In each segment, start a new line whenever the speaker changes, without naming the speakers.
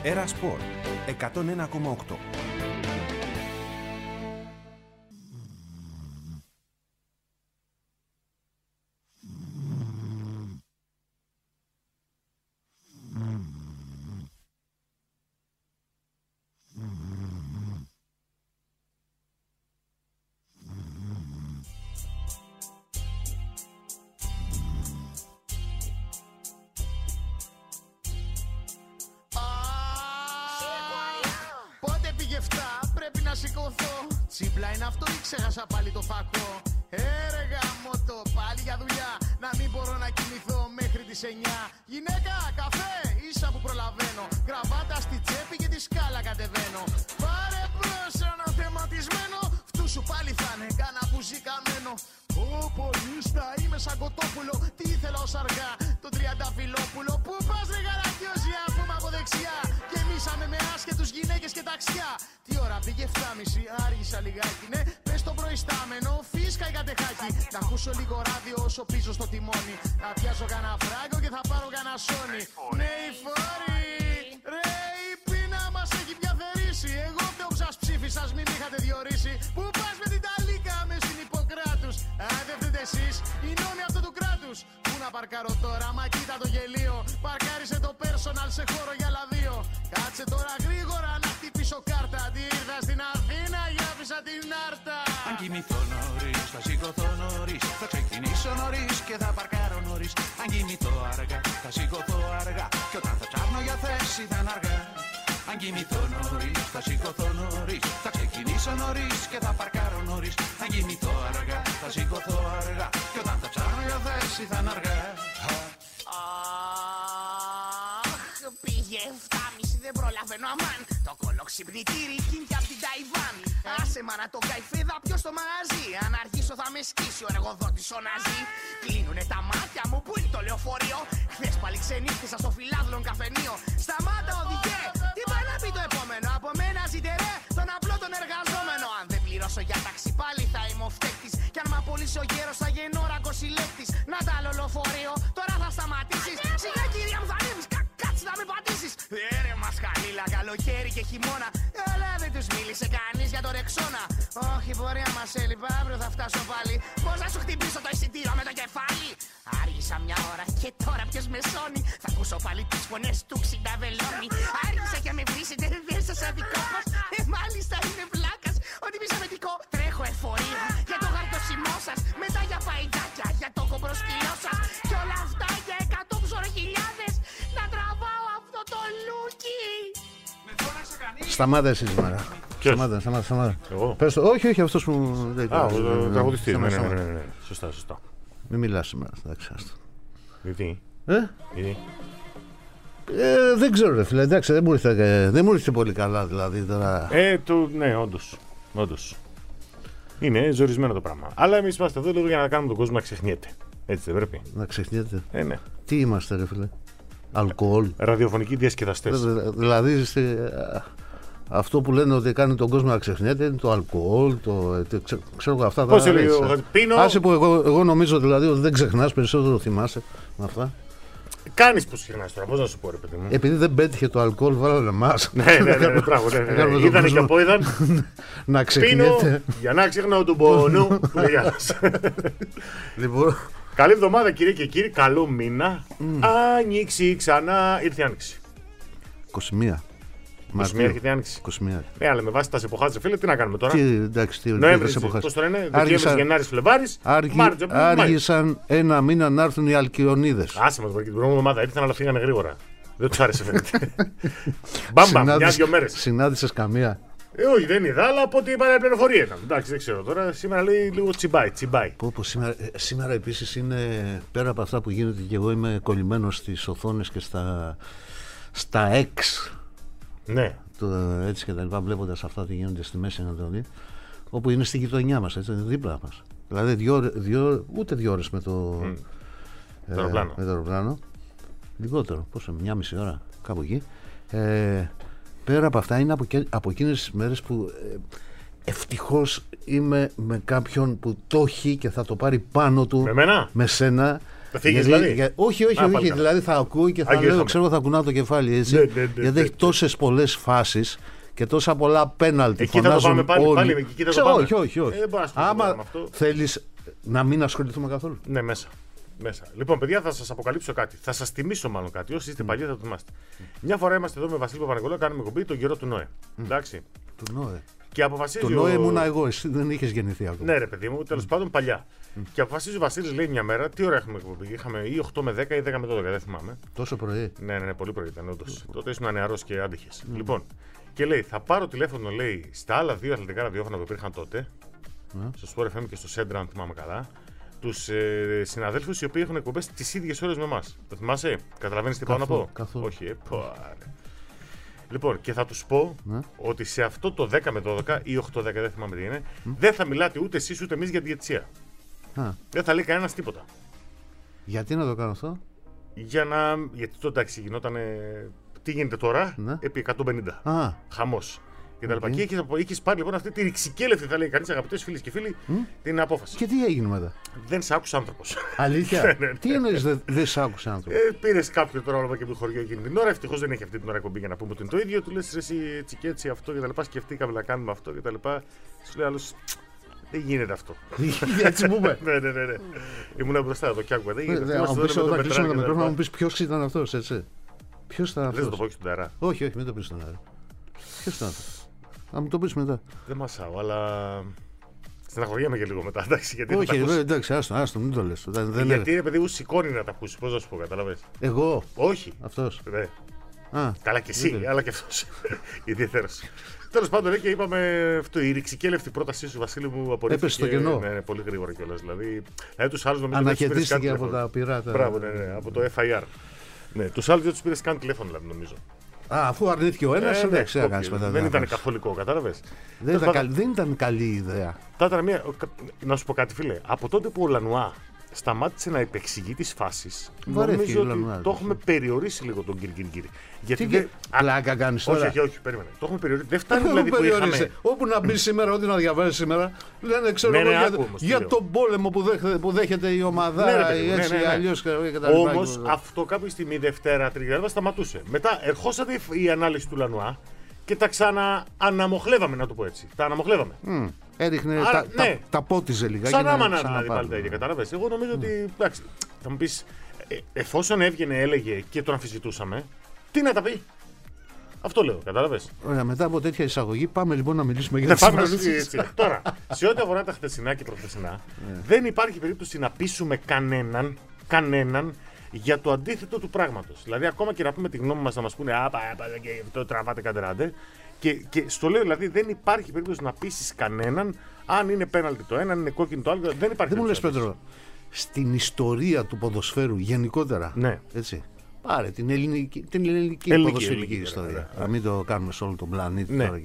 Era Sport 101,8.
Πρέπει να σηκωθώ. Τσίπλα είναι αυτό ή ξέχασα πάλι το φακό? Ρε γαμώτο, πάλι για δουλειά. Να μην μπορώ να κοιμηθώ μέχρι τις 9. Γυναίκα, καφέ, ίσα που προλαβαίνω. Γραβάτα στη τσέπη και τη σκάλα κατεβαίνω. Πάρε μπρος ένα θεματισμένο. Φτού σου πάλι θα είναι κάνα μπουζί καμένο. Ω λίστα, είμαι σαν Κοτόπουλο. Τι ήθελα ως αργά, τον Τριανταφυλόπουλο. Πού πας ρε γαρακιόζη, αφού είμαι από δεξιά. Γεμίσαμε με άσχετους γυναίκες και ταξιά. Τι ώρα πήγε 7.30, άργησα λιγάκι. Ναι, πες το προϊστάμενο, φίσκα η κατεχάκι. Να ακούσω λίγο ράδιο όσο πίσω στο τιμόνι. Να πιάσω κανένα φράγκο και θα πάρω κανένα σόνι. Ναι, η φόρη, ρε η πείνα μας έχει πια θερήσει. Εγώ φταίω που σας ψήφισα, μην μ' είχατε διορίσει. Πού πας με την ταλίκα με συνυποκράτους? Αν δεν φταίτε εσείς, οι νόμοι αυτού του κράτους. Πού να παρκάρω τώρα, μα κοίτα το γελίο. Παρκάρισε το personal σε χώρο για άλλα δύο. Κάτσε τώρα γρήγορα να χτυπήσω κάρτα. Τι ήρθα στην Αθήνα για άφησα την Άρτα.
Αν κοιμηθώ νωρίς, θα σηκωθώ νωρίς. Θα ξεκινήσω νωρίς και θα παρκάρω νωρίς. Αν κοιμηθώ αργά, θα σηκωθώ αργά. Κι όταν θα ψάχνω για θέση θα είναι αργά. Αν κοιμηθώ νωρίς, θα σηκωθώ νωρίς. Θα ξεκινήσω νωρίς και θα παρκάρω νωρίς. Αν κοιμηθώ αργά, θα σηκωθώ αργά. Κι όταν θα ψάχνω για θέση θα είναι αργά.
Πήγε 7.30, δεν προλαβαίνω αμάν. Το κολοξυπνητήρι κίνηκε απ' την Ταϊβάν. Άσε μα να το καηφέδα ποιο στο μαγαζί. Αν αργήσω θα με σκίσει ο εργοδότης ο Ναζί. Κλείνουνε τα μάτια μου, πού είναι το λεωφορείο? Χθες πάλι ξενύχτησα στο φιλάδλον καφενείο. Σταμάτα οδηγέ, τι πάει να πει το επόμενο? Από μένα ζήτε ρε, τον απλό τον εργαζόμενο. Αν δεν πληρώσω για ταξί πάλι θα είμαι ο φταίκτης. Κι αν μ' απολύσει ο γέρος θα γεννώ ρακοσυλλέκτης. Να τα άλλο λεωφορείο, τώρα θα σταματήσεις. Σιγά κυρία μου θα ανέβεις, κάτσε να με πατήσεις. Ρε μασχαλίλα, καλοκαίρι και χειμώνα. Αλλά δεν τους μίλησε κανείς για το Ρεξόνα. Όχι πορεία μας έλειπα, αύριο θα φτάσω πάλι. Πώς να σου χτυπήσω το εισιτήριο με το κεφάλι? Άργησα μια ώρα και τώρα ποιος με σώνει? Θα ακούσω πάλι τις φωνές του Ξινταβελώνη. Άργησα και με βρίσετε, δεν σας αδικό μας. Μάλιστα είναι βλάκας, ότι μισαμετικό. Τρέχω εφορία για το γαρτοσιμό σας. Μετά για παϊντάκια, για το κομπροσκυλό σας. Κι όλα αυτά για 100 ψωροχιλιάδες. Να τραβάω αυτό το λούκι.
Σταμάτα εσύ σήμερα. Σταμάτα.
Εγώ.
Πες το. Όχι, αυτός που.
Ο τραγουδιστής. Ναι. Σωστά.
Μην μιλάς σήμερα. Εντάξει, άστο.
Γιατί?
Δεν ξέρω ρε φίλε, εντάξει, δεν μου ήρθε πολύ καλά δηλαδή τώρα.
Ναι, όντως. Είναι ζορισμένο το πράγμα. Αλλά εμείς είμαστε εδώ λίγο για να κάνουμε τον κόσμο να ξεχνιέται. Έτσι δεν πρέπει?
Να ξεχνιέται.
Ναι.
Τι είμαστε ρε φίλε? Αλκοόλ.
Ραδιοφωνικοί διασκεδαστές.
Δηλαδή αυτό που λένε ότι κάνει τον κόσμο να ξεχνιέται είναι το αλκοόλ, ξέρω εγώ αυτά.
Πώς έλεγε πίνω.
Άσε που εγώ νομίζω δηλαδή ότι δεν ξεχνάς, περισσότερο θυμάσαι με αυτά.
Κάνεις πως ξεχνάς τώρα, πώς να σου πω ρε παιδί μου.
Επειδή δεν πέτυχε το αλκοόλ, βάλανε εμάς.
Ναι, είδανε και από είδαν.
Να ξεχνιέται.
Για να ξεχνάω του πονού που λέει άλλος.
Λοιπόν.
Καλή εβδομάδα κύριε και κύριοι, καλό μήνα. Άνοιξη ξανά, ήρθε η άνοιξη.
21.
21 έρχεται η άνοιξη.
21.
Ναι, αλλά με βάση τα εποχές, φίλε, τι να κάνουμε τώρα?
Τι
Νοέμβρης, πώς το λένε, Δεκέμβρης, Γενάρης, Φλεβάρης, Μάρτιο.
Άργησαν ένα μήνα να έρθουν οι Αλκιονίδες.
Άσε μας, την προηγούμενη εβδομάδα ήρθαν, αλλά φύγανε γρήγορα. Δεν τους άρεσε φαίνεται. Μπαμπαμ, μια-δυο μέρες.
Συνάντησες καμία?
Όχι, δεν είδα, αλλά από ό,τι είπα πληροφορία ήταν. Εντάξει, δεν ξέρω τώρα. Σήμερα λέει λίγο τσιμπάει.
Σήμερα επίσης είναι πέρα από αυτά που γίνεται και εγώ είμαι κολλημένος στις οθόνες και στα X.
Ναι.
Έτσι και τα λοιπά, βλέποντας αυτά που γίνονται στη Μέση Ανατολή, όπου είναι στη γειτονιά μας, έτσι, δίπλα μας. Δηλαδή ούτε 2 ώρες με το αεροπλάνο. Λιγότερο, πόσο, 1,5 ώρα, κάπου εκεί. Πέρα από αυτά είναι από εκείνες τις μέρες που ευτυχώς είμαι με κάποιον που το έχει και θα το πάρει πάνω του.
Με μένα?
Με σένα.
Θα φύγεις δηλαδή.
Όχι, δηλαδή θα ακούει και θα λέω, ξέρω, θα κουνάω το κεφάλι έτσι. Γιατί έχει τόσες πολλές φάσεις και τόσα πολλά πέναλτι.
Εκεί θα το πάμε πάλι. Εκεί θα το πάμε.
Όχι. Άμα θέλεις να μην ασχοληθούμε καθόλου.
Ναι, μέσα. Λοιπόν, παιδιά, θα σας αποκαλύψω κάτι. Θα σας θυμίσω μάλλον κάτι. Όσοι είστε παλιοί θα το θυμάστε. Μια φορά είμαστε εδώ με Βασίλη Παπανικολάου, κάνουμε κομπή τον καιρό του Νόε. Εντάξει.
Του Νόε.
Και αποφασίζει.
Του Νόε ήμουνα εγώ, εσύ δεν είχες γεννηθεί ακόμα.
Ναι, ρε παιδί μου, τέλος πάντων παλιά. Και αποφασίζει ο Βασίλης, λέει μια μέρα, τι ώρα έχουμε εκπομπή. Είχαμε ή 8 με 10 ή 10 με 12, δεν θυμάμαι.
Τόσο πρωί.
Ναι, πολύ πρωί ήταν όντως. Τότε ήσουν νεαρός και άντυχες. Λοιπόν, και λέει, θα πάρω τηλέφωνο, λέει, στα άλλα δύο αθλητικά ραδιόφωνα που υπήρχαν τότε, στο Sport FM και στο Σέντρα, αν θυμάμαι καλά, τους συναδέλφους οι οποίοι έχουν εκπομπές τις ίδιες ώρες με εμάς. Το θυμάσαι, καταλαβαίνεις τι πάω να πω?
Καθόλου.
Όχι, Λοιπόν, και θα τους πω ότι σε αυτό το 10 με 12 ή 8-10, δεν θυμάμαι τι είναι, δεν θα μιλάτε ούτε εσείς ούτε εμείς για διαιτησία. Δεν θα λέει κανένας τίποτα.
Γιατί να το κάνω αυτό?
Γιατί το εντάξει γινόταν. Τι γίνεται τώρα, επί 150. Χαμός. Και είχες πάρει λοιπόν αυτή τη ρηξικέλευτη, θα λέει κανείς, αγαπητές φίλες και φίλοι, την απόφαση.
Και τι έγινε μετά?
Δεν σ' άκουσε άνθρωπος.
Αλήθεια? Τι εννοείς δεν σ' άκουσε άνθρωπος?
Πήρες κάποιο τώρα όνομα και από το χωριό εκείνη την ώρα. Ευτυχώς δεν έχει αυτή την ώρα εκπομπή για να πούμε ότι είναι το ίδιο. Του λες εσύ έτσι και έτσι αυτό και τα λοιπά. Σκεφτήκαμε να κάνουμε αυτό και τα λοιπά. Σου λέει άλλος, δεν γίνεται αυτό.
Έτσι μου είπε.
Ναι. Ήμουν μπροστά εδώ και άκουγα. Δεν γίνεται.
Όταν κλείσουμε το μικρόφωνο να μου πεις ποιος ήταν αυτός, έτσι. Ποιος ήταν αυτός?
Δεν θα το πω και στον αέρα.
Όχι, μην το πεις στον αέρα. Ποιος ήταν αυτός? Θα μου το πεις μετά.
Δεν μασάω, αλλά στεναχωριέμαι και λίγο μετά. Εντάξει,
όχι, εντάξει, άστο, μην το λες.
Γιατί είναι παιδί μου σηκώνει να τα ακούσει. Πώς να σου πω, καταλαβαίνεις?
Εγώ?
Όχι.
Αυτός?
Ναι. Καλά και εσύ, αλλά και αυτός. Ιδιαίτερος. Τέλος πάντων, και είπαμε αυτό. Η ρηξικέλευτη πρότασή σου, Βασίλη μου, απορρίφθηκε.
Έπεσε στο κενό.
Ναι, πολύ γρήγορα κιόλας. Δηλαδή τους άλλους νομίζω.
Αναχαιτίστηκε από τα πειράτα.
Μπράβο, ναι, από το FIR. Ναι, τους άλλους δεν τους πήρες καν τηλέφωνο, δηλαδή, νομίζω.
Αφού αρνήθηκε ο ένας, εντάξει,
δεν ήταν καθολικό, κατάλαβες.
Δεν ήταν καλή ιδέα.
Να σου πω κάτι, φίλε. Από τότε που ο Λανουά σταμάτησε να επεξηγεί τις φάσεις, νομίζω ότι το έχουμε περιορίσει λίγο τον Κυρκυρκύρη.
Γιατί πλάκα κάνεις τώρα?
Όχι, περίμενε. Το έχουμε περιορίσει. Δεν φτάνει δηλαδή που είχαμε.
Όπου να μπει σήμερα, ό,τι να διαβάζεις σήμερα, λένε ξέρω για τον πόλεμο που δέχεται η ομάδα ή έτσι αλλιώς κτλ.
Όμως αυτό κάποια στιγμή Δευτέρα, Τρίτη σταματούσε. Μετά ερχόσατε η ανάλυση του Λανουά και τα ξανααναμοχλεύαμε, να το πω έτσι. Τα αναμοχλεύαμε.
Έδειχνε, τα πότιζε λιγάκι.
Σαν άμα να δηλαδή πάλι τα ίδια, κατάλαβες. Εγώ νομίζω ότι, εντάξει, θα μου πεις, εφόσον έβγαινε, έλεγε και τον αμφισβητούσαμε, τι να τα πει. Αυτό λέω, κατάλαβες.
Ωραία, μετά από τέτοια εισαγωγή, πάμε λοιπόν να μιλήσουμε για τα
πράγματα. Τώρα, σε ό,τι αφορά τα χθεσινά και προχθεσινά, δεν υπάρχει περίπτωση να πείσουμε κανέναν για το αντίθετο του πράγματος. Δηλαδή, ακόμα και να πούμε τη γνώμη μας, να μας πούνε και το τραβάτε καντεράντε. Και στο λέω, δηλαδή, δεν υπάρχει περίπτωση να πείσεις κανέναν αν είναι πέναλτι το ένα, αν είναι κόκκινο το άλλο. Δεν υπάρχει.
Δεν μου λες, Πέτρο, στην ιστορία του ποδοσφαίρου γενικότερα.
Ναι.
Έτσι. Πάρε την ελληνική ποδοσφαιρική ιστορία. Να μην το κάνουμε σε όλο τον πλανήτη τώρα.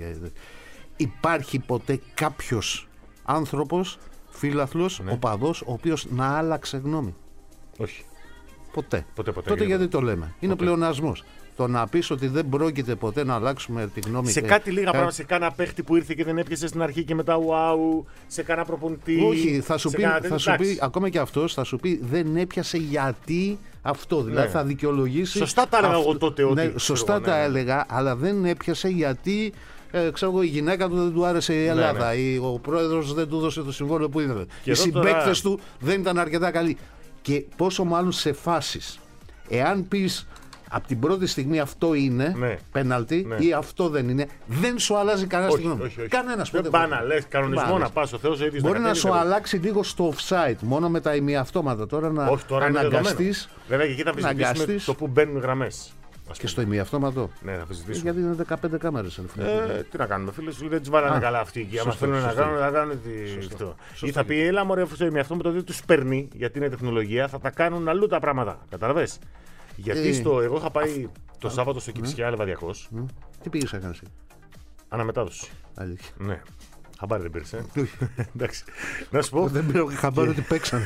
Υπάρχει ποτέ κάποιος άνθρωπος, φίλαθλος, οπαδός, ο οποίος να άλλαξε γνώμη?
Όχι.
Ποτέ. Τότε γιατί το λέμε? Είναι πλεονασμός. Το να πεις ότι δεν πρόκειται ποτέ να αλλάξουμε τη γνώμη.
Σε κάτι λίγα πράγματα, σε κάνα παίχτη που ήρθε και δεν έπιασε στην αρχή και μετά ουάου, σε κάνα προπονητή.
Όχι, θα σου πει, ακόμα και αυτός θα σου πει δεν έπιασε γιατί αυτό. Δηλαδή θα δικαιολογήσει.
Σωστά τα έλεγα εγώ τότε.
Σωστά τα έλεγα, αλλά δεν έπιασε γιατί. Ξέρω εγώ, η γυναίκα του δεν του άρεσε η Ελλάδα. Ο πρόεδρος δεν του έδωσε το συμβόλαιο που ήθελε. Οι συμπαίκτες του δεν ήταν αρκετά καλοί. Και πόσο μάλλον σε φάσεις. Εάν πεις από την πρώτη στιγμή αυτό είναι πέναλτι ή αυτό δεν είναι, δεν σου αλλάζει κανένα τη γνώμη. Κανένας ποτέ.
Δεν πάει να λες κανονισμό να πας, ο Θεός ο ίδιος.
Μπορεί να σου αλλάξει λίγο στο offside, μόνο με τα ημιαυτόματα τώρα να αναγκαστείς.
Βέβαια και εκεί θα αμφισβητήσουμε το που μπαίνουν γραμμές.
Και στο ημιαυτόματο.
Ναι, θα αμφισβητήσουμε.
Γιατί είναι 15 κάμερες.
Τι να κάνουμε, φίλε, σου δεν τις βάλανε καλά αυτοί εκεί. Αν θέλουν να κάνουν, θα κάνουν αυτό. Ή θα πει, έλα μωρέ, αυτό με αυτό με το δεν τους παίρνει, γιατί είναι τεχνολογία, θα τα κάνουν αλλού τα πράγματα. Καταλαβες. Γιατί εγώ είχα πάει το Σάββατο στο Κυψιά, Λεβαδιακός.
Τι πήγες να κάνεις?
Αναμετάδοση.
Αλήθεια.
Ναι. Χαμπάρι δεν πήρες, εντάξει. Να σου πω.
Δεν πήρε χαμπάρι ότι παίξανε.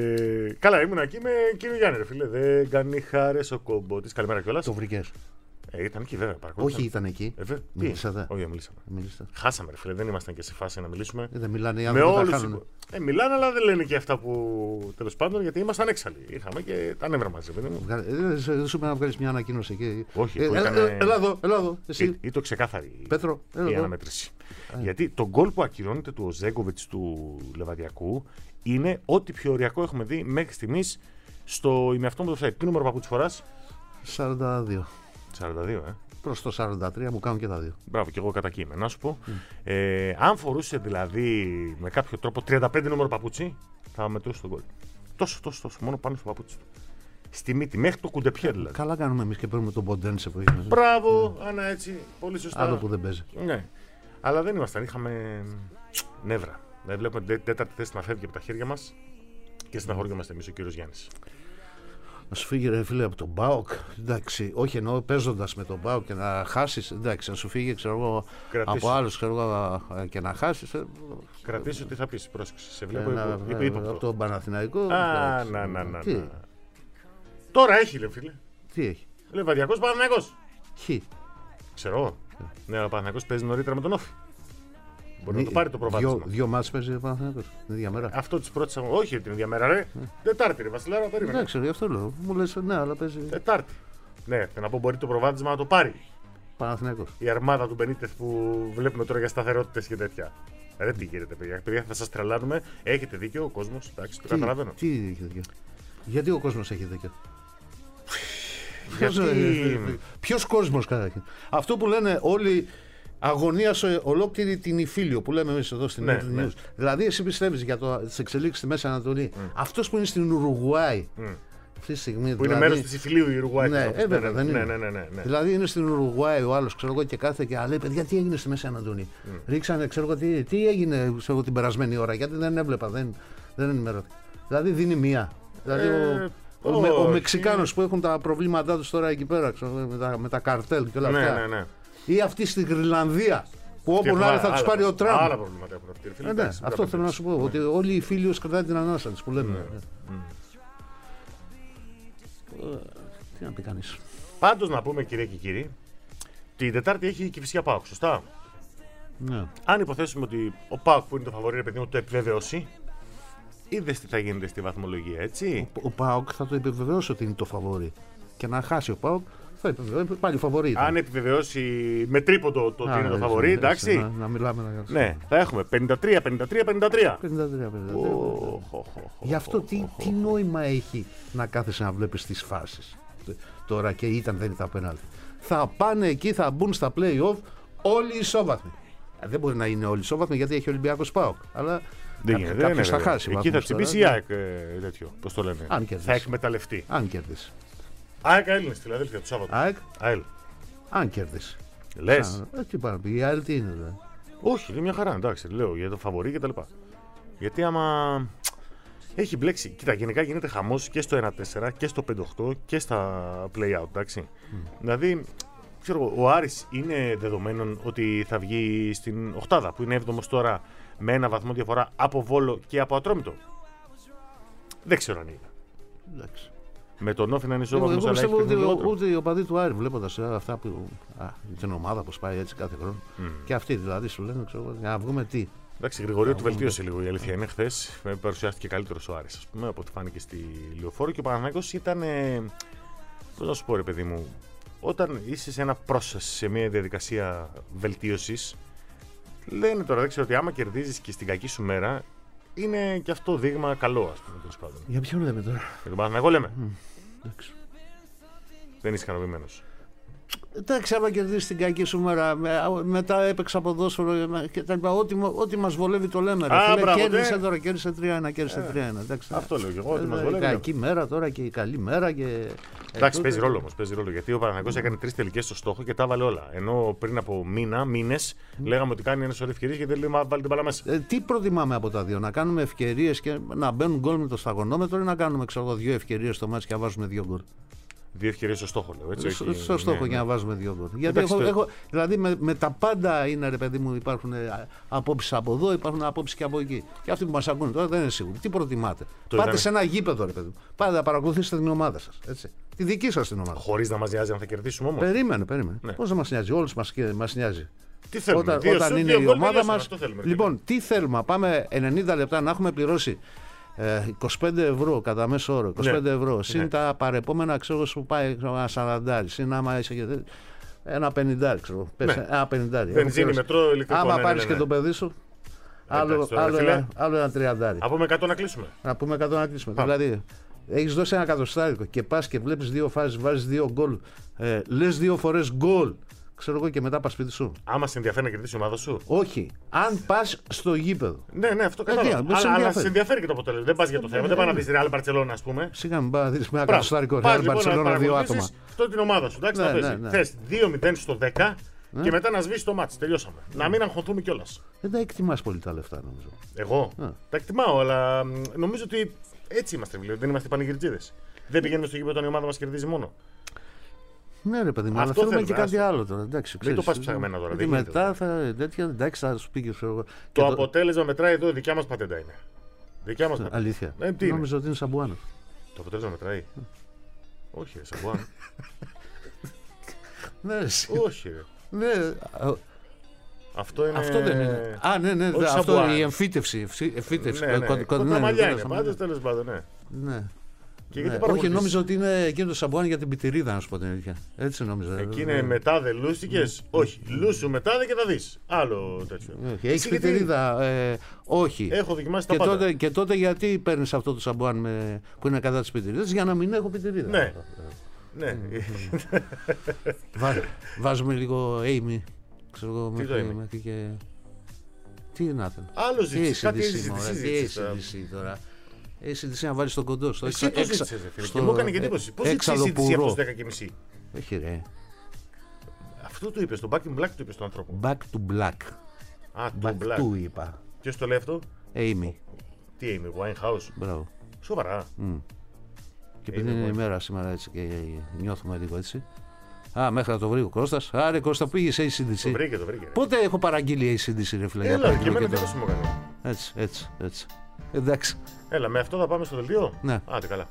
Καλά, ήμουν εκεί με κύριο Γιάννη, ρε φίλε. Δεν κάνει χάρες ο κομπότης. Καλημέρα κιόλας.
Το βρήκες?
Ήταν εκεί βέβαια.
Όχι, ήταν εκεί.
Μίλησατε. Όχι,
μίλησατε.
Χάσαμε, ρε φίλε, δεν ήμασταν και σε φάση να μιλήσουμε.
Δεν μιλάνε οι άνθρωποι.
Μιλάνε, αλλά δεν λένε και αυτά που τέλος πάντων, γιατί ήμασταν έξαλλοι. Είχαμε και τα νεύρα μαζί.
Δεν σου είπα να βγάλει μια ανακοίνωση εκεί.
Όχι,
έλα εδώ. Εσύ.
Ή το ξεκάθαρη
Πέτρο,
η αναμέτρηση. Γιατί το γκολ που ακυρώνεται του Οζέγκοβιτς του Λεβαδιακού είναι ό,τι πιο ωριακό έχουμε δει μέχρι στιγμής στο ημιαυτόματο offside. Τι νούμερο παπούτσι φοράς?
42.
42,
Προς το 43 μου κάνουν και τα δύο.
Μπράβο, και εγώ κατά κείμενα. Να σου πω. Αν φορούσε δηλαδή με κάποιο τρόπο 35 νούμερο παπούτσι, θα μετρούσε τον γκολ. Τόσο, μόνο πάνω στο παπούτσι του. Στη μύτη, μέχρι το κουντεπιέ δηλαδή.
Καλά κάνουμε εμείς και παίρνουμε τον Ποντένσε που είχε.
Μπράβο, Άννα, έτσι. Πολύ σωστά.
Άλλο που δεν παίζει.
Ναι. Αλλά δεν ήμασταν, είχαμε νεύρα. Δηλαδή βλέπουμε την τέταρτη θέση να φεύγει από τα χέρια μας και στεναχωριόμαστε εμείς, ο κύριος Γιάννης.
Να σου φύγει, ρε φίλε, από τον ΠΑΟΚ. Εντάξει, όχι εννοώ παίζοντας με τον ΠΑΟΚ και να χάσεις. Εντάξει, να σου φύγει, ξέρω εγώ, από άλλους και να χάσεις.
Κρατήσω τι θα πεις, πρόσεξε. Σε βλέπω
από τον Παναθηναϊκό.
Να. Τώρα έχει, ρε φίλε.
Τι έχει?
Λεβαδιακός Παναθηναϊκός.
Ξέρω.
Ναι, αλλά ο Παναθηναϊκός παίζει νωρίτερα με τον Όφη. Μπορεί να το πάρει το προβάδισμα.
Δύο μάτς παίζει ο Παναθηναϊκός την ίδια μέρα.
Αυτό της πρώτης. Όχι την ίδια μέρα, ρε. Τετάρτη, ρε Βασιλάρα, περίμενε.
Δεν ξέρω, γι' αυτό λέω. Μου λες ναι, αλλά παίζει.
Τετάρτη. Ναι, θέλω να πω, μπορεί το προβάδισμα να το πάρει.
Παναθηναϊκός.
Η αρμάδα του Μπενίτεθ που βλέπουμε τώρα για σταθερότητες και τέτοια. Ρε, τι γίνεται, παιδιά. Παιδιά, θα σας τρελάνουμε. Έχετε δίκιο ο κόσμος. Εντάξει, το καταλαβαίνω.
Τι έχει δίκιο? Γιατί ο κόσμος έχει δίκιο? Ποιος κόσμος καταρχήν? Αυτό που λένε όλοι. Αγωνίασε ολόκληρη την Ιφίλιο που λέμε εμείς εδώ στην News. Δηλαδή, εσύ πιστεύεις για τις εξελίξεις στη Μέση Ανατολή, αυτός που είναι στην Ουρουγουάη αυτή τη στιγμή.
Που είναι μέρος της Ιφιλίου η Ουρουγουάη.
Ναι, βέβαια, δεν είναι. Ναι. Δηλαδή, είναι στην Ουρουγουάη ο άλλος, ξέρω εγώ, και κάθεται και λέει: παιδιά, τι έγινε στη Μέση Ανατολή? Ρίξανε, ξέρω εγώ, τι έγινε την περασμένη ώρα, γιατί δεν έβλεπα, δεν ενημερώθηκα. Δηλαδή, δίνει μία. Δηλαδή, ο Μεξικάνος που έχουν τα προβλήματά τους τώρα εκεί πέρα, ξέρω, με τα καρτέλ και όλα αυτά.
Ναι.
Ή αυτοί στη Γρυλανδία που όπου να θα τους πάρει ο Τραμπ.
Άλλα προβλήματα έχουν αυτοί.
Αυτό θέλω να σου πω. Ότι όλοι οι φίλοι κρατάνε την ανάσα της που λέμε. Τι να πει κανείς.
Πάντως να πούμε, κυρία και κύριοι, την Τετάρτη έχει η Κηφισιά ΠΑΟΚ, σωστά?
Ναι.
Αν υποθέσουμε ότι ο ΠΑΟΚ που είναι το φαβορί, ρε παιδί μου, το επιβεβαιώσει, είδες τι θα γίνεται στη βαθμολογία, έτσι.
Ο ΠΑΟΚ θα το επιβεβαιώσει ότι είναι το φαβορί. Και να χάσει ο ΠΑΟΚ. Πάλι φαβορί.
Αν επιβεβαιώσει με τρίποντο το ότι είναι το φαβορί, εντάξει.
Να μιλάμε.
Ναι, θα έχουμε 53-53-53.
Γι' αυτό τι νόημα έχει να κάθεσαι να βλέπεις τις φάσεις τώρα και δεν ήταν πέναλτι? Θα πάνε εκεί, θα μπουν στα play-off όλοι ισόβαθμοι. Δεν μπορεί να είναι όλοι ισόβαθμοι γιατί έχει Ολυμπιακός ΠΑΟΚ. Αλλά κάποιος θα χάσει.
Εκεί θα τσιμπήσει η ΑΕΚ τέτοιο. Πώς το λένε? Θα εκμεταλλευτεί.
Αν κερδίσει.
ΑΕΚ ΑΕΛ είναι στη Φιλαδέλφια το Σάββατο.
ΑΕΚ. Αν κερδίσει.
Λες.
Τι πάμε, η ΑΕΛ τι είναι δηλαδή?
Όχι, είναι μια χαρά, εντάξει, λέω για το φαβορί και τα λοιπά. Γιατί άμα έχει μπλέξει, κοίτα, γενικά γίνεται χαμός και στο 1-4 και στο 5-8 και στα play-out, εντάξει. Δηλαδή, ξέρω, ο Άρης είναι δεδομένον ότι θα βγει στην οκτάδα που είναι 7ος τώρα με ένα βαθμό διαφορά από Βόλο και από Ατρόμητο. Δεν ξέρω αν είναι.
Εντάξει.
Με τον Όφη να είναι ισόβαθμος,
αλλά πιστεύω ότι ούτε οι οπαδοί του Άρη βλέποντας αυτά που. Την ομάδα που σπάει έτσι κάθε χρόνο. Και αυτοί δηλαδή σου λένε, ξέρω, για να βγούμε τι.
Εντάξει, Γρηγορίου του βελτίωσε λίγο η αλήθεια είναι. Χθες παρουσιάστηκε καλύτερος ο Άρης, ας πούμε, από ό,τι φάνηκε στη Λεωφόρο, και ο Παναθηναϊκός ήταν. Πώς να σου πω, ρε παιδί μου, όταν είσαι σε ένα process, σε μια διαδικασία βελτίωσης, λένε τώρα, δεν ξέρω, ότι άμα κερδίζεις και στην κακή σου μέρα, είναι και αυτό δείγμα καλό, ας πούμε, τέλος πάντων.
Για ποιον λέμε τώρα?
Για τον Παναθηναϊκό λέμε. Δεν είσαι ικανοποιημένος?
Εντάξει, άμα κερδίσει την κακή σου μέρα, μετά έπαιξα ποδόσφαιρο και τα λοιπά. Ό,τι μας βολεύει το λέμε. Κέρδισε τώρα, κέρδισε 3-1, κέρδισε 3-1.
Αυτό λέω και εγώ, ότι μας βολεύει.
Η κακή μέρα τώρα και η καλή μέρα.
Εντάξει, παίζει ρόλο όμως. Παίζει ρόλο, γιατί ο Παναθηναϊκός έκανε 3 τελικές στο στόχο και τα έβαλε όλα. Ενώ πριν από μήνες λέγαμε ότι κάνει ένα σωρό ευκαιρίες και δεν λέει βάλει την μπάλα μέσα.
Τι προτιμάμε από τα δύο? Να κάνουμε ευκαιρίες και να μπαίνουν γκολ με το σταγονόμετρο ή να κάνουμε 2 ευκαιρίες στο μάτς και να βάζουμε 2 γκολ?
2 ευκαιρίες στο στόχο, λέω. Έτσι,
στο στόχο για να βάζουμε 2 γκολ. Γιατί δηλαδή με τα πάντα είναι, ρε παιδί μου, υπάρχουν απόψεις από εδώ, υπάρχουν απόψεις και από εκεί. Και αυτοί που μας ακούνε τώρα δεν είναι σίγουροι. Τι προτιμάτε? Πάτε σε ένα γήπεδο, ρε παιδί μου. Πάτε να παρακολουθήσετε την ομάδα σας. Έτσι. Τη δική σας την ομάδα.
Χωρίς να μας νοιάζει αν θα κερδίσουμε όμως.
Περίμενε.
Ναι.
Πώς να μας νοιάζει, όλους μας νοιάζει.
Τι θέλουμε,
όταν είναι η ομάδα μας.
Θέλουμε,
λοιπόν, τι θέλουμε, πάμε 90 λεπτά να έχουμε πληρώσει 25 ευρώ κατά μέσο όρο, 25 ευρώ, συν τα παρεπόμενα, ξέρω σου πάει ένα 40, συν άμα είσαι και ένα 50, ξέρω. Ένα 50.
Βενζίνη, μετρό, ηλεκτρικό.
Άμα πάρεις και το παιδί σου, άλλο ένα 30.
Να πούμε 100 να κλείσουμε.
Να πούμε 100 να κλείσουμε. Δηλαδή, έχεις δώσει ένα εκατοστάρικο και πας και βλέπεις 2 φάσεις, βάζεις 2 γκολ, λες 2 φορές γκολ. Ξέρω εγώ και μετά πας σπίτι σου.
Άμα σε ενδιαφέρει να κερδίσει η ομάδα σου.
Όχι. Αν πας στο γήπεδο.
Ναι, αυτό κατάλαβα. Αλλά σε ενδιαφέρει και το αποτέλεσμα. Δεν πας για το θέμα. Δεν πας να δεις Real Barcelona, ας πούμε.
Σιγά μην πας να δεις με ένα κατοστάρικο Real Barcelona 2 άτομα.
Αυτό την ομάδα σου. Εντάξει, θα παίζει. Θες 2-0 στο 10 και μετά να σβήσει το μάτς. Τελειώσαμε. Να μην αγχωθούμε κιόλας.
Δεν τα εκτιμάς πολύ τα λεφτά, νομίζω.
Εγώ τα εκτιμάω, αλλά νομίζω ότι έτσι είμαστε. Δεν είμαστε πανηγυρτζίδες. Δεν πηγαίνουμε στο γήπεδο όταν η ομάδα μας κερδίζει μόνο.
Ναι, ρε παιδί μου, αλλά θέλουμε και κάτι άλλο τώρα. Εντάξει,
μην το πας ψαγμένα τώρα.
Και μετά θα σου πει και εγώ.
Το αποτέλεσμα μετράει εδώ, η δικιά μας πατέντα είναι. Δικιά μας πατέντα.
Αλήθεια. Νόμιζα ότι είναι Σαμπουάνο.
Το αποτέλεσμα μετράει. Όχι, ρε Σαμπουάνο.
Ναι,
όχι, ρε. Αυτό είναι.
Αυτό δεν είναι. Α, ναι, αυτό είναι η εμφύτευση.
Κοντά μαλλιά είναι πάντως, τέλος πάντων, ναι.
Όχι, νόμιζα ότι είναι εκείνο το Σαμπουάν για την πιτηρίδα, να σου πω την αλήθεια. Έτσι νόμιζα.
Εκεί είναι μετάδε λούστηκες. Όχι. Λούσου μετάδε και θα δεις. Άλλο τέτοιο.
Έχει πιτηρίδα. Όχι.
Έχω δοκιμάσει τα πάντα.
Και τότε γιατί παίρνεις αυτό το Σαμπουάν που είναι κατά της πιτηρίδας, για να μην έχω πιτηρίδα.
Ναι.
Βάζουμε λίγο Amy. Ξέρω εγώ μέχρι και. Τι να ήταν.
Άλλο ζήτησε. Κάτι
ACDC τώρα. ACDC να βάλεις τον κοντό στο
έξω. Εσύ το ζήτησες, φίλε. Και μου έκανε και εντύπωση. Πώς ζήτησε ACDC από τους 10.30.
Έχει ρε.
Αυτό του είπες, το Back in Black του είπες στον άνθρωπο.
Back to Black.
Back
to είπα.
Ποιος το λέει αυτό?
Amy.
Τι Amy, Winehouse?
Μπράβο.
Σοβαρά.
Και επειδή είναι η μέρα σήμερα έτσι και νιώθουμε λίγο έτσι. Μέχρι να το βρει ο Κώστας. Άρε Κώστα, πήγες ACDC.
Το βρήκε.
Πότε έχω παραγγείλει ACDC, ρε φίλε?
Έλα, και εμένα δεν μου έκανε.
Έτσι. Εντάξει.
Έλα, με αυτό θα πάμε στο δελτίο.
Ναι.
Άντε καλά.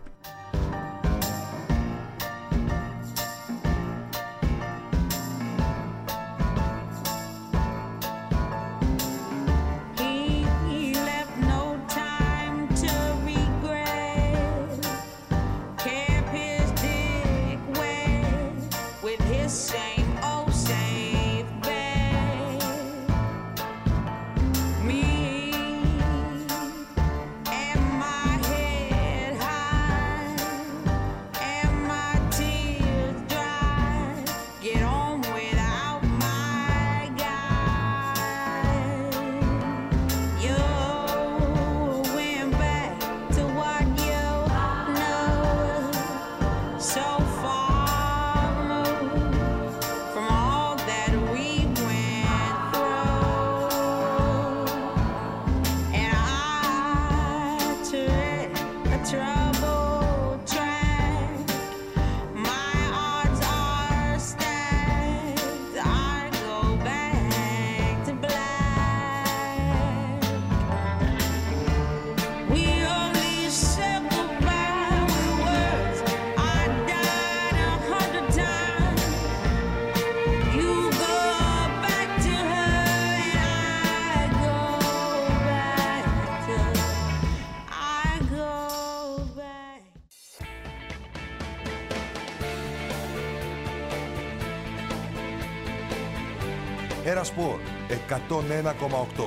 Ένα Σπορ 101,8.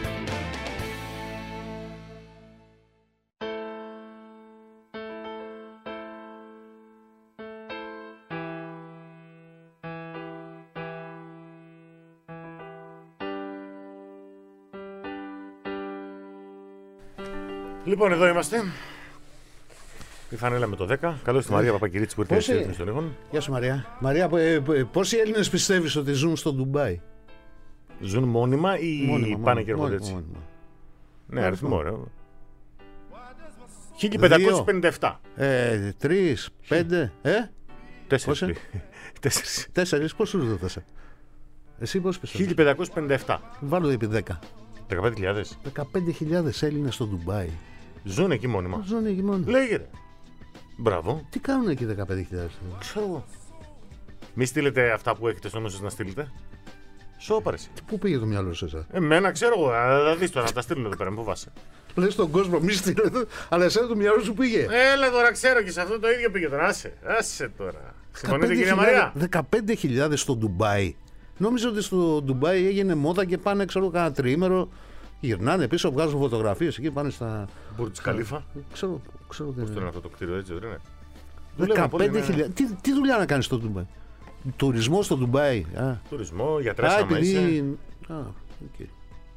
Λοιπόν, εδώ είμαστε. Η φανέλα με το 10. Καλώς τη Μαρία Παπακυρίτση που ήρθε στον Ήγον.
Γεια σου Μαρία. Μαρία, πόσοι Έλληνες πιστεύεις ότι ζουν στο Ντουμπάι?
Ζουν μόνιμα ή πάνε και έρχονται έτσι?
Μόνιμα.
Ναι, αριθμό, ρε. 1557.
3, 5,
4.
Πώς σου το δώσα? Εσύ πώς πιστεύεις?
1557.
Βάλω επί 10.
15.000.
15.000 Έλληνες στο Ντουμπάι.
Ζουν εκεί μόνιμα.
Ζουν εκεί μόνιμα.
Λέγε ρε. Μπράβο.
Τι κάνουν εκεί 15.000?
Ξέρω εγώ. Μη στείλετε αυτά που έχετε στο νου σας να στείλετε. Σώπαρες.
Πού πήγε το μυαλό σας?
Εμένα ξέρω εγώ. Θα δεις τώρα να τα στείλουν εδώ πέρα. Μην φοβάσαι.
Λες στον κόσμο, μη στείλετε, αλλά εσένα το μυαλό σου πήγε.
Έλα τώρα, ξέρω και σε αυτό το ίδιο πήγε τώρα. Άσε τώρα. Συμφωνείτε, κυρία Μαρία?
15.000 στο Ντουμπάι. Νόμιζα ότι στο Ντουμπάι έγινε μόδα και πάνε, ξέρω, κάνα τριήμερο. Γυρνάνε πίσω, βγάζουν φωτογραφίες εκεί, πάνε στα.
Μπουρτς Καλίφα.
Ξέρω
Πώς το είναι αυτό το κτίριο, έτσι δεν είναι?
15.000. Τι δουλειά να κάνεις στο Ντουμπάι? Τουρισμό στο Ντουμπάι.
Τουρισμό, γιατρές άμα είσαι.
Okay.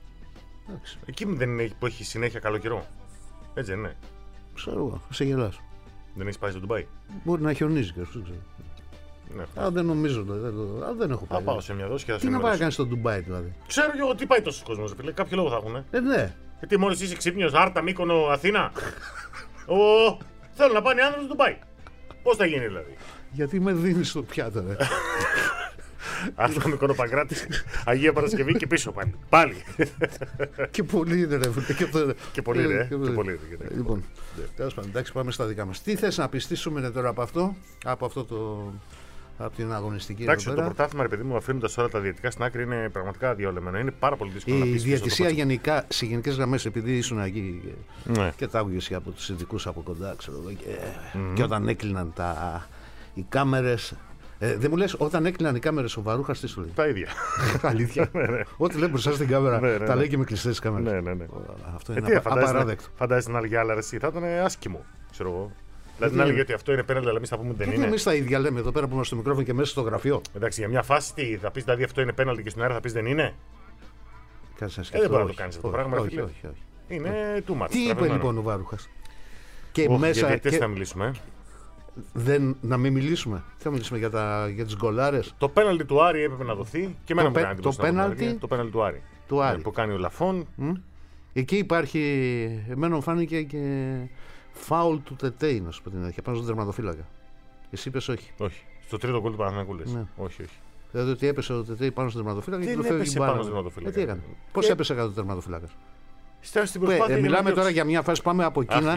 Εκεί δεν είναι που έχει συνέχεια καλό καιρό. Έτσι δεν είναι?
Ξέρω εγώ, σε γελάσω.
Δεν έχει πάει στο Ντουμπάι?
Μπορεί να χιονίζει και αυτό, ξέρω.
Ναι,
δεν νομίζω. Δεν έχω πάει.
Θα πάω σε μια δόση και θα
τι να πάει να κάνει στο Ντουμπάι, δηλαδή?
Ξέρω κι εγώ τι πάει τόσο κόσμο, φίλε. Κάποιο λόγο θα έχουν.
Ναι.
Γιατί μόλις είσαι ξύπνιος, Άρτα, Μύκονο, Αθήνα. Θέλω να πάνε οι άνθρωποι στο Ντουμπάι. Πώς θα γίνει δηλαδή?
Γιατί με δίνεις το πιάτο, ρε.
Άρτα, Μύκονο, Παγκράτης, Αγία Παρασκευή και πίσω πάλι.
Και πολύ είναι, ρε.
Και πολύ είναι.
Λοιπόν, τέλος πάντων, εντάξει, πάμε στα δικά μας. Τι θες να πιστήσουμε τώρα από αυτό το. Από την αγωνιστική.
Εντάξει, το πρωτάθλημα, ρε παιδί μου, αφήνοντας όλα τα διαιτητικά στην άκρη, είναι πραγματικά αδιόλεμενο. Είναι πάρα πολύ δύσκολο να πεις.
Η διαιτησία γενικά, σε γενικές γραμμές, επειδή ήσουν εκεί και τα άκουγες από τους ειδικούς από κοντά, ξέρω εγώ, και όταν έκλειναν οι κάμερες. Δεν μου λες, όταν έκλειναν οι κάμερες ο Βαρούχας, τι σου λέει?
Τα ίδια.
Αλήθεια. Ό,τι λέει μπροστά στην κάμερα, τα λέει και με κλειστές κάμερες.
Ναι.
Αυτό είναι απαράδεκτο.
Φαντάζεσαι την άλλη για άλλα, εσύ θα ήταν άσχημο, ξέρω εγώ. Δηλαδή να λέγει ότι αυτό είναι πέναλτι, αλλά εμείς θα πούμε ότι δεν είναι.
Εμείς τα ίδια λέμε εδώ πέρα που είμαστε στο μικρόφωνο και μέσα στο γραφείο.
Εντάξει, για μια φάση τι θα πεις, δηλαδή αυτό είναι πέναλτι και στην άλλη θα πεις δεν είναι? Δεν μπορεί να το κάνεις αυτό το πράγμα.
Όχι.
Είναι too much.
Τι είπε λοιπόν ο Βάρουχας? Και μέσα.
Γιατί θα μιλήσουμε.
Να μην μιλήσουμε. Θα μιλήσουμε για τις γκολάρες.
Το πέναλτι του Άρη έπρεπε να δοθεί και εμένα μου κάνει
το πέναλτι
του Άρη. Που κάνει ο Λαφών.
Εκεί υπάρχει. Εμένα μου φάνηκε και. Φάουλ του Τετέι, να σου πω την αλήθεια, πάνω στον τερματοφύλακα. Εσύ είπες όχι.
Όχι. Στο τρίτο γκολ του Παναθηναϊκού λες.
Ναι.
Όχι.
Δηλαδή ότι έπεσε ο Τετέι πάνω στον τερματοφύλακα και του φεύγει
πάνω στον τερματοφύλακα.
Τι έκανε? Πώς έπεσε κάτω ο τερματοφύλακας?
Μιλάμε
τώρα για μια φάση, πάμε από εκείνα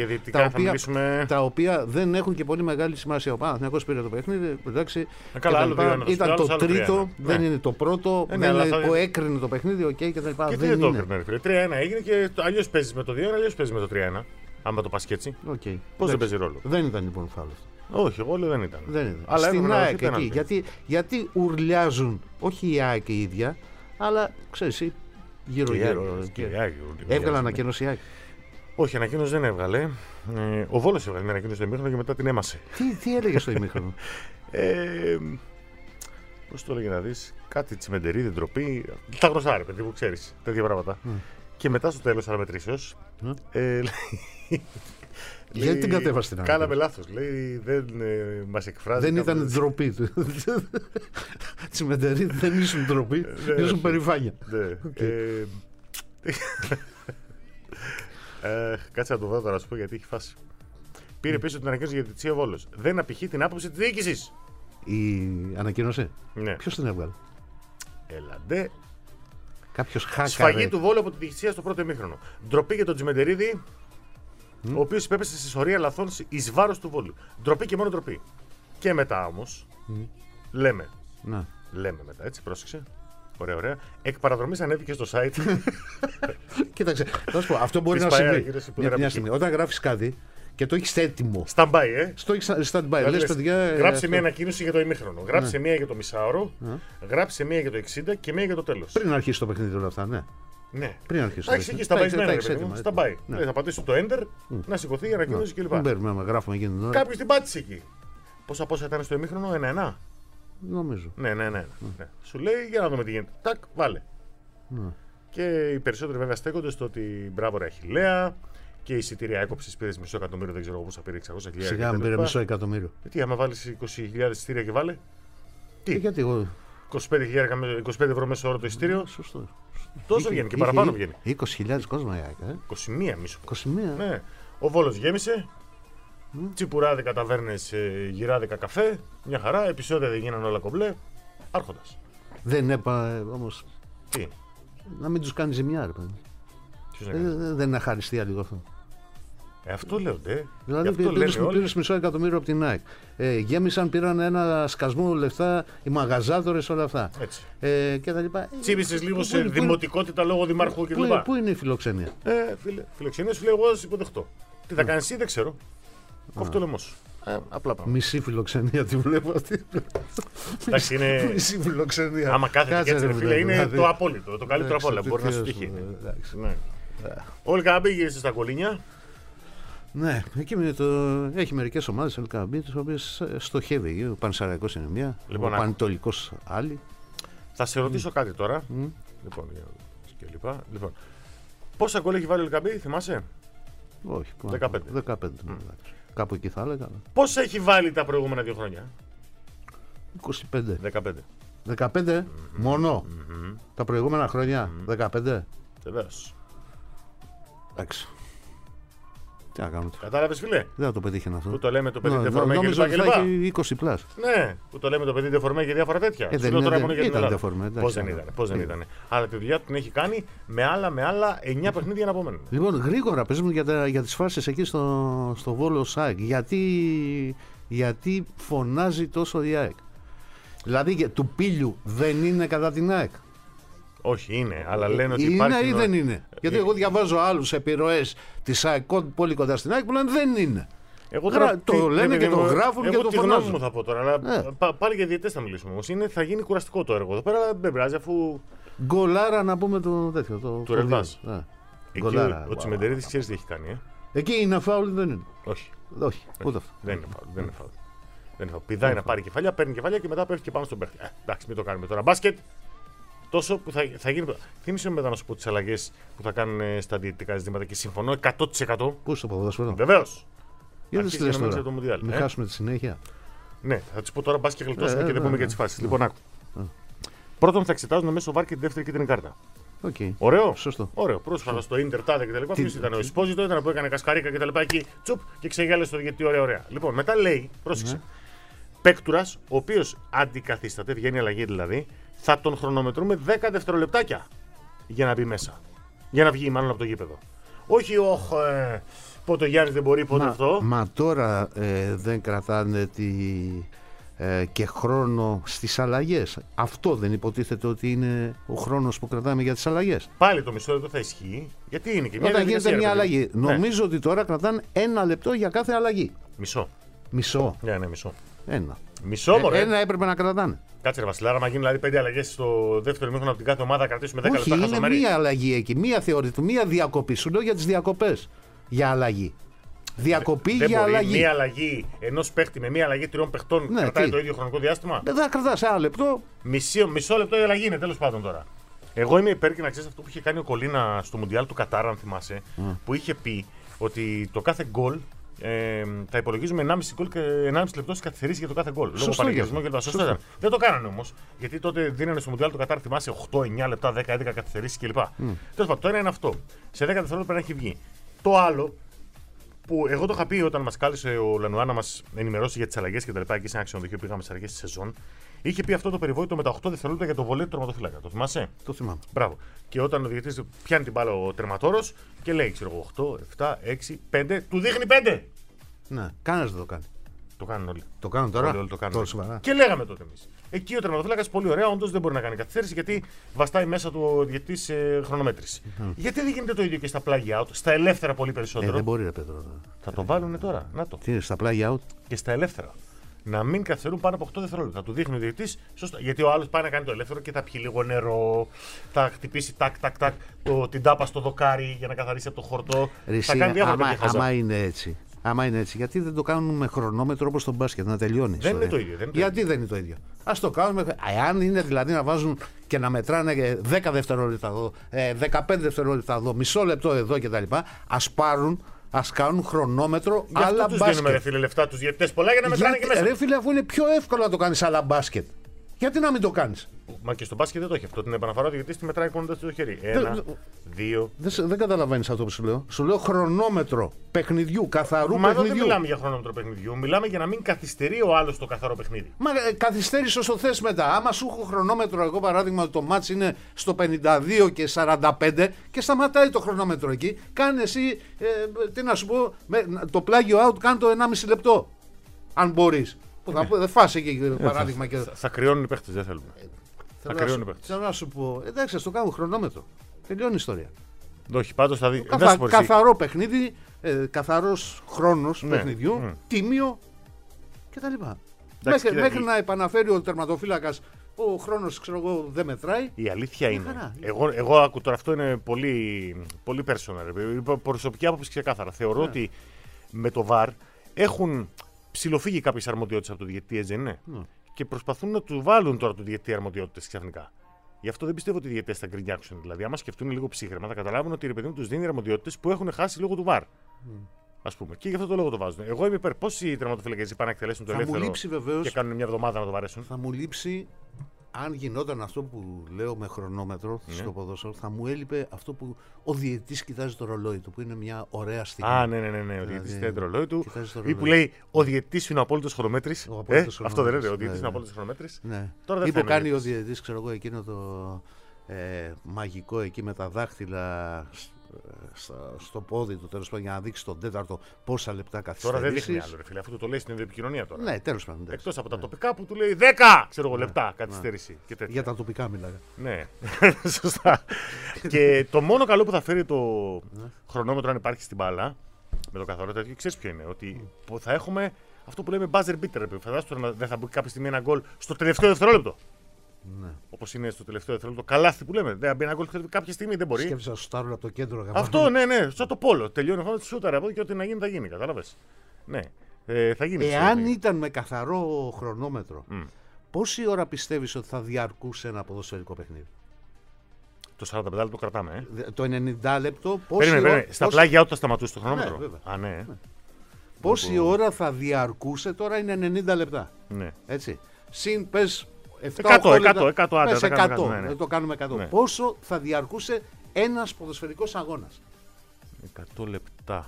τα οποία δεν έχουν και πολύ μεγάλη σημασία. Ο Παναθηναϊκός πήρε το παιχνίδι, εντάξει, ήταν το τρίτο, δεν είναι το πρώτο, που έκρινε το παιχνίδι, οκ, και τα λοιπά.
Και δεν το έκρινε, 3-1 έγινε και αλλιώς παίζεις με το 2-1, αλλιώς παίζεις με το 3-1. Άμα το πας και έτσι. Πώς δεν παίζει ρόλο?
Δεν ήταν λοιπόν φάουλ αυτό.
Όχι, εγώ λέω δεν ήταν.
Αλλά στην ΑΕΚ εκεί. Γιατί ουρλιάζουν, όχι η ΑΕΚ η ίδια, αλλά ξέρεις, γύρω-γύρω. Έβγαλε ανακοίνωση η ΑΕΚ?
Όχι, ανακοίνωση δεν έβγαλε. Ο Βόλος έβγαλε μια ανακοίνωση στο ημίχρονο και μετά την έμασε.
Τι έλεγε στο ημίχρονο?
Πώς το έλεγε να δεις? Κάτι τσιμεντερίδι, ντροπή. Τα γνωστά, ρε παιδί μου, ξέρεις τέτοια πράγματα. Και μετά στο τέλος αναμετρήσεως.
Γιατί την κατέβασε την άλλη?
Κάναμε λάθος. Λέει δεν μας εκφράζει.
Δεν ήταν ντροπή του. Τσιμεντερίδι δεν ήσουν ντροπή, ήσουν περηφάνεια.
Κάτσε να το δω τώρα, να σου πω γιατί έχει φάση. Πήρε πίσω την ανακοίνωση για τη Τσία Βόλος. Δεν απηχεί την άποψη της διοίκησης.
Η ανακοίνωση.
Ναι.
Ποιος την έβγαλε?
Έλαντε.
Κάποιος χάκαρε.
Σφαγή του Βόλου από τη διοικησία στο πρώτο ημίχρονο. Ντροπή για τον Τζιμεντερίδη, ο οποίος υπέπεσε σε σωρία λαθών εις βάρος του Βόλου. Ντροπή και μόνο ντροπή. Και μετά όμως, λέμε μετά, έτσι, πρόσεξε. Ωραία. Εκ παραδρομής ανέβηκε στο site.
Κοίταξε, θα σου πω, αυτό μπορεί να συμβεί μια στιγμή. Όταν γράφεις κάτι και το έχεις έτοιμο.
Stand-by,
Το έχεις stand-by. Λες, παιδιά,
γράψε μια ανακοίνωση για το ημίχρονο. Γράψε μια για το μισάωρο. Γράψε μια για το 60 και μια για το τέλος.
Πριν αρχίσει το παιχνίδι όλα αυτά, ναι.
Ναι.
Πριν αρχίσει.
Θα έχει εκεί stand-by. Θα πατήσει το enter, να σηκωθεί η ανακοίνωση κλπ.
Δεν παίρνουμε, γράφουμε εκείνη την ώρα.
Κάποιος την πάτησε εκεί. Πόσα ήταν στο ημίχρονο, 1-1.
Νομίζω.
Ναι. Σου λέει για να δούμε τι γίνεται. Τάκ, βάλε. Και οι περισσότεροι βέβαια στέκονται στο ότι μπράβο ρε Αχιλλέα και η εισιτήρια έκοψης πήρε μισό εκατομμύριο, δεν ξέρω πόσα πήρε, 600.000.
Σιγά μην πήρε μισό εκατομμύριο.
Τι, άμα βάλεις 20.000 εισιτήρια και βάλε. Τι,
γιατί εγώ.
25 ευρώ μέσα όρο το εισιτήριο.
Σωστό.
Τόσο βγαίνει και παραπάνω βγαίνει.
20.000 κόσμο η ΑΕΚ.
21 μισό.
21.
Ναι. Ο Βόλος γέμισε. Τσιπουράδικα ταβέρνες, γυράδικα καφέ. Μια χαρά. Επεισόδια δεν γίνανε όλα κομπλέ. Άρχοντας.
Δεν έπα όμως.
Τι.
Να μην τους κάνει ζημιά, ρε παιδί. Δεν είναι αχαριστία λίγο αυτό.
Αυτό λέω,
Δηλαδή πήρες μισό εκατομμύριο από την ΑΕΚ. Γέμισαν, πήραν ένα σκασμό λεφτά οι μαγαζάτορες, όλα αυτά.
Έτσι.
Και τα λοιπά.
Τσίπησες λίγο σε δημοτικότητα λόγω δημάρχου κλπ.
Πού είναι η φιλοξενία?
Φιλοξενία σου λέει εγώ υποδεχτώ. Τι θα κάνεις εσύ δεν ξέρω. Κόφτω το λαιμό σου. Απλά πράγματα.
Μισή φιλοξενία τη βλέπω αυτή.
Εντάξει, είναι.
Μισή φιλοξενία.
Άμα κάθεται και έτσι, φίλε, είναι το απόλυτο. Το καλύτερο από όλα. Μπορεί να σου τύχει. Όλοι Καμπή στα κολλήνια.
Ναι, εκεί έχει μερικές ομάδες ο Καμπή, τις οποίες στοχεύει. Ο Πανσεραϊκός είναι μία, ο Πανετολικός άλλη.
Θα σε ρωτήσω κάτι τώρα. Λοιπόν, πόσα γκολ έχει βάλει ο Καμπή, θυμάσαι?
Όχι, 15. Κάπου εκεί θα έλεγα.
Πόσα έχει βάλει τα προηγούμενα 2 χρόνια?
25. 15 μόνο. Τα προηγούμενα χρόνια 15.
Βεβαίως.
Εντάξει. Τι να κάνουμε.
Κατάλαβες, φίλε?
Δεν θα το πετύχει αυτό.
Που το λέμε το παιδί δεφορμέ και λοιπά.
Νόμιζα ότι 20 πλάς.
Ναι, που το λέμε το παιδί δεφορμέ και διάφορα τέτοια.
Δεν ήταν δεφορμέ.
Πώς δεν ήταν. Αλλά τη δουλειά του την έχει κάνει με άλλα 9 παιχνίδια να απομένουν.
Λοιπόν, γρήγορα παίζουμε για τις φάσεις εκεί στο Βόλο ΣΑΕΚ. Γιατί φωνάζει τόσο η ΑΕΚ? Δηλαδή του Πήλιου δεν είναι κατά την ΑΕΚ?
Όχι, είναι, αλλά λένε ότι
είναι
υπάρχει.
Είναι ή δεν είναι? Γιατί εγώ διαβάζω άλλους επιρροές της ΑΕΚ πολύ κοντά στην ΑΕΚ που λένε δεν είναι. Το λένε και το γράφουν και το φωνάζουν.
Εγώ τη γνώμη μου θα πω τώρα, αλλά πάλι για διαιτητές θα μιλήσουμε όμως. Θα γίνει κουραστικό το έργο εδώ πέρα, αλλά δεν πειράζει αφού.
Γκολάρα να πούμε το τέτοιο.
Του Ρελβάζ. Εκεί ο Τσιμεντερίδης ξέρεις τι έχει κάνει.
Εκεί είναι φάουλ, δεν είναι?
Όχι,
ούτε αυτό.
Δεν είναι φάουλ. Πηδάει να πάρει κεφάλια, παίρνει κεφάλια και μετά πέφτει και πάνω στον παίχτη. Εντάξει, μην το κάνουμε τώρα. Μπάσκετ. Τόσο που θα γίνει. Θύμισε με μετά να σου πω τις αλλαγές που θα κάνουν στα διαιτητικά ζητήματα και συμφωνώ 100%.
Πού στο ποδόσφαιρο?
Βεβαίως.
Γιατί δεν λες τώρα? Μην χάσουμε τη συνέχεια.
Ναι, θα του πω τώρα μπάσκετ και γλιτώσουμε και δεν πούμε για τις φάσεις. Λοιπόν, άκου. Πρώτον θα εξετάζουν μέσω βάρ και τη δεύτερη κίτρινη κάρτα. Ωραίο.
Σωστό.
Ωραίο. Πρόσφατα στο Ίντερ τάδε και τα λοιπά. Ποιος ήταν? Ο Εσπόζητο ήταν που έκανε κασκαρίκα και τα λοιπά εκεί. Τσουπ και ξεγέλασε το γιατί ωραία. Λοιπόν, μετά λέει, πρόσεξε. Παίκτουρας, ο οποίος αντικαθίσταται, βγαίνει αλλαγή δηλαδή, θα τον χρονομετρούμε 10 δευτερολεπτάκια για να μπει μέσα. Για να βγει μάλλον από το γήπεδο. Όχι, πότε ο Γιάννης δεν μπορεί, πότε αυτό.
Μα τώρα δεν κρατάνε και χρόνο στις αλλαγές. Αυτό δεν υποτίθεται ότι είναι ο χρόνος που κρατάμε για τις αλλαγές?
Πάλι το μισό λεπτό θα ισχύει. Γιατί είναι και μια
όταν γίνεται μια αλλαγή. Ναι. Νομίζω ότι τώρα κρατάνε 1 λεπτό για κάθε αλλαγή. Μισό.
Ναι, μισό.
Μισό, ένα έπρεπε να κρατάνε.
Κάτσε ρε Βασιλάρα, μα γίνει δηλαδή 5 αλλαγές στο δεύτερο ημίχρονο από την κάθε ομάδα, κρατήσουμε 10 λεπτά.
Όχι, είναι μία αλλαγή εκεί. Μία θεωρητική, μία διακοπή. Σου λέω για τις διακοπές. Για αλλαγή. Διακοπή
δεν
για
μπορεί
αλλαγή.
Μία αλλαγή ενός παίχτη με μία αλλαγή 3 παιχτών κρατάει το ίδιο χρονικό διάστημα.
Δεν θα κρατάς 1 λεπτό.
Μισό λεπτό η αλλαγή είναι, τέλος πάντων τώρα. Εγώ είμαι υπέρ και να ξέρεις αυτό που είχε κάνει ο Κολίνα στο Μουντιάλ του Κατάρ, αν θυμάσαι, που είχε πει ότι το κάθε γκολ. Θα υπολογίζουμε 1,5 λεπτό στις καθυστερήσεις για το κάθε γκολ. Λόγω πανηγυρισμού και τα σωστά. Δεν το κάνανε όμως. Γιατί τότε δίνανε στο Μουντιάλ του Κατάρ, θυμάσαι, 8-9 λεπτά, 10-11 καθυστερήσεις κλπ. Τέλος πάντων, το ένα είναι αυτό. Σε 10 δευτερόλεπτα πρέπει να έχει βγει. Το άλλο που εγώ το είχα πει όταν μας κάλεσε ο Λανουά να μας ενημερώσει για τις αλλαγές και τα λοιπά, εκεί σε ένα ξενοδοχείο που πήγαμε στις αρχές της σεζόν, είχε πει αυτό το περιβόητο με τα 8 δευτερόλεπτα για το βολέ του τερματοφύλακα. Το θυμάσαι?
Το θυμάμαι.
Μπράβο. Και όταν ο διαιτητής πιάνει την μπάλα ο τερματόρος και λέει, ξέρω εγώ, 8, 7, 6, 5, του δείχνει 5.
Ναι, κανένας δεν το κάνει.
Το κάνουν όλοι.
Το κάνουν τώρα.
Όλοι το κάνουν. Και λέγαμε τότε εμείς. Εκεί ο τερματοφύλακας πολύ ωραία, όντως δεν μπορεί να κάνει καθυστέρηση γιατί βαστάει μέσα του ο διαιτητής χρονομέτρηση. Γιατί δεν γίνεται το ίδιο και στα play out, στα ελεύθερα πολύ περισσότερο?
Δεν μπορεί, ρε Πέτρο.
Θα το βάλουν τώρα. Να το.
Τι είναι, στα play out?
Και στα ελεύθερα. Να μην καθυστερούν πάνω από 8 δευτερόλεπτα. Θα του δείχνει ο διαιτητής σωστά. Γιατί ο άλλος πάει να κάνει το ελεύθερο και θα πιει λίγο νερό, θα χτυπήσει τάκ την τάπα στο δοκάρι για να καθαρίσει από το χορτό. Θα κάνει διάφορα τέτοια.
Άμα είναι έτσι, γιατί δεν το κάνουν με χρονόμετρο όπως στο μπάσκετ, να τελειώνει?
Δεν είναι το ίδιο.
Γιατί δεν είναι το ίδιο? Ας το κάνουμε. Αν είναι δηλαδή να βάζουν και να μετράνε 10 δευτερόλεπτα εδώ, 15 δευτερόλεπτα εδώ, μισό λεπτό εδώ κτλ. Ας κάνουν χρονόμετρο για άλλα μπάσκετ.
Τους δίνουμε, ρε φίλε, λεφτά τους διαιτητές πολλά για να μετράνε και μέσα.
Ρε φίλε, αφού είναι πιο εύκολο να το κάνεις άλλα μπάσκετ. Γιατί να μην το κάνεις?
Μα και στο μπάσκετ δεν το έχει αυτό. Την επαναφορά του γιατί τη μετράει κοντά στο χέρι. 1, 2.
Δεν καταλαβαίνεις αυτό που σου λέω. Σου λέω χρονόμετρο παιχνιδιού, καθαρού
Μα
παιχνιδιού.
δεν μιλάμε για χρονόμετρο παιχνιδιού. Μιλάμε για να μην καθυστερεί ο άλλος το καθαρό παιχνίδι.
Μα καθυστέρησε όσο θες μετά. Άμα σου έχω χρονόμετρο, εγώ παράδειγμα, το μάτς είναι στο 52 και 45 και σταματάει το χρονόμετρο εκεί. Κάνε εσύ, τι να σου πω, το πλάγιο out κάνει το 1,5 λεπτό. Αν μπορείς. Δεν φας εκεί παράδειγμα.
Θα κρυώνουν οι παίχτες, δεν θέλουμε.
Θέλω να σου πω, εντάξει, ας το κάνουμε χρονόμετρο. Τελειώνει η ιστορία.
Όχι, πάντως θα δει.
Καθαρό παιχνίδι, καθαρός χρόνος παιχνιδιού, τίμιο κτλ. Μέχρι να επαναφέρει ο τερματοφύλακας, ο χρόνος ξέρω εγώ δεν μετράει.
Η αλήθεια είναι. Εγώ ακούω τώρα, αυτό είναι πολύ, πολύ personal. Προσωπική άποψη ξεκάθαρα. Θεωρώ ότι με το VAR έχουν ψιλοφύγει κάποιες αρμοδιότητες από το διαιτητή, έτσι δεν είναι? Και προσπαθούν να του βάλουν τώρα το διαιτητή αρμοδιότητες ξαφνικά. Γι' αυτό δεν πιστεύω ότι οι διαιτητές θα γκρινιάξουν. Δηλαδή, άμα σκεφτούν λίγο ψύχρεμα, θα καταλάβουν ότι η παιδί μου τους δίνει αρμοδιότητες που έχουν χάσει λόγω του VAR. Ας πούμε. Και γι' αυτό το λόγο το βάζουν. Εγώ είμαι υπέρ. Πόσοι τερματοφύλακες πάνε να εκτελέσουν το ελεύθερο και κάνουν μια εβδομάδα να το βαρέσουν?
Θα μου λείψει, αν γινόταν αυτό που λέω με χρονόμετρο στο ποδόσφαιρο, θα μου έλειπε αυτό που ο διαιτητής κοιτάζει το ρολόι του, που είναι μια ωραία στιγμή.
Ναι. Ο διαιτητής κοιτάζει το ρολόι του. Ή που λέει ο διαιτητής είναι ο απόλυτος χρονομέτρης. Αυτό δεν είναι. Ο διαιτητής είναι ο απόλυτος χρονομέτρης.
Ή που κάνει ο διαιτητής, ξέρω εγώ, εκείνο το μαγικό εκεί με τα δάχτυλα στο πόδι του, τέλος πάντων, για να δείξει τον τέταρτο πόσα λεπτά καθυστέρηση.
Τώρα δεν δείχνει άλλο, ρε φίλε, αφού το λέει στην επικοινωνία τώρα.
Ναι, τέλος πάντων.
Εκτός από τα τοπικά που του λέει 10 λεπτά καθυστέρηση.
Για τα τοπικά μιλάει.
Ναι, σωστά. Και το μόνο καλό που θα φέρει το χρονόμετρο, αν υπάρχει στην μπάλα, με το καθαρό τέτοιο, ξέρεις ποιο είναι? Ότι θα έχουμε αυτό που λέμε buzzer beater. Φαντάζομαι δεν θα μπει κάποια στιγμή ένα γκολ στο τελευταίο δευτερόλεπτο. Ναι. Όπως είναι στο τελευταίο δευτερόλεπτο, καλάθι που λέμε. Δεν μπει ένα γκολ κάποια στιγμή, δεν μπορεί.
Σκέφτεσαι να σουτάρουν από το κέντρο.
Αυτό, ναι, σαν το πόλο. Τελειώνει αυτό, σούταρε από εδώ και ό,τι να γίνει θα γίνει. Κατάλαβες? Ναι, θα γίνει.
Εάν ήταν με καθαρό χρονόμετρο, πόση ώρα πιστεύεις ότι θα διαρκούσε ένα ποδοσφαιρικό παιχνίδι?
Το 45 λεπτό κρατάμε.
Το 90 λεπτό.
Περίμενε. Στα πλάγια όταν σταματούσε το χρονόμετρο. Ναι.
Πόση ώρα θα διαρκούσε? Τώρα είναι 90 λεπτά.
Ναι.
Έτσι. Συν πες
100 άντρα.
Δεν το κάνουμε 100. Ναι. Πόσο θα διαρκούσε ένας ποδοσφαιρικός αγώνας?
100 λεπτά.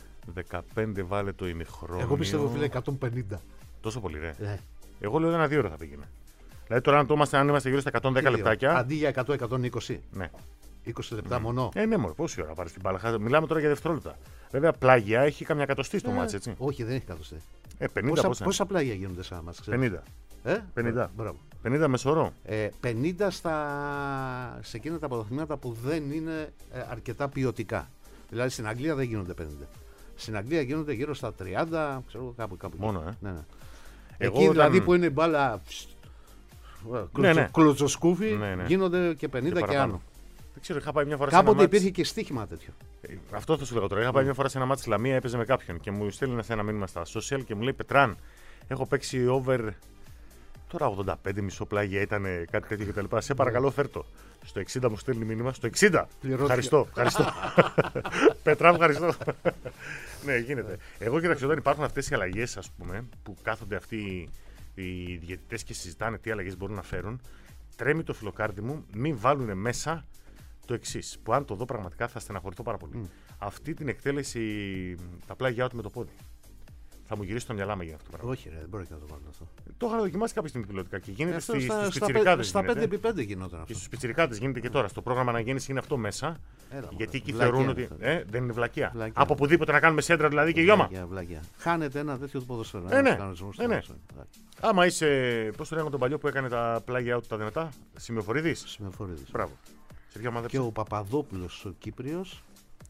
15 βάλε το ημιχρόνιο.
Εγώ πιστεύω, φίλε, 150.
Τόσο πολύ, ρε. Εγώ λέω 1-2 ώρα θα πήγαινε. Δηλαδή τώρα αν είμαστε γύρω στα 110 λεπτάκια.
Αντί για 100-120.
Ναι.
20 λεπτά μόνο.
Ναι, μόνο. Πόση ώρα πάρει την μπάλα? Μιλάμε τώρα για δευτερόλεπτα. Βέβαια, πλάγια έχει καμιά εκατοστή στο μάτς, έτσι.
Όχι, δεν έχει εκατοστή.
50
πόσα πλάγια γίνονται σαν μάτς?
50. 50 μεσορό.
50 σε εκείνα τα ποδοσφαιρήματα που δεν είναι αρκετά ποιοτικά. Δηλαδή στην Αγγλία δεν γίνονται 50. Στην Αγγλία γίνονται γύρω στα 30, ξέρω κάπου.
Μόνο,
Ναι. Εκεί δηλαδή που είναι η μπάλα κλωτσοσκούφι, γίνονται και 50 και άνω.
Δεν ξέρω, είχα πάει μια φορά
κάποτε υπήρχε και στοίχημα τέτοιο.
Αυτό θα σου λέγω τώρα. Είχα πάει μια φορά σε ένα μάτι στη Λαμία, έπαιζε με κάποιον και μου στέλνει ένα μήνυμα στα social και μου λέει: Πετράν, έχω παίξει over. Τώρα 85 μισό πλάγια ήταν κάτι τέτοιο κτλ. Σε παρακαλώ, φέρτο. Στο 60 μου στέλνει μήνυμα. Στο 60! Ευχαριστώ. Πετρά, ευχαριστώ. Ναι, γίνεται. Εγώ κοιτάξτε, όταν υπάρχουν αυτές οι αλλαγές, ας πούμε, που κάθονται αυτοί οι διαιτητές και συζητάνε τι αλλαγές μπορούν να φέρουν, τρέμει το φιλοκάρτι μου, μην βάλουν μέσα το εξής. Που αν το δω πραγματικά θα στεναχωρηθώ πάρα πολύ. Αυτή την εκτέλεση, τα πλάγια out με το πόδι. Θα μου γυρίσει το μυαλά μου για αυτό το πράγμα.
Όχι, ρε, δεν μπορεί να το βάλω αυτό.
Το είχα δοκιμάσει κάποια στιγμή πιλωτικά και γίνεται στους πιτσιρικάδες.
Στα 5x5 γινόταν αυτό.
Και στους πιτσιρικάδες γίνεται και τώρα. Στο πρόγραμμα αναγέννηση είναι αυτό μέσα. Γιατί εκεί θεωρούν ότι. Δεν είναι βλακεία. Από οπουδήποτε να κάνουμε σέντρα δηλαδή και γιώμα.
Χάνεται ένα τέτοιο ποδόσφαιρο.
Ναι. Άμα είσαι. Πώς το λέγανε τον παλιό που έκανε τα πλάγια out τα δυνατά, Σημειοφορίδης. Μπράβο.
Και ο Παπαδόπουλος ο Κύπριος.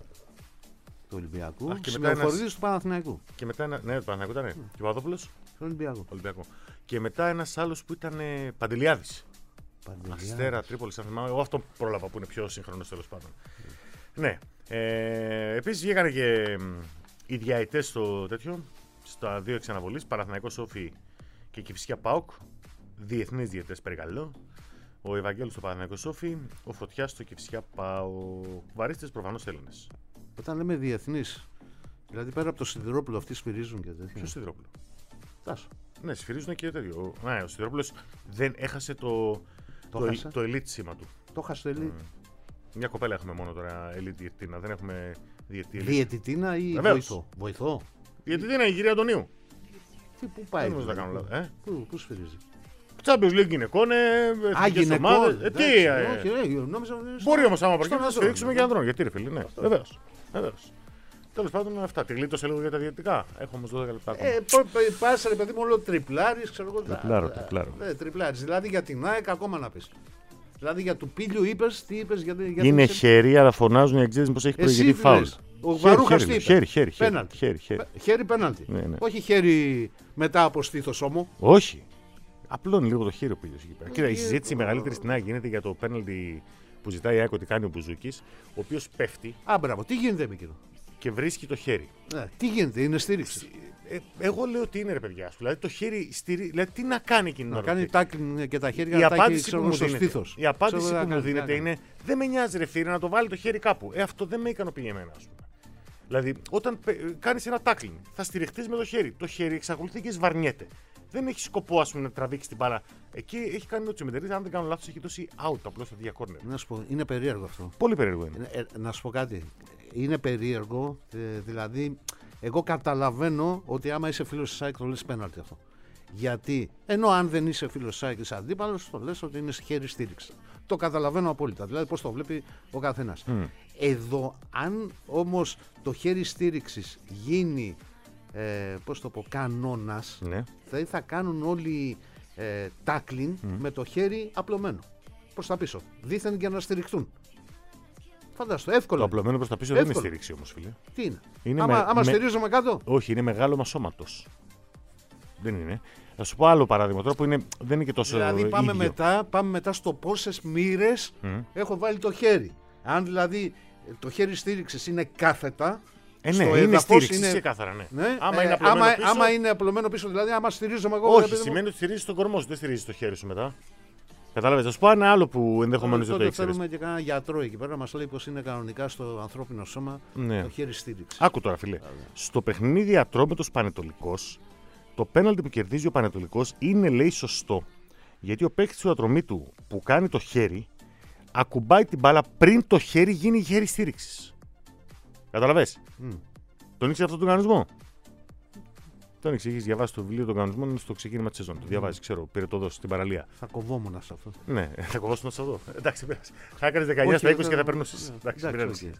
Του Ολυμπιακού. Σημειοφορίδης του Παναθηναϊκού.
Και μετά ναι, του Παναθηναϊκού ήταν. Και ο Παπαδόπουλος. Ολυμπιακό. Και μετά ένας άλλος που ήταν Παντελιάδης. Αστέρα, Τρίπολης, αν θυμάμαι. Εγώ αυτό πρόλαβα που είναι πιο σύγχρονος τέλος πάντων. Ναι. Επίσης βγήκαν και οι διαητές στο τέτοιο. Στα δύο εξαναβολής. Παναθηναϊκός Σόφι και Κηφισιά ΠΑΟΚ. Διεθνείς διαιτές, παρακαλώ. Ο Ευαγγέλος στο Παναθηναϊκό Σόφι. Ο Φωτιάς στο Κηφισιά ΠΑΟΚ. Βαρίστες προφανώς Έλληνες.
Όταν λέμε διεθνείς, δηλαδή πέρα από το Σιδηρόπουλο, αυτοί σφυρίζουν και τέτοια.
Ποιο Σιδηρόπουλο?
Φτάσω.
Ναι, σφυρίζουν και τέτοιο. Ναι, ο Σιδηρόπουλος δεν έχασε το elite σήμα του.
Το έχασε το elite.
Μια κοπέλα έχουμε μόνο τώρα, elite διαιτητήνα. Δεν έχουμε διαιτητή.
Διαιτητήνα ή
Βεβαίως.
βοηθό.
Διαιτητήνα η κυρία Αντωνίου.
Πού πάει.
Δεν θα κάνω λάθος.
Πού σφυρίζει.
Champions League γυναικών, εθνικές ομάδες. Μπορεί όμως άμα προκειμένου να σφυρίξουμε και ανδρών. Γιατί ρε φίλοι, ναι, βεβαίως. Τέλος πάντων αυτά. Τη γλίτωσε λίγο για τα διαιτητικά. Έχω όμως 12 λεπτά ακόμα.
Πας ρε παιδί μου όλο τριπλάρις, ξέρω εγώ.
Τριπλάρο.
Τριπλάρις. Δηλαδή για την ΑΕΚ ακόμα να πεις. Δηλαδή για του Πίλιου είπες, τι είπες για
είναι χέρι, αλλά φωνάζουν οι εξέδες πως έχει προηγηθεί φάουλ.
Ο Βαρούχας τι είπε.
Χέρι.
Χέρι πέναλτι.
Ναι.
Όχι χέρι μετά από στήθος ώμο.
Όχι. Απλώνει λίγο το χέρι ο Πίλιος εκεί πέρα. Κοίτα, η συζήτηση μεγαλύτερη στην ΑΕΚ γίνεται για το πέναλτι που ζητάει η ΑΕΚ ότι κάνει ο Μπουζούκης, ο οποίος πέφτει.
Μπράβο, τι γίνεται με εκείνο.
Και βρίσκει το χέρι.
Τι γίνεται, είναι στήριξη.
Εγώ λέω τι είναι ρε παιδιά σου. Δηλαδή το χέρι στηρίζει. Δηλαδή τι να κάνει εκείνη την ώρα.
Να κάνει τάκλιν και τα χέρια
η
να τα
απάντηση που μου
στο
δίνεται,
στήθος.
η απάντηση που μου δίνεται είναι δεν με νοιάζει ρε φίλε να το βάλει το χέρι κάπου. Αυτό δεν με ικανοποιεί εμένα, ας πούμε. Δηλαδή όταν κάνεις ένα τάκλιν θα στηριχτείς με το χέρι. Το χέρι εξακολουθεί και σβαρνιέται. Δεν έχει σκοπό ας πούμε, να τραβήξει την μπάλα. Εκεί έχει κάνει ο Τσιμεντερής, αν δεν κάνω λάθος, έχει δώσει out απλώς στα δύο κόρνερ.
Να σου πω, είναι περίεργο αυτό.
Πολύ περίεργο είναι.
Να σου πω κάτι. Είναι περίεργο, δηλαδή, εγώ καταλαβαίνω ότι άμα είσαι φίλος της ΑΕΚ το λες πέναλτι αυτό. Γιατί, ενώ αν δεν είσαι φίλος της ΑΕΚ, είσαι αντίπαλος, το λες ότι είναι χέρι στήριξη. Το καταλαβαίνω απόλυτα. Δηλαδή, πώς το βλέπει ο καθένας. Εδώ, αν όμως το χέρι στήριξης γίνει, πώς το πω, κανόνας,
ναι.
δηλαδή θα κάνουν όλοι τάκλιν με το χέρι απλωμένο. Προς τα πίσω. Δήθεν για να στηριχτούν. Φανταστό, εύκολο.
Το απλωμένο προς τα πίσω δεν είναι στήριξη όμως, φίλε.
Τι είναι. Άμα στηρίζουμε κάτω.
Όχι, είναι μεγάλωμα σώματος. Δεν είναι. Θα σου πω άλλο παράδειγμα τώρα που δεν είναι και τόσο.
Δηλαδή πάμε μετά στο πόσες μοίρες έχω βάλει το χέρι. Αν δηλαδή το χέρι στήριξης είναι κάθετα.
Ναι, είναι στήριξη ξεκάθαρα, ναι.
Άμα είναι απλωμένο πίσω, δηλαδή άμα στηρίζομαι εγώ.
Όχι, σημαίνει ότι στηρίζεις τον κορμό σου, δεν στηρίζεις το χέρι σου μετά. Κατάλαβες, θα σου πω ένα άλλο που ενδεχομένως δεν το ήξερες.
Τότε θέλουμε και κανένα γιατρό εκεί πέρα να μας λέει πως είναι κανονικά στο ανθρώπινο σώμα το χέρι στήριξη.
Άκου τώρα, φίλε. Στο παιχνίδι Ατρόμητος Πανετολικός, το πέναλτι που κερδίζει ο Πανετολικός είναι, λέει, σωστό. Γιατί ο παίκτης του Ατρομήτου που κάνει το χέρι ακουμπάει την μπάλα πριν το χέρι γίνει χέρι στήριξης. Καταλαβες. Τον ήξερε αυτόν τον κανονισμό. Τον έχεις διαβάσει το βιβλίο των κανονισμών στο ξεκίνημα της σεζόν. Το διαβάζει, ξέρω, πήρε το δώσει στην παραλία.
Θα κοβόμουν σε αυτό.
Ναι, θα κοβόσουν σε αυτό. Εντάξει, πέρασε. Θα έκανες 19 στα 20 και θα περνούσες. Εντάξει.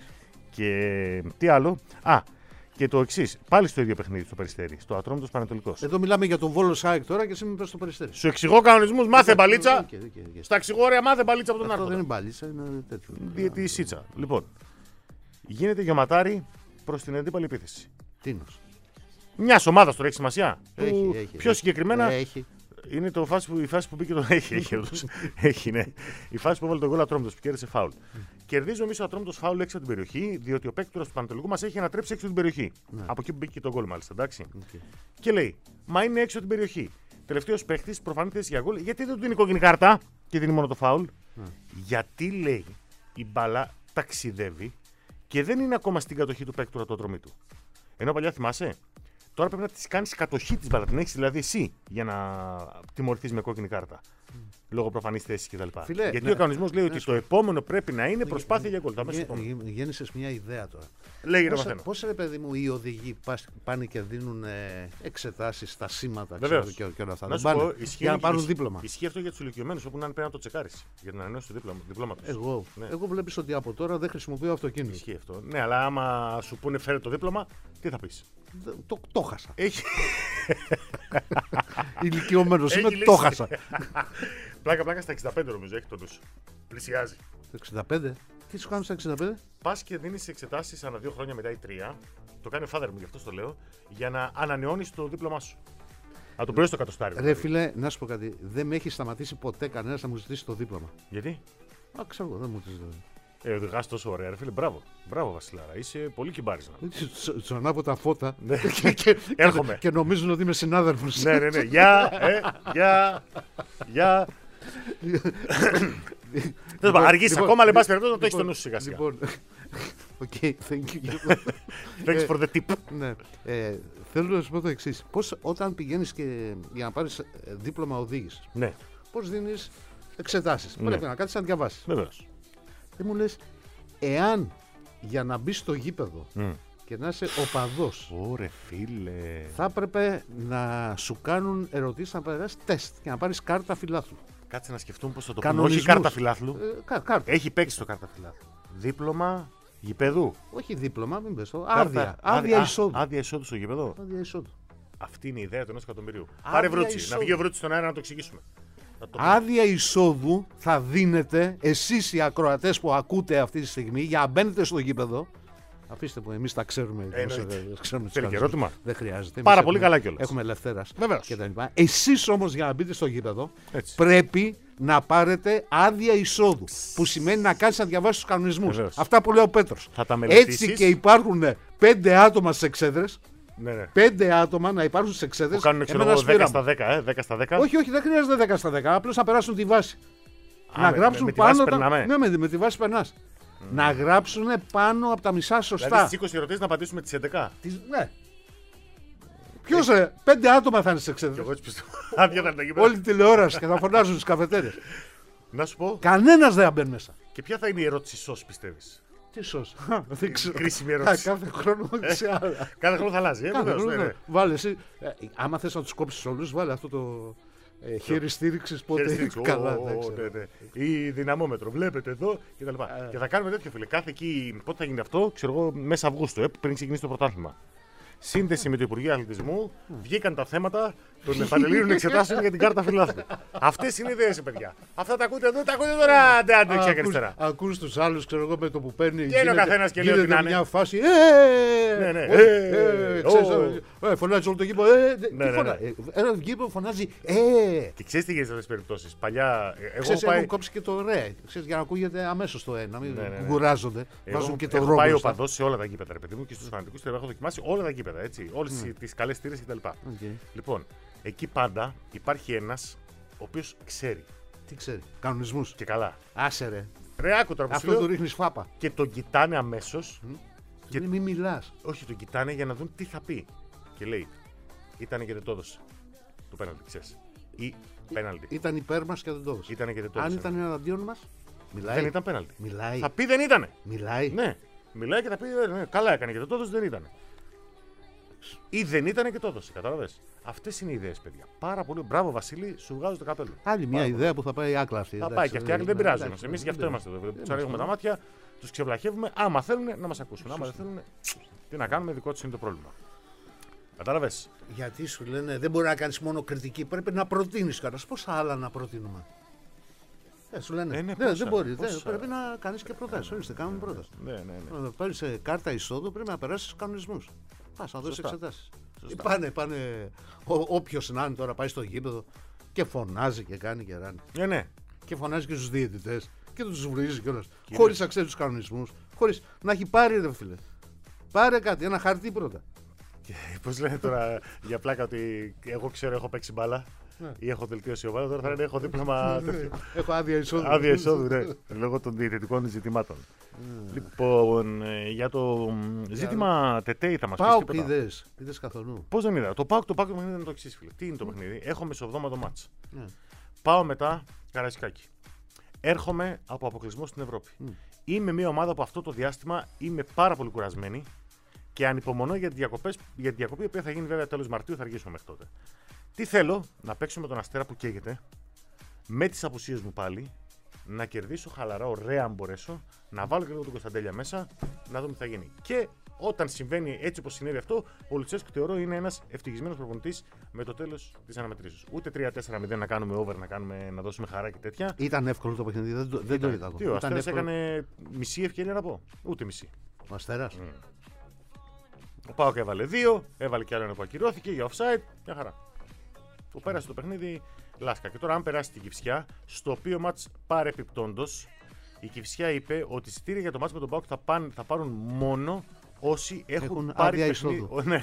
Και τι άλλο. Και το εξής. Πάλι στο ίδιο παιχνίδι στο Περιστέρι. Στο Ατρόμητος Πανετολικός.
Εδώ μιλάμε για τον Βόλο ΣΑΕΚ τώρα και εσύ με πες στο Περιστέρι.
Σου εξηγώ κανονισμούς, μάθε μπαλίτσα. Στα εξηγόρια μάθε μπαλίτσα από τον
Άρχοντα.
Άρχοντα.
Δεν είναι μπαλίτσα, είναι τέτοιο.
Διότι σίτσα. Λοιπόν, γίνεται γεωματάρι προς την αντίπαλη επίθεση.
Τίνος.
Μια ομάδα τώρα έχει σημασία.
Έχει.
Πιο συγκεκριμένα
Έχει.
είναι η φάση που μπήκε το. Έχει, ναι. Η φάση που έβαλε τον γκολ Ατρόμητος που κέρδισε φάουλ. Κερδίζει εμείς ο Ατρόμητος φάουλ έξω από την περιοχή, διότι ο παίκτορας του Πανετολικού μας έχει ανατρέψει έξω από την περιοχή. Από εκεί που μπήκε το γκολ, μάλιστα. Εντάξει. Και λέει, μα είναι έξω από την περιοχή. Τελευταίος παίκτης, προφανή θέση για γκολ. Γιατί δεν του δίνει κόκκινη κάρτα και δίνει μόνο το φάουλ. Γιατί λέει η μπάλα ταξιδεύει και δεν είναι ακόμα στην κατοχή του παίκτορα του Ατρομήτου. Ενώ παλιά θυμάσαι. Τώρα πρέπει να τη κάνει κατοχή τη μπάλα. Την έχει δηλαδή εσύ για να τιμωρηθεί με κόκκινη κάρτα. Λόγω προφανή θέση κτλ. Γιατί ο κανονισμός λέει ότι το επόμενο πρέπει να είναι προσπάθεια για γκολ.
Γέννησες μια ιδέα τώρα.
Λέγει ρε Μαθαίνω.
Πώς ρε παιδί μου οι οδηγοί πάνε και δίνουν εξετάσεις στα σήματα και όλα αυτά.
Να σου πω,
για να πάρουν δίπλωμα.
Ισχύει αυτό για τους ηλικιωμένους όπου να πρέπει να το τσεκάρεις για την ανανέωση του διπλώματος.
Εγώ βλέπεις ότι από τώρα δεν χρησιμοποιώ αυτοκίνητο.
Ισχύει αυτό. Ναι, αλλά άμα σου πούνε φέρε το δίπλωμα, τι θα πεις.
Το χάσα.
Έχει.
Ηλικιωμένος είμαι, το χάσα.
Πλάκα στα 65 νομίζω έχει το νου σου. Πλησιάζει.
Το 65. Τι σου κάνουν στα 65?
Πας και δίνεις εξετάσεις ανά 2 χρόνια μετά ή 3. Το κάνει ο father μου, γι' αυτό το λέω. Για να ανανεώνεις το δίπλωμά σου. Από το πρωί στο κατοστάρι.
Ρε φίλε, να σου πω κάτι. Δεν με έχει σταματήσει ποτέ κανένας να μου ζητήσει το δίπλωμα.
Γιατί?
Ξέρω εγώ, δεν μου ζητήσει.
Οδηγάς τόσο ωραία, ρε φίλε. Μπράβο. Μπράβο, Βασιλάρα. Είσαι πολύ κυμπάρισμα.
Του ανάβω τα φώτα
έρχομαι.
Και νομίζουν ότι είμαι συνάδελφος.
Ναι. Γεια. Αργείς ακόμα, αλλά εν πάση περιπτώσει να το έχεις στο νου σου σιγά σιγά.
Okay, thank you.
Thanks for the tip.
Ναι. Θέλω να σου πω το εξής. Πώς όταν πηγαίνεις για να πάρεις δίπλωμα οδήγησης,
Ναι,
πώς δίνεις εξετάσεις.
Ναι.
Πρέπει να κάτσεις να διαβάσεις.
βεβαίως.
Δεν μου λες, εάν για να μπεις στο γήπεδο και να είσαι οπαδός,
Ωρε φίλε.
θα έπρεπε να σου κάνουν ερωτήσεις, να περάσεις τεστ και να πάρεις κάρτα φιλάθλου.
Κάτσε να σκεφτούμε πώς θα το πούμε.
Κανονισμούς.
Όχι κάρτα φιλάθλου.
Κάρτα.
Έχει παίξει το κάρτα φιλάθλου. Δίπλωμα γηπεδού.
Όχι δίπλωμα, μην πες το.
Κάρτα-
Άδεια εισόδου.
Άδεια εισόδου στο γήπεδο.
Άδεια εισόδου.
Αυτή είναι η ιδέα του 1 εκατομμυρίου.
Άδεια
Πάρε βρούτσι.
εισόδου.
Να βγει ο βρούτσι στον αέρα να το εξηγήσουμε. Να το πούμε.
Άδεια εισόδου θα δίνετε εσείς οι ακροατές που ακούτε αυτή τη στιγμή για να μπαίνετε στο γήπεδο. Αφήστε που εμείς τα ξέρουμε.
Εννοείται.
Ξέρουμε
Θέλει
τους
και
κανονισμούς.
ερώτημα.
Δεν χρειάζεται.
Πάρα
Εμείς
πολύ
έχουμε-
καλά κιόλας.
Έχουμε ελευθέρας.
Βεβαίως.
Και τα λοιπά. Εσείς όμως για να μπείτε στο γήπεδο
Έτσι.
πρέπει να πάρετε άδεια εισόδου. Που σημαίνει να κάνεις να διαβάσεις τους κανονισμούς.
Βεβαίως.
Αυτά που λέει ο Πέτρος.
Θα τα μελετήσεις.
Έτσι και υπάρχουν 5 άτομα στις εξέδρες.
Ναι, ναι.
5 άτομα να υπάρχουν στις εξέδρες.
Που κάνουν ξέρω
εμένα
εγώ 10
σφύρα
στα
μου.
10, 10 στα 10.
Όχι, δεν χρειάζεται 10 στα 10. Απλώς να περάσουν τη βάση. Να
με-
γράψουν
με τη βάση
πάνω.
περνάμε.
Ναι, με τη βάση περνάς. Να γράψουν πάνω από τα μισά σωστά.
Δηλαδή στις 20 ερωτήσεις να απαντήσουμε τις 11.
Ναι. Ποιος 5 άτομα θα είναι στις
Και εγώ
εξέδρες.
έτσι πιστεύω. Άδεια θα είναι τα γήπεδα.
Όλη τη τηλεόραση και θα φωνάζουν στις καφετέρειες.
Να σου πω.
Κανένας δεν θα μπαίνει μέσα.
Και ποια θα είναι η ερώτηση σως πιστεύεις.
Τι σως. Δεν ξέρω.
Κρίσιμη ερώτηση.
Κάθε χρόνο σε άλλα.
Κάθε χρόνο θα αλλάζει.
Κάθε
Βεβαίως,
χρόνο.
ναι, ναι.
Βάλε εσύ. Άμα θες να τους κόψεις όλους, βάλε αυτό το χέρι στήριξης. Πότε
Χέρι στήριξη.
καλά.
Ω,
δεν ξέρω.
ναι, ναι. Ή δυναμόμετρο. Βλέπετε εδώ κτλ. Και θα κάνουμε τέτοιο φίλε. Κάθε εκεί. Πότε θα γίνει αυτό, ξέρω εγώ, μέσα Αυγούστου, πριν ξεκινήσει το πρωτάθλημα. Σύνδεση με το Υπουργείο Αθλητισμού, βγήκαν τα θέματα των Πανελλήνιων εξετάσεων για την κάρτα φιλάθλου. Αυτές είναι οι ιδέες, παιδιά. Αυτά τα ακούτε εδώ, τα ακούτε τώρα. Άντε, δεξιά και αριστερά.
Ακούς τους άλλους, ξέρω εγώ, με το που παίρνει.
Και είναι ο καθένας και λέει ότι να
γίνεται
είναι.
μια φάση.
Ναι, ναι.
Φωνάζει όλο το γήπεδο.
Ναι, ναι, ναι.
Ένα γήπεδο φωνάζει.
Και ξέρεις τι γίνεται σε αυτές τις περιπτώσεις. Παλιά, εγώ
Ξέρεις,
έχω πάει.
έχουν κόψει και το ρε. Ξέρεις, για να ακούγεται αμέσως το ένα. Μην
Ναι, ναι, ναι.
κουράζονται. Βάζουν και το
έχω
ρο
πάει
μπροστά.
οπαδός σε όλα τα γήπεδα, ρε παιδί μου, και στους φανατικούς του έχω δοκιμάσει όλα τα γήπεδα. Όλες τις καλές στήρες κτλ.
Οκ.
Λοιπόν, εκεί πάντα υπάρχει ένας ο οποίος ξέρει.
Τι ξέρει. Κανονισμούς.
Και καλά.
Άσε ρε.
Ρε, άκου τώρα που σου
Αυτό του
λέω.
ρίχνεις φάπα.
Και τον κοιτάνε αμέσως.
Και μην μιλάς.
Όχι, τον κοιτάνε για να δουν τι θα πει. Και λέει, ήτανε και δεν το έδωσε. Το πέναλτι, ξέρεις. Ή πέναλτι.
Ήταν υπέρ μας και δεν το έδωσε.
Ήτανε και δεν το
Αν
έδωσε.
ήταν εναντίον μας, μιλάει.
Δεν ήταν πέναλτι.
Μιλάει.
Θα πει δεν ήτανε.
Μιλάει.
Ναι. Μιλάει και θα πει ναι, καλά έκανε και δεν το έδωσε, δεν ήτανε. Ή δεν ήτανε και το έδωσε. Κατάλαβες. Αυτές είναι οι ιδέες, παιδιά. Πάρα πολύ. Μπράβο, Βασίλη, σου βγάζω το καπέλο.
Άλλη μια
Πάρα
ιδέα που θα πάει άκρα αυτή.
Θα
εντάξει,
πάει και αυτή, άλλοι δεν πειράζει
εντάξει,
όμως. Εμείς γι' αυτό
δεν
είμαστε εδώ. Του
είμαστε
ανοίγουμε τα μάτια, τους ξεβλαχεύουμε. Άμα θέλουν να μας ακούσουν. Άμα δεν θέλουν, τι να κάνουμε, δικό τους είναι το πρόβλημα. Κατάλαβες.
Γιατί σου λένε δεν μπορεί να κάνεις μόνο κριτική, πρέπει να προτείνεις κάτι. Πόσα άλλα να προτείνουμε. Σου λένε
ναι,
δεν
πόσα,
μπορεί,
πόσα.
πρέπει να κάνεις και προτάσεις. Ορίστε, κάνουμε πρόταση.
Ναι, ναι, ναι.
Να πάρεις κάρτα εισόδου, πρέπει να περάσεις τους κανονισμούς. Πας να δώσεις
Σωστά.
εξετάσεις.
Σωστά.
Πάνε, όποιος να είναι τώρα πάει στο γήπεδο και φωνάζει και κάνει και ράνει.
Ναι.
Και φωνάζει και στους διαιτητές και τους βρίζει κιόλας. Χωρίς να ξέρει τους κανονισμούς, χωρίς να έχει πάρει ρε φίλε. Πάρε κάτι, ένα χαρτί πρώτα.
Πώς λένε τώρα για πλάκα ότι εγώ ξέρω έχω παίξει μπάλα ή έχω δελτίωση ομάδα, τώρα θα λένε έχω δίπλωμα τέτοιο.
Έχω άδεια εισόδου.
Άδεια εισόδου, ναι, λόγω των διαιτητικών ζητημάτων. Λοιπόν, για το ζήτημα ΤΕΤΕΙ θα μας πεις
Πάω
τίποτα.
είδες καθόλου.
Πώς δεν είδα. Το ΠΑΟΚ το παιχνίδι είναι το εξής, φίλε. Τι είναι το παιχνίδι. Έχω μεσοβδόμαδο μάτς.
Ναι.
Πάω μετά Καραϊσκάκι. Έρχομαι από αποκλεισμό στην Ευρώπη. Είμαι μια ομάδα που αυτό το διάστημα είμαι πάρα πολύ κουρασμένη και ανυπομονώ για τις διακοπή που θα γίνει βέβαια τέλος Μαρτίου, θα αργήσουμε μέχρι τότε. Τι θέλω, να παίξω με τον Αστέρα που καίγεται, με τις απουσίες μου πάλι, να κερδίσω χαλαρά, ωραία αν μπορέσω, να βάλω και λίγο τον Κωνσταντέλια μέσα, να δούμε τι θα γίνει. Και όταν συμβαίνει έτσι όπως συνέβη αυτό, ο Λουτσέσκου θεωρώ είναι ένας ευτυχισμένος προπονητής με το τέλος της αναμετρήσεως. Ούτε 3-4-0 να κάνουμε over, να δώσουμε χαρά και τέτοια.
Ήταν εύκολο το παιχνίδι, δεν το είδα εγώ.
Τι, ο
Ήταν
Αστέρας
εύκολο.
έκανε μισή ευκαιρία να πω. Ούτε μισή.
Ο Αστέρας.
Ο Πάοκ έβαλε 2, έβαλε κι άλλο ένα που ακυρώθηκε για offside. Μια χαρά. Που πέρασε το παιχνίδι λάσκα. Και τώρα, αν περάσει την Κυφσιά, στο οποίο μάτς παρεπιπτόντος, η Κυφσιά είπε ότι εισιτήρια για το μάτς με τον Πάοκ θα πάρουν μόνο όσοι έχουν πάρει
άδεια
παιχνίδι.
εισόδου.
Ναι.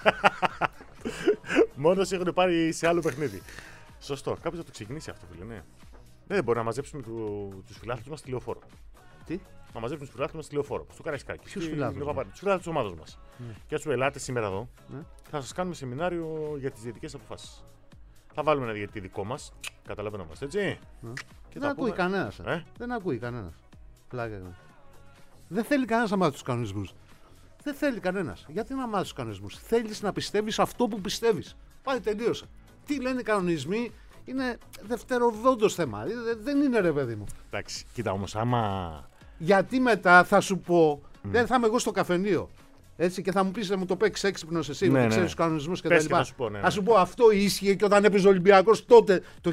Μόνο όσοι έχουν πάρει σε άλλο παιχνίδι. Σωστό. Κάποιος θα το ξεκινήσει αυτό, φίλε. Ναι. Δεν μπορεί να μαζέψουμε τους φιλάθλους μας στη λεωφόρο.
Τι?
Να μαζεύουν του φιλάθλους μας στη Λεωφόρο, στο Καραϊσκάκι.
Ποιους φιλάθλους?
Τους φιλάθλους της ομάδας μας. Και ας σου ελάτε σήμερα εδώ,
Ναι.
θα σας κάνουμε σεμινάριο για τις διαιτικές αποφάσεις. Θα βάλουμε ένα διαιτητή δικό μας, καταλαβαίνόμαστε έτσι. Και
Δεν ακούει κανένας. Δεν ακούει κανένας. Πλάκα. Δεν θέλει κανένας να μάθει τους κανονισμούς. Δεν θέλει κανένας. Γιατί να μάθεις τους κανονισμούς? Θέλεις να πιστεύεις αυτό που πιστεύεις. Πάλι τελείωσα. Τι λένε οι κανονισμοί είναι δευτεροδόντως θέμα. Δεν είναι, ρε παιδί μου.
Εντάξει, κοίτα όμως, άμα.
Γιατί μετά θα σου πω, δεν θα είμαι εγώ στο καφενείο. Έτσι, και θα μου πεις να μου το παίξεις έξυπνος εσύ,
Ναι,
ότι
ναι.
ξέρεις τους κανονισμούς
Πες
κτλ.
και θα σου πω, ναι, ναι.
Θα σου πω αυτό ίσχυε και όταν έπαιζε ο Ολυμπιακός τότε, το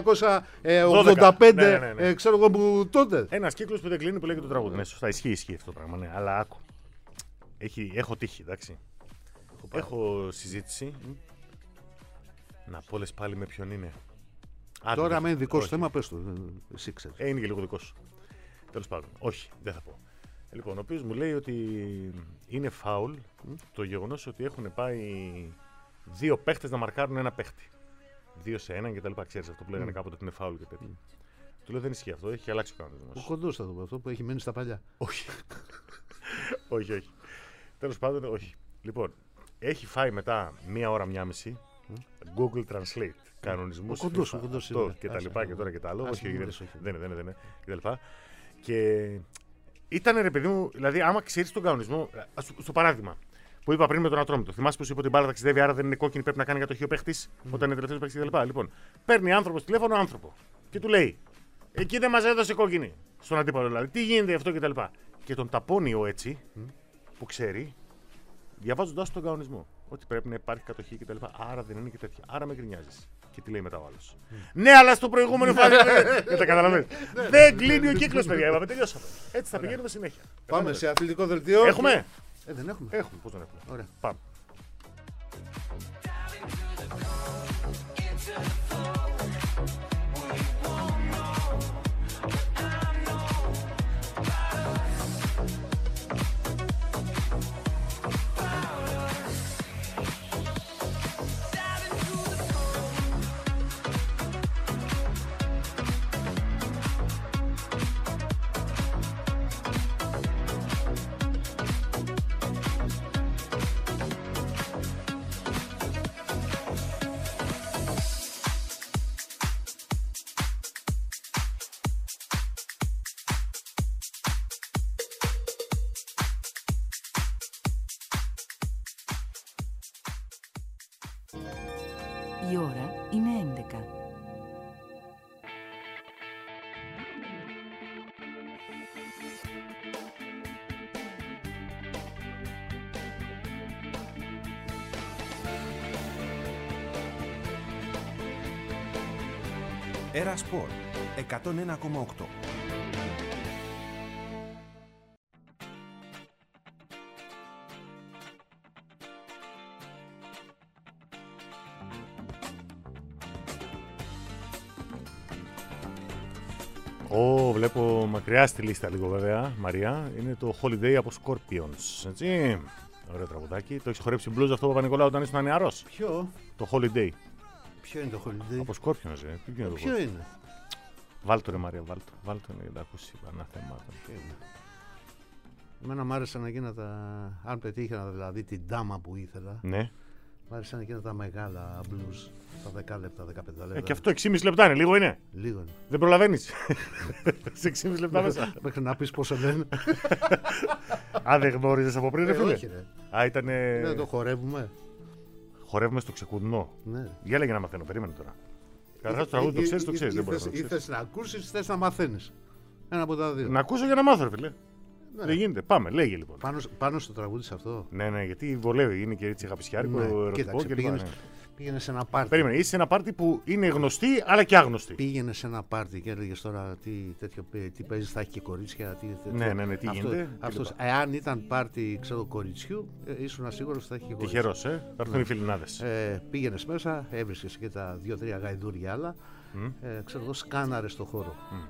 1985,
Ναι.
ξέρω εγώ που τότε.
Ένας κύκλος που δεν κλείνει που λέγεται το τραγούδι. Ναι, σωστά, ισχύει αυτό το πράγμα. Ναι. Αλλά άκου. Έχω τύχει, εντάξει. Έχω συζήτηση. Να πω λες πάλι με ποιον είναι.
Τώρα με είναι δικό σου
όχι.
θέμα, πες το. Εσύ ξέρεις.
Είναι και λίγο δικό σου. Τέλος πάντων. Όχι, δεν θα πω. Λοιπόν, ο οποίος μου λέει ότι είναι φάουλ το γεγονός ότι έχουν πάει 2 παίχτες να μαρκάρουν ένα παίχτη. 2 σε 1 και τα λοιπά. Ξέρεις αυτό που λέγανε κάποτε ότι είναι φάουλ και τέτοια. Του λέω δεν ισχύει αυτό, έχει αλλάξει ο
Ο
κανονισμός.
κοντός θα το πω αυτό που έχει μείνει στα παλιά.
Όχι. όχι. Τέλος πάντων, όχι. Λοιπόν, έχει φάει μετά 1 ώρα, 1,5 Google Translate. Κανονισμούς.
Ο κοντός
αυτό
είναι.
και τα λοιπά και τώρα και τα άλλα. Όχι,
μην
δεν
λες, όχι.
είναι. Και τα λοιπά. Και ήταν ρε παιδί μου, δηλαδή, άμα ξέρεις τον κανονισμό. Στο παράδειγμα που είπα πριν με τον Ατρόμητο. Θυμάσαι που σου είπα ότι η μπάλα ταξιδεύει, άρα δεν είναι κόκκινη, πρέπει να κάνει κατοχή ο παίχτης όταν είναι τελευταίος παίχτης κτλ. Λοιπόν, παίρνει άνθρωπος τηλέφωνο άνθρωπο και του λέει: εκεί δεν μας έδωσε κόκκινη. Στον αντίπαλο δηλαδή. Τι γίνεται αυτό κτλ. Και τον ταπώνει ο έτσι που ξέρει, διαβάζοντας τον κανονισμό. Ότι πρέπει να υπάρχει κατοχή κτλ. Άρα δεν είναι και τέτοια. Άρα με γκρινιάζεις. Και τι λέει μετά ο άλλος. Ναι, αλλά στο προηγούμενο φάση. Δεν τα καταλαβαίνεις. Δεν κλείνει ο κύκλος, παιδιά. Είπαμε, τελειώσαμε. Έτσι θα πηγαίνουμε συνέχεια.
Πάμε σε αθλητικό δελτίο.
Έχουμε.
Δεν έχουμε.
Έχουμε. Πώς δεν έχουμε.
Ωραία.
Πάμε.
Η ώρα είναι 11.
Era Sport 101,8.
Βλέπω μακριά στη λίστα λίγο βέβαια, Μαρία. Είναι το Holiday από Scorpions. Έτσι. Ωραίο τραγουδάκι. Το έχεις χορέψει blues αυτό, Παπα-Νικολάου, όταν ήσουν νεαρός.
Ποιο?
Το Holiday.
Ποιο είναι το Holiday?
Από Scorpions, ποιο είναι το
Ποιο είναι?
Βάλτο ρε Μαρία, βάλτο είναι για να ακούσει ένα θέμα.
Εμένα μου άρεσαν εκείνα τα. Αν πετύχαινα δηλαδή την ντάμα που ήθελα.
Ναι.
Μου άρεσαν εκείνα τα μεγάλα blues. Τα 10 λεπτά, 15 λεπτά.
Και αυτό 6,5 λεπτά είναι, λίγο είναι.
Λίγο είναι.
Δεν προλαβαίνεις. Σε 6,5 λεπτά μέσα.
Μέχρι να πεις πόσο λένε.
Α, δεν γνώριζες από πριν, ρε φίλε.
Όχι, ρε.
Α, ήταν.
Δεν το χορεύουμε.
Χορεύουμε στο ξεκουδνό.
Ναι.
Για λέγε να μαθαίνω, περίμενε τώρα. Καταρχάς το τραγούδι το ξέρεις, το ξέρεις. Δεν μπορεί να το ξέρεις.
Ήθελες να ακούσεις, θες να μαθαίνεις. Ένα από τα δύο.
Να ακούσω για να μάθω, ρε φίλε.
Ναι.
Δεν γίνεται. Πάμε, λέγε λοιπόν.
Πάνω στο τραγούδι σε αυτό.
Ναι, γιατί βολεύει, είναι και έτσι αγαπησιάρικο,
Ναι.
ερωτικό
Κοίταξε,
κλπ.
πήγαινε σε ένα πάρτι.
Περίμενε, είσαι σε ένα πάρτι που είναι γνωστή αλλά και άγνωστη.
Πήγαινε σε ένα πάρτι και έλεγε τώρα τι παίζει, θα έχει και κορίτσια.
Ναι, τι γίνεται.
Αυτός, εάν ήταν πάρτι ξέρω, κοριτσιού, ήσουν σίγουρο ότι θα έχει και κορίτσια.
Τυχερός, θα έρθουν οι φιλινάδες.
Πήγαινε μέσα, έβρισκε και τα 2-3 γαϊδούρια άλλα. Ξέρω εγώ, σκάναρε το χώρο.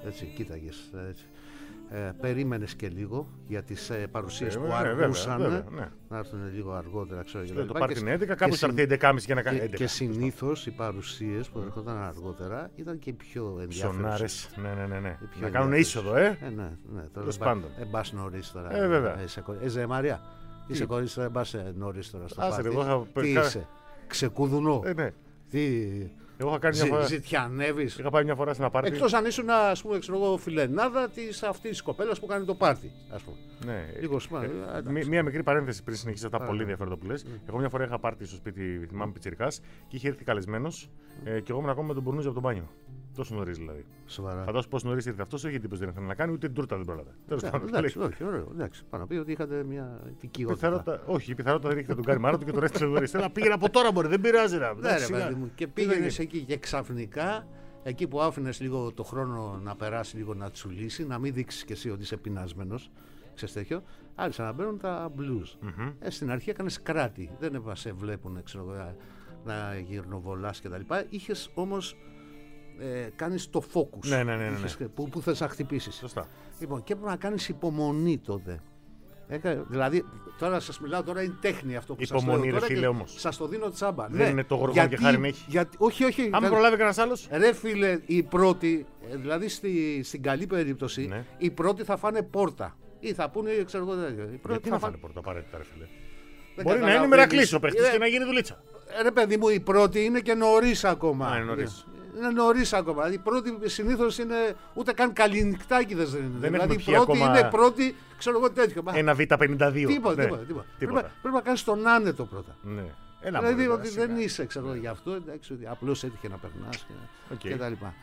Έτσι, κοίταγες. Έτσι. Περίμενες και λίγο για τις παρουσίες που αργούσαν να έρθουν λίγο αργότερα.
Το πάρτι είναι 11, κάποιος θα έρθει 11.30 για να κάνει 11.
Και συνήθως οι παρουσίες που έρχονταν αργότερα ήταν και πιο ενδιαφέρουσες.
Ναι. Να κάνουν είσοδο,
Ναι.
Τέλος πάντων.
Πας νωρίς τώρα.
Βέβαια.
Μαρία, είσαι κορίτσι τώρα, πας νωρίς τώρα στο πάρτι. Τι
εγώ
είσαι, ξεκούδουνο.
Ναι.
Τι...
Εγώ είχα κάνει μια φορά.
Ζητιανεύεις.
Είχα πάει μια φορά σε ένα πάρτι.
Εκτός αν ήσουν, ας πούμε, φιλενάδα αυτής της κοπέλας που κάνει το πάρτι. Ας πούμε.
Ναι.
Μία
μικρή παρένθεση πριν συνεχίσει αυτά πολύ ενδιαφέροντα που λες. Εγώ μια φορά είχα πάρτι στο σπίτι, θυμάμαι πιτσιρικάς, και είχε έρθει καλεσμένος και εγώ ήμουν ακόμα με τον μπουρνούζι από το μπάνιο. Τόσο νωρίς δηλαδή.
Σοβαρά.
Φαντάζομαι πώς νωρίς ήρθε αυτός, όχι εντύπωση δεν ήθελε να κάνει, ούτε την τούρτα δεν πρόλαβε.
Εντάξει, όχι, ωραίο. Πάνω να πει ότι είχατε μια οικειότητα.
Όχι, η πιθανότητα δεν είχε τον κάνει μάνα του και τον έστειλε νωρίς. Θέλω να πήγαινα από τώρα, μπορεί, δεν πειράζει.
Και πήγαινες εκεί και ξαφνικά, εκεί που άφηνες λίγο το χρόνο να περάσει, λίγο να τσουλήσει, να μην δείξεις και εσύ ότι είσαι πεινασμένος, ξέρεις τέτοιο, άρχισαν να μπαίνουν τα blues. Στην αρχή έκανες κράτη, δεν σε βλέπουν να γυρνοβολάς κτλ. Είχες όμως κάνεις το focus.
Ναι.
Που θες να χτυπήσεις.
Σωστά.
Λοιπόν, και πρέπει να κάνεις υπομονή τότε. Δηλαδή, τώρα σας μιλάω, τώρα είναι τέχνη αυτό που
υπομονή,
σας λέω.
Φίλε, όμως.
Σας το δίνω τσάμπα.
Δεν είναι το γοργόν και χάρη έχει.
Όχι.
Αν προλάβει κανένας άλλος.
Ρε φίλε, οι πρώτοι, δηλαδή στην καλή περίπτωση, οι πρώτοι θα φάνε πόρτα. Ή θα πούνε, ξέρω εγώ.
Γιατί θα φάνε πόρτα, απαραίτητα, ρε φίλε. Μπορεί να είναι μερακλής ο παίχτης και να γίνει δουλίτσα.
Ρε παιδί μου, οι πρώτοι είναι και νωρίς ακόμα.
Είναι νωρίς.
Είναι νωρίς ακόμα. Δηλαδή, οι πρώτοι συνήθως είναι ούτε καν καληνικτάκηδες δεν είναι. Δηλαδή, οι πρώτοι
ακόμα...
είναι πρώτοι, ξέρω εγώ τέτοιο.
Ένα Β52.
Τίποτα. Πρέπει να κάνεις τον άνετο πρώτα.
Ναι.
Δηλαδή ότι δεν είσαι, ξέρω γι' αυτό. Εντάξει, απλώς έτυχε να περνάς και τα λοιπά.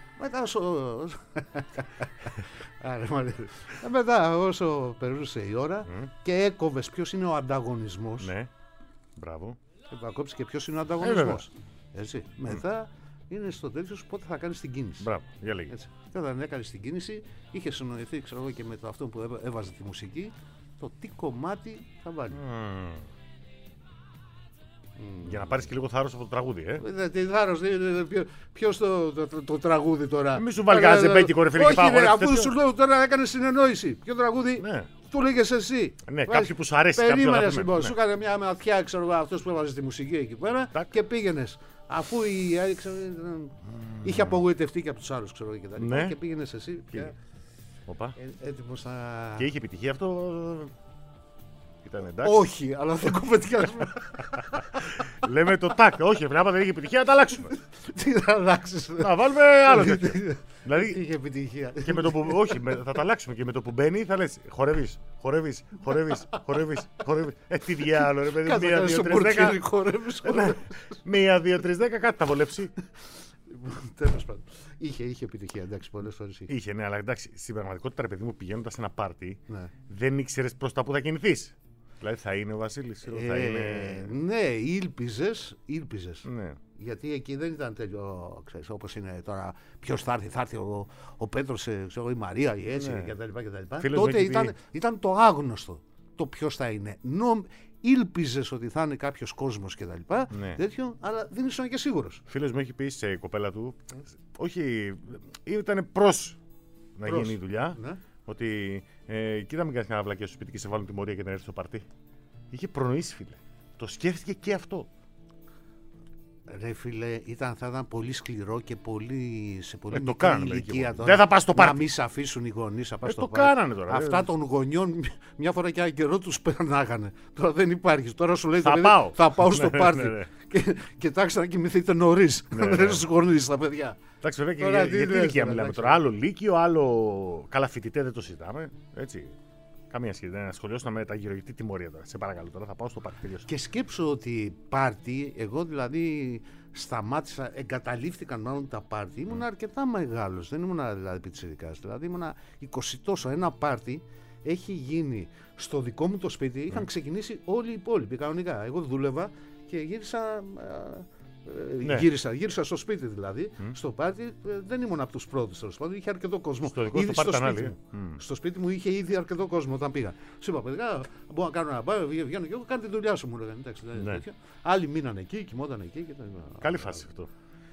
Μετά όσο περνούσε η ώρα και έκοβες ποιος είναι ο ανταγωνισμός.
Ναι. Μπράβο.
Θα κόψεις και ποιος είναι ο ανταγωνισμός. Έτσι. Μετά είναι στο τέλος σου πότε θα κάνεις την κίνηση.
Μπράβο, για λέγε.
Και όταν έκανες την κίνηση, είχε συνοηθεί, ξέρω εγώ, και με το αυτό που έβαζε τη μουσική, το τι κομμάτι θα βάλει.
Για να πάρεις και λίγο θάρρος από το τραγούδι,
Τι θάρρος, ποιος το τραγούδι τώρα.
Μη σου βάλει κανένα ζεμπέκικο, ρε φίλε.
Όχι, αφού σου λέω τώρα έκανες συνεννόηση. Ποιο τραγούδι του λέγες εσύ.
Ναι, κάποιοι που σου αρέσει.
Περίμενες λοιπόν, σου έκανε μια ματιά, ξέρω εγώ, αυτός που έβαζε τη μουσική εκεί πέρα και πήγαινες. Αφού η άλλη είχε απογοητευτεί και από τους άλλους, ξέρω και τα λοιπά, και πήγαινες εσύ πια έτοιμος να...
Και είχε επιτυχία αυτό. Ήταν εντάξει.
Όχι, αλλά δεν κομματιάζουμε.
Λέμε το τάκ. Όχι, άμα δεν είχε επιτυχία, να τα αλλάξουμε.
Τι θα αλλάξεις.
Να βάλουμε άλλο τέτοιο. Δηλαδή,
είχε επιτυχία.
Και με το που, όχι, θα τα αλλάξουμε και με το που μπαίνει θα λες χορεύεις. Τι διάλογο, ρε παιδί. 1, 2, 3, 10, κάτι θα βολέψει.
Τέλος πάντων. Είχε επιτυχία, εντάξει, πολλές φορές είχε.
Είχε, ναι, αλλά εντάξει, στην πραγματικότητα, ρε παιδί μου, πηγαίνοντας σε ένα πάρτι, δεν ήξερες προς τα που θα κινηθείς. Δηλαδή θα είναι ο Βασίλης, θα είναι.
Ναι, ήλπιζες.
Ναι.
Γιατί εκεί δεν ήταν τέλειο, ξέρεις, όπως είναι τώρα. Ποιος θα έρθει ο Πέτρος, ξέρω, η Μαρία, η έτσι κτλ. Τότε ήταν το άγνωστο το ποιος θα είναι. Ήλπιζες ότι θα είναι κάποιος κόσμος και τα λοιπά, τέτοιο, αλλά δεν ήσουν και σίγουρος.
Φίλος μου έχει πει σε κοπέλα του, όχι, ήταν προς να γίνει η δουλειά, ότι κοίτα μην κάνεις κανένα βλακία στο σπίτι και σε βάλουν τιμωρία και να έρθει στο παρτί. Είχε προνοήσει, φίλε. Το σκέφτηκε και αυτό.
Ρε φίλε, θα ήταν πολύ σκληρό και σε πολύ
μικρή
ηλικία τώρα.
Δεν θα πας στο πάρτι.
Να μην σε αφήσουν οι γονείς να πας στο
πάρτι. Το κάνανε τώρα.
Αυτά των γονιών μια φορά και ένα καιρό τους περνάγανε. Τώρα δεν υπάρχει. Τώρα σου λέει
θα
πάω στο πάρτι. Και κοιτάξτε να κοιμηθείτε νωρίς. Δεν στους γονείς τα παιδιά.
Εντάξει, βέβαια και για την ηλικία μιλάμε τώρα. Άλλο λύκειο, άλλο. Καλά, φοιτητέ δεν το συζητάμε. Έτσι. Καμία σχέση. Δεν ασχολιώσουμε με τα γύρω. Τι τιμωρία τώρα. Σε παρακαλώ, τώρα θα πάω στο πάρτι.
Και σκέψω ότι πάρτι, εγώ δηλαδή σταμάτησα, εγκαταλείφθηκαν μάλλον τα πάρτι. Ήμουν αρκετά μεγάλος. Δεν ήμουν δηλαδή πιτσιρικάς. Δηλαδή ήμουν 20 τόσο. Ένα πάρτι έχει γίνει στο δικό μου το σπίτι. Είχαν ξεκινήσει όλοι οι υπόλοιποι κανονικά. Εγώ δούλευα και γύρισα. Γύρισα στο σπίτι δηλαδή. Στο πάρτι δεν ήμουν από τους πρώτους, τέλος πάντων. Είχε αρκετό κόσμο. Στο σπίτι μου είχε ήδη αρκετό κόσμο όταν πήγα. Σου είπα, παιδιά, μπορώ να κάνω ένα μπάιο, βγαίνω και εγώ, κάνε τη δουλειά σου, μου λέγανε. Άλλοι μείναν εκεί, κοιμόταν εκεί.
Καλή φάση αυτό.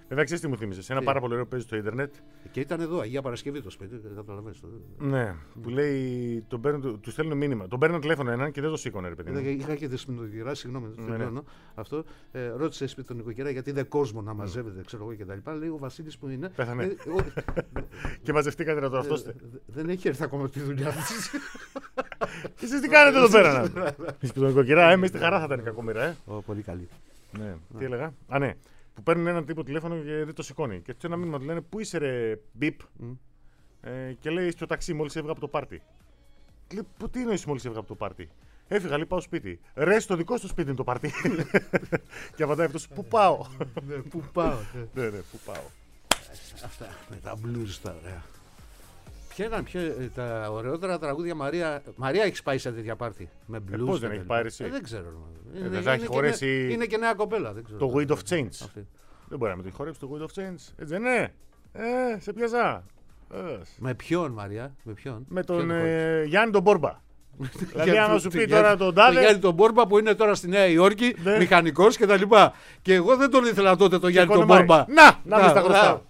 Βέβαια, ξέρεις τι μου θύμισες. Ένα πάρα πολύ ωραίο παίζει στο Ιντερνετ.
Και ήταν εδώ, Αγία Παρασκευή το σπίτι. Καταλαβαίνεις.
Ναι, που λέει. Του στέλνουν μήνυμα. Τον παίρνω τηλέφωνο έναν και δεν το σήκωνε, ρε παιδί μου.
Είχα και δει με τον νοικοκυρά, συγγνώμη, δεν το αυτό. Ρώτησε σπίτι τον νοικοκυρά γιατί είδε κόσμο να μαζεύεται, ξέρω εγώ κτλ. Λέει ο Βασίλης που είναι.
Πέθανε. Και μαζευτήκατε να το αυτόστε.
Δεν έχει έρθει ακόμα τη δουλειά τη.
Και εσείς τι κάνετε εδώ πέρα, σπίτι τον νοικοκυρά, εμείς τη χαρά θα ήταν κακομοίρα,
Πολύ καλή.
Ναι, τι έλεγα. Α, ναι. Που παίρνουν έναν τύπο τηλέφωνο και δεν το σηκώνει. Και του ένα μήνυμα του λένε πού είσαι, ρε, μπιπ. Και λέει στο ταξί, μόλις έβγα από το πάρτι. Λέει, τι εννοείς μόλις έβγα από το πάρτι. Έφυγα, λέει, πάω σπίτι. Ρε, στο δικό σου σπίτι είναι το πάρτι. Και απαντάει αυτός, πού πάω.
Πού πάω.
Ναι, πού πάω.
Αυτά με τα blues τα ωραία. Ποια ήταν τα ωραιότερα τραγούδια, Μαρία, έχεις πάει σε τέτοια πάρτι με blues?
Πώς δεν έχει πάρει εσύ?
Δεν ξέρω.
Δεν θα έχει χωρέσει.
Είναι και νέα κοπέλα. Δεν ξέρω.
Το Wind of Change. Δεν μπορεί να με το έχει χορέψει το Wind of Change. Έτσι δεν είναι? Σε πιαζά.
Με ποιον, Μαρία?
Με τον Γιάννη τον Μπόρμπα. Δηλαδή, αν σου πει τώρα τον Τάδε.
Τον Γιάννη τον Μπόρμπα που είναι τώρα στη Νέα Υόρκη, μηχανικός κτλ. Και εγώ δεν τον ήθελα τότε τον Γιάννη τον Μπόρμπα.
Να δεις τα χρωστάω.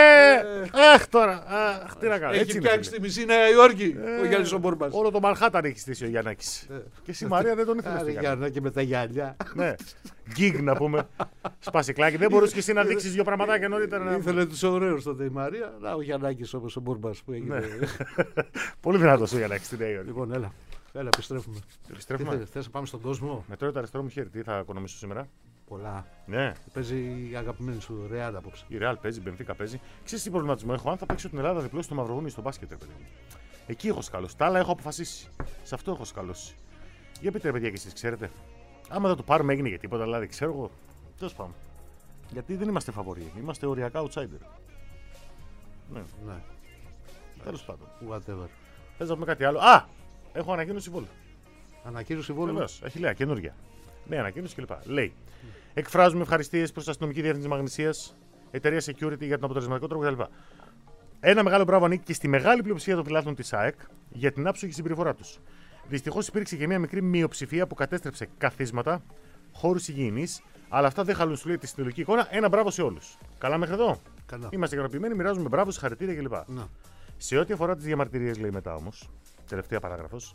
Αχ τώρα. Τι να κάνω.
Έχει πιάξει τη μισή Νέα Υόρκη ο Γιάννης ο Μπόρμπας.
Όλο το Μανχάταν έχει στήσει ο Γιαννάκης. Και εσύ Μαρία δεν τον ήθελες.
Γιαννάκη με τα γυαλιά.
Ναι. Γκίγκ να πούμε. Σπασικλάκι. Δεν μπορούσε και εσύ να δείξεις δύο πραγματάκια νωρίτερα.
Ήθελε τους ωραίους τότε η Μαρία. Να ο Γιαννάκης όπως ο Μπόρμπας που έγινε.
Πολύ δυνατός ο Γιαννάκης στη Νέα Υόρκη.
Λοιπόν, έλα, επιστρέφουμε. Θες να πάμε στον κόσμο?
Με τώρα το αριστερό μου χέρι, τι θα οικονομήσω σήμερα?
Πολλά.
Ναι.
Παίζει η αγαπημένη σου Ρεάλ απόψε.
Η Ρεάλ παίζει, η Μπενφίκα παίζει. Ξέρεις τι προβληματισμό έχω? Αν θα παίξω την Ελλάδα διπλό στο Μαυροβούνι στο μπάσκετ, παιδί μου. Εκεί έχω σκαλώσει. Τα άλλα έχω αποφασίσει. Σε αυτό έχω σκαλώσει. Για πείτε, ρε παιδιά, και εσείς ξέρετε. Άμα δεν το πάρουμε, έγινε για τίποτα, δηλαδή ξέρω εγώ. Τέλος πάντων. Γιατί δεν είμαστε φαβοροί. Είμαστε οριακά outsider. Ναι. Τέλος πάντων.
Whatever.
Θες να πούμε κάτι άλλο? Α! Έχω ανακοίνωση Βόλου.
Ανακοίνωση Βόλου.
Βεβαίως. Έχει λέει καινούργια. Ναι, ανακοίνωση κλπ. Λέει. Εκφράζουμε ευχαριστίες προς την Αστυνομική Διεύθυνση Μαγνησίας, Εταιρεία Security για τον αποτελεσματικό τρόπο κτλ. Ένα μεγάλο μπράβο ανήκει και στη μεγάλη πλειοψηφία των φιλάθλων της ΑΕΚ για την άψογη συμπεριφορά τους. Δυστυχώς υπήρξε και μια μικρή μειοψηφία που κατέστρεψε καθίσματα, χώρους υγιεινής, αλλά αυτά δεν χαλούν, σου λέει, τη συνολική εικόνα. Ένα μπράβο σε όλους. Καλά μέχρι εδώ.
Καλά.
Είμαστε ικανοποιημένοι, μοιράζουμε μπράβο, συγχαρητήρια κλπ. Σε ό,τι αφορά τις διαμαρτυρίες, λέει μετά όμως, τελευταία παράγραφος,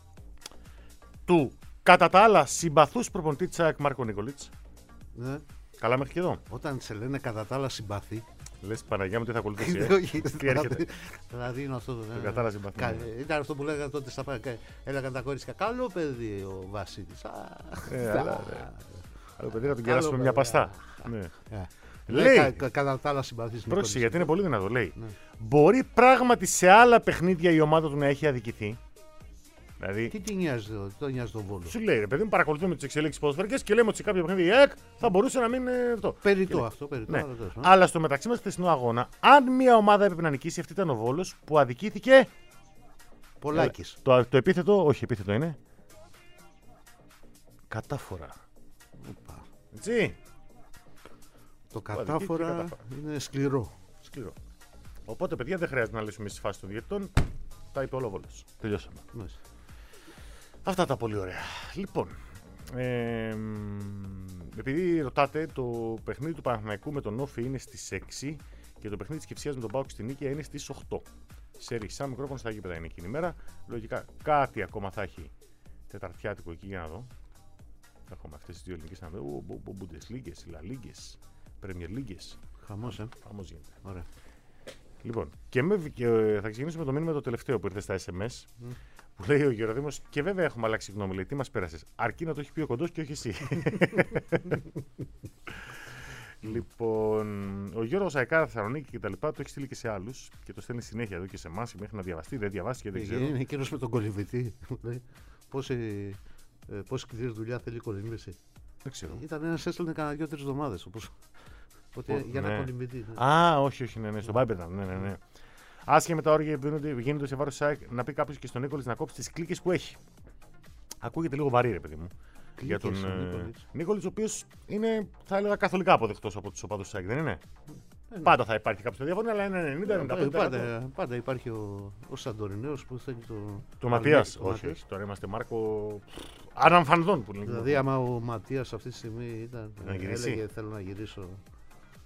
του κατά τα άλλα συμπαθούς προπονητή της ΑΕΚ Μάρκο Νίκολιτς.
Ναι.
Καλά μέχρι και εδώ.
Όταν σε λένε κατά τα άλλα συμπαθή.
Λες Παναγιά μου τι θα ακολουθήσει. Τι έρχεται.
Δηλαδή είναι αυτό το.
Κατά άλλα συμπαθή.
Ήταν αυτό που λέγανε τότε στα πάντα. Έλεγαν τα κορίτσια. Καλό παιδί ο Βασίλης.
Καλό παιδί να τον κεράσουμε μια παστά.
Λέει. Κατά τα άλλα συμπαθή.
Πρόσεχε γιατί είναι πολύ δυνατό. Λέει. Μπορεί πράγματι σε άλλα παιχνίδια η ομάδα του να έχει αδικηθεί. Δηλαδή,
τι τι νοιάζει τον Βόλο?
Σου λέει ρε παιδί μου, παρακολουθούμε τις εξελίξεις ποδοσφαιρικές και λέμε ότι σε κάποιο παιχνίδι η ΑΕΚ θα μπορούσε να μην αυτό.
Περιττό αυτό.
Ναι. Αλλά στο μεταξύ μας χθεσινό αγώνα, αν μια ομάδα έπρεπε να νικήσει, αυτή ήταν ο Βόλος που αδικήθηκε.
Πολάκης.
Το επίθετο, όχι επίθετο είναι. Κατάφορα. Έτσι.
Το κατάφορα είναι σκληρό.
Οπότε, παιδιά, δεν χρειάζεται να λύσουμε στη φάση των διαιτητών. Τα είπε όλο ο Βόλος. Τελειώσαμε. Αυτά τα πολύ ωραία. Λοιπόν, επειδή ρωτάτε, το παιχνίδι του Παναθηναϊκού με τον Όφη είναι στις 6 και το παιχνίδι της Κηφισίας με τον ΠΑΟΚ στην Νίκαια είναι στις 8. Σε σαν μικρόφωνο στα γήπεδα είναι εκείνη η μέρα. Λογικά κάτι ακόμα θα έχει τεταρτιάτικο εκεί για να δω. Έχουμε αυτές τις δύο ελληνικές να δω. Bundesligas, La Ligas, Premier Ligas.
Χαμός,
Χαμός γίνεται.
Ωραία.
Λοιπόν, και θα ξεκινήσουμε το μήνυμα το τελευταίο που ήρθε στα SMS. Που λέει ο Γεροδήμος, και βέβαια έχουμε αλλάξει γνώμη. Λέει, τι μας πέρασες? Αρκεί να το έχει πει ο Κοντός και όχι εσύ. Λοιπόν, ο Γιώργος Αϊκάρα Θεσσαλονίκη και τα λοιπά το έχει στείλει και σε άλλους και το στέλνει συνέχεια εδώ και σε εμάς μέχρι να διαβαστεί. Δεν διαβάστηκε, δεν ξέρω.
Είναι εκείνος με τον κολυμβητή. Πόση σκληρή δουλειά θέλει η κολύμβηση?
Δεν ξέρω.
Ήταν ένας, έστελνε κανένα 2-3 εβδομάδες. Ότι για να κολυμβητή.
Α, όχι, ναι, στον Viber ήταν. Ναι. Άσχετα με τα όρια που γίνονται σε βάρος ΣΑΕΚ, να πει κάποιος και στον Νίκολιτς να κόψει τις κλίκες που έχει. Ακούγεται λίγο βαρύ, ρε παιδί μου. Για τον Νίκολιτς, ο οποίος είναι, θα έλεγα, καθολικά αποδεκτός από τους οπαδούς ΣΑΕΚ, δεν είναι? Πάντα θα υπάρχει κάποιος διαφωνία, αλλά είναι 90-95%.
Πάντα υπάρχει ο Σαντορινέος που θέλει
το Ματίας. Όχι, τώρα είμαστε Μάρκο αναμφανδόν που λένε.
Δηλαδή, άμα ο Ματίας αυτή τη στιγμή έλεγε θέλω να γυρίσω.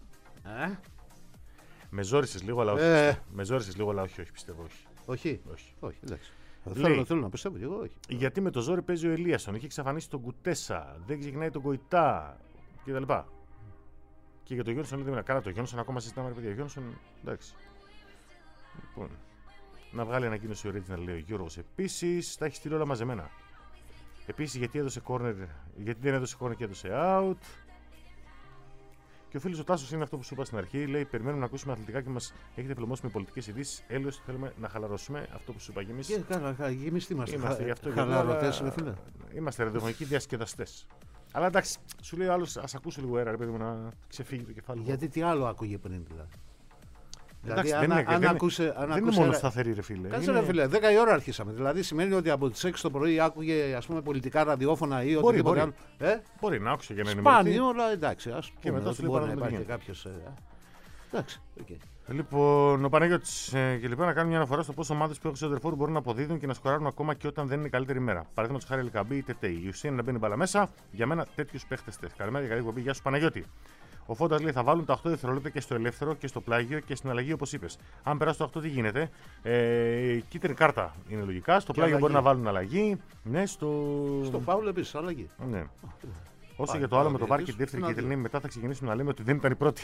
Με ζόρισες λίγο, αλλά όχι. Με ζόρισες λίγο, αλλά όχι, πιστεύω.
Όχι.
Όχι.
Εντάξει.
Λέει,
Θέλω να πιστεύω κι εγώ, όχι.
Γιατί με το ζόρι παίζει ο Ελίασον, είχε εξαφανίσει τον Κουτέσα, δεν ξεκινάει τον Κοϊτά κτλ. Και για τον Γιόνσον λέει: Καλά, το Γιόνσον ακόμα συζητάμε, ρε παιδιά. Γιόνσον, εντάξει. Λοιπόν, να βγάλει ανακοίνωση ο Original, λέει ο Γιώργος. Επίσης, τα έχει στείλει όλα μαζεμένα. Επίσης, γιατί δεν έδωσε corner και έδωσε out. Και ο φίλος ο Τάσος είναι αυτό που σου είπα στην αρχή. Λέει: Περιμένουμε να ακούσουμε αθλητικά και μας έχετε πλωμώσει με πολιτικές ειδήσεις. Έλεος, θέλουμε να χαλαρώσουμε αυτό που σου είπα.
Και εμείς τι είμαστε.
Γι' αυτό
Χαλαρωτές, ρε φίλε.
Είμαστε ραδιοφωνικοί διασκεδαστές. Αλλά εντάξει, σου λέει ο άλλος: Ας ακούσω λίγο αέρα, ρε παιδί μου, να ξεφύγει το κεφάλι.
Γιατί τι άλλο άκουγε πριν, δηλαδή.
Εντάξει,
δεν
είναι μόνο σταθερή, ρε φίλε.
Κάτσε, ρε φίλε, 10 η ώρα αρχίσαμε. Δηλαδή σημαίνει ότι από τις 6 το πρωί άκουγε, ας πούμε, πολιτικά ραδιόφωνα ή οτιδήποτε άλλο.
Μπορεί να άκουσε για να ενημερωθεί.
Σπάνιο, αλλά εντάξει. Ας πούμε,
και μετά σου
μπορεί να υπάρχει κάποιος. Εντάξει, okay.
Λοιπόν, ο Παναγιώτης και λοιπόν να κάνουμε μια αναφορά στο πόσο ομάδες που έχουν σεντερφόρ μπορούν να αποδίδουν και να σκοράρουν ακόμα και όταν δεν είναι η καλύτερη μέρα. Παραδείγματος χάρη Ελκαμπή ή Τετέι. Η ουσία είναι να μπαίνει μπάλα μέσα. Για μένα τέτοιους παίχτες θε. Καλημέρα και καλή εκπομπή. Γεια σου Παναγιώτη. Ο Φώντας λέει: Θα βάλουν τα 8 δευτερόλεπτα και στο ελεύθερο και στο πλάγιο και στην αλλαγή όπως είπες. Αν περάσει το 8, τι γίνεται. Κίτρινη κάρτα είναι λογικά. Στο πλάγιο μπορεί να βάλουν αλλαγή. Ναι,
στο φάουλ επίσης αλλαγή.
Ναι. Όσο για το άλλο με το βάρ και τη δεύτερη κίτρινη, μετά θα ξεκινήσουμε να λέμε ότι δεν ήταν η πρώτη.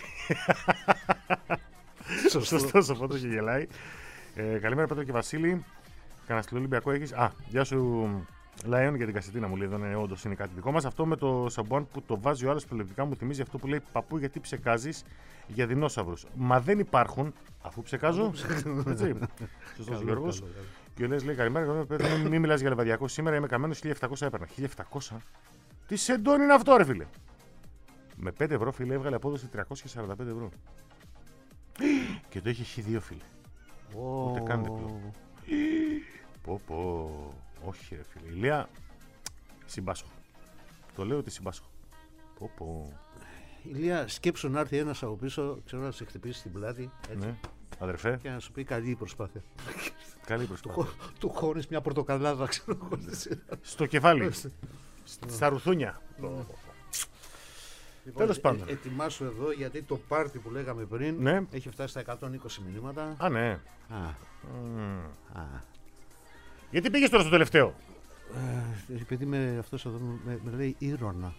Σωστός ο Φώτος και γελάει. Καλημέρα Πέτρο και Βασίλη. Κανένα στο Ολυμπιακό έχεις. Γεια σου Λάιον για την κασετίνα μου λέει. Εδώ είναι όντως είναι κάτι δικό μας. Αυτό με το σαμπουάν που το βάζει ο άλλος προληπτικά μου θυμίζει αυτό που λέει παππού γιατί ψεκάζεις για δεινόσαυρους. Μα δεν υπάρχουν αφού ψεκάζω. Έτσι. Σωστός ο Γιώργος. Και ο Λες λέει καλημέρα. Μην μιλάς για λεβαδιακό. Σήμερα είμαι καμένος 1700 έπαιρνα. 1700. Τι σεντόνι είναι αυτό, ρε φίλε. Με 5 ευρώ, φίλε, έβγαλε απόδοση 345 ευρώ. Και το είχε Χ2, φίλε. Ούτε καν διπλό. Πω. Όχι, ρε φίλε. Ηλία, συμπάσχω. Το λέω ότι συμπάσχω. Πω.
Ηλία, σκέψου να έρθει ένας από πίσω, ξέρω να σε χτυπήσει την πλάτη. Έτσι.
Ναι, αδερφέ.
Και να σου πει καλή προσπάθεια.
Καλή προσπάθεια.
Του χώνεις μια πορτοκαλάδα, ξέρω.
Στο κεφάλι. Στα ρουθούνια.
Λοιπόν, τέλος πάντων. Ετοιμάσου εδώ γιατί το πάρτι που λέγαμε πριν έχει φτάσει στα 120 μηνύματα.
Ναι. Γιατί πήγες τώρα στο τελευταίο?
Επειδή αυτός εδώ με λέει Ήρωνα.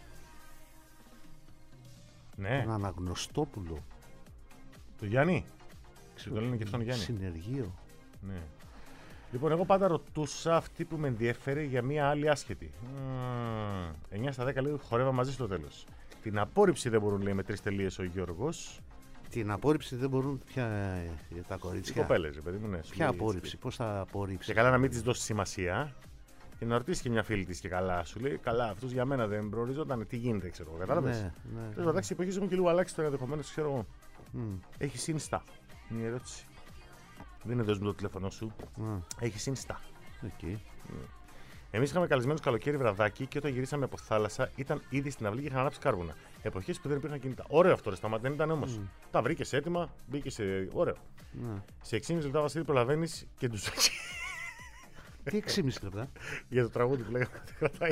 Ναι.
Τον Αναγνωστόπουλο.
Το Γιάννη. Το λένε και αυτόν Γιάννη.
Συνεργείο.
Ναι. Λοιπόν, εγώ πάντα ρωτούσα αυτή που με ενδιέφερε για μια άλλη άσχετη. 9 στα 10 λέει χορεύα μαζί στο τέλος. Την απόρριψη δεν μπορούν, λέει, με 3 τελείες ο Γιώργος.
Την απόρριψη δεν μπορούν πια για τα κορίτσια.
Οι κοπέλες, παιδί μου, ναι.
Ποια απόρριψη, πώς θα απορρίψει.
Και καλά να μην της δώσει σημασία και να ρωτήσει και μια φίλη της και καλά. Σου λέει, καλά, αυτός για μένα δεν προοριζόταν. Τι γίνεται, ξέρω εγώ. Κατάλαβες. Ναι. Εντάξει, οι εποχές έχουν και λίγο αλλάξει τώρα ενδεχομένως, ξέρω εγώ. Έχει συνιστά. Μια ερώτηση. Δεν είναι δώσ' μου το τηλέφωνο σου. Έχει συνιστά.
Okay.
Εμείς είχαμε καλεσμένους καλοκαίρι βραδάκι και όταν γυρίσαμε από θάλασσα ήταν ήδη στην αυλή και είχαν ανάψει κάρβουνα. Εποχές που δεν υπήρχαν κινητά. Ωραίο αυτό, ρε σταμάτη, δεν ήταν όμως. Τα βρήκες έτοιμα, μπήκε σε. Ωραίο. Σε 6,5 λεπτά Βασίλη προλαβαίνεις και τους.
Τι 6,5 λεπτά?
Για το τραγούδι που λέγαμε ότι κρατάει.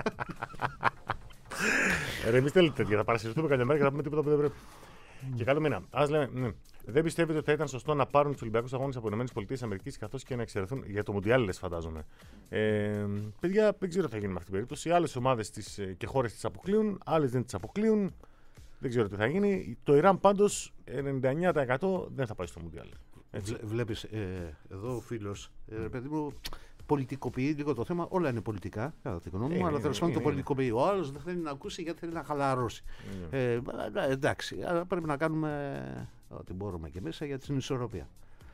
Ρε, εμείς θέλετε τέτοια. Θα παρασυριστούμε κάποια μέρα και θα πούμε τίποτα που δεν πρέπει. Και καλό μήνα. Ας λέμε, δεν πιστεύετε ότι θα ήταν σωστό να πάρουν τους Ολυμπιακούς Αγώνες από ΗΠΑ καθώς και να εξαιρεθούν για το Μουντιάλ, λες, φαντάζομαι. Παιδιά, δεν ξέρω τι θα γίνει με αυτή την περίπτωση. Άλλες ομάδες και χώρες τις αποκλείουν, άλλες δεν τις αποκλείουν. Δεν ξέρω τι θα γίνει. Το Ιράν πάντως 99% δεν θα πάει στο Μουντιάλ.
Βλέπεις εδώ ο φίλος, παιδί μου, πολιτικοποιεί λίγο το θέμα. Όλα είναι πολιτικά, κατά τη γνώμη μου, αλλά τέλος πάντων το πολιτικοποιεί. Ο άλλος δεν θέλει να ακούσει γιατί θέλει να χαλαρώσει. Εντάξει, αλλά πρέπει να κάνουμε ό,τι μπορούμε και μέσα για την ισορροπία.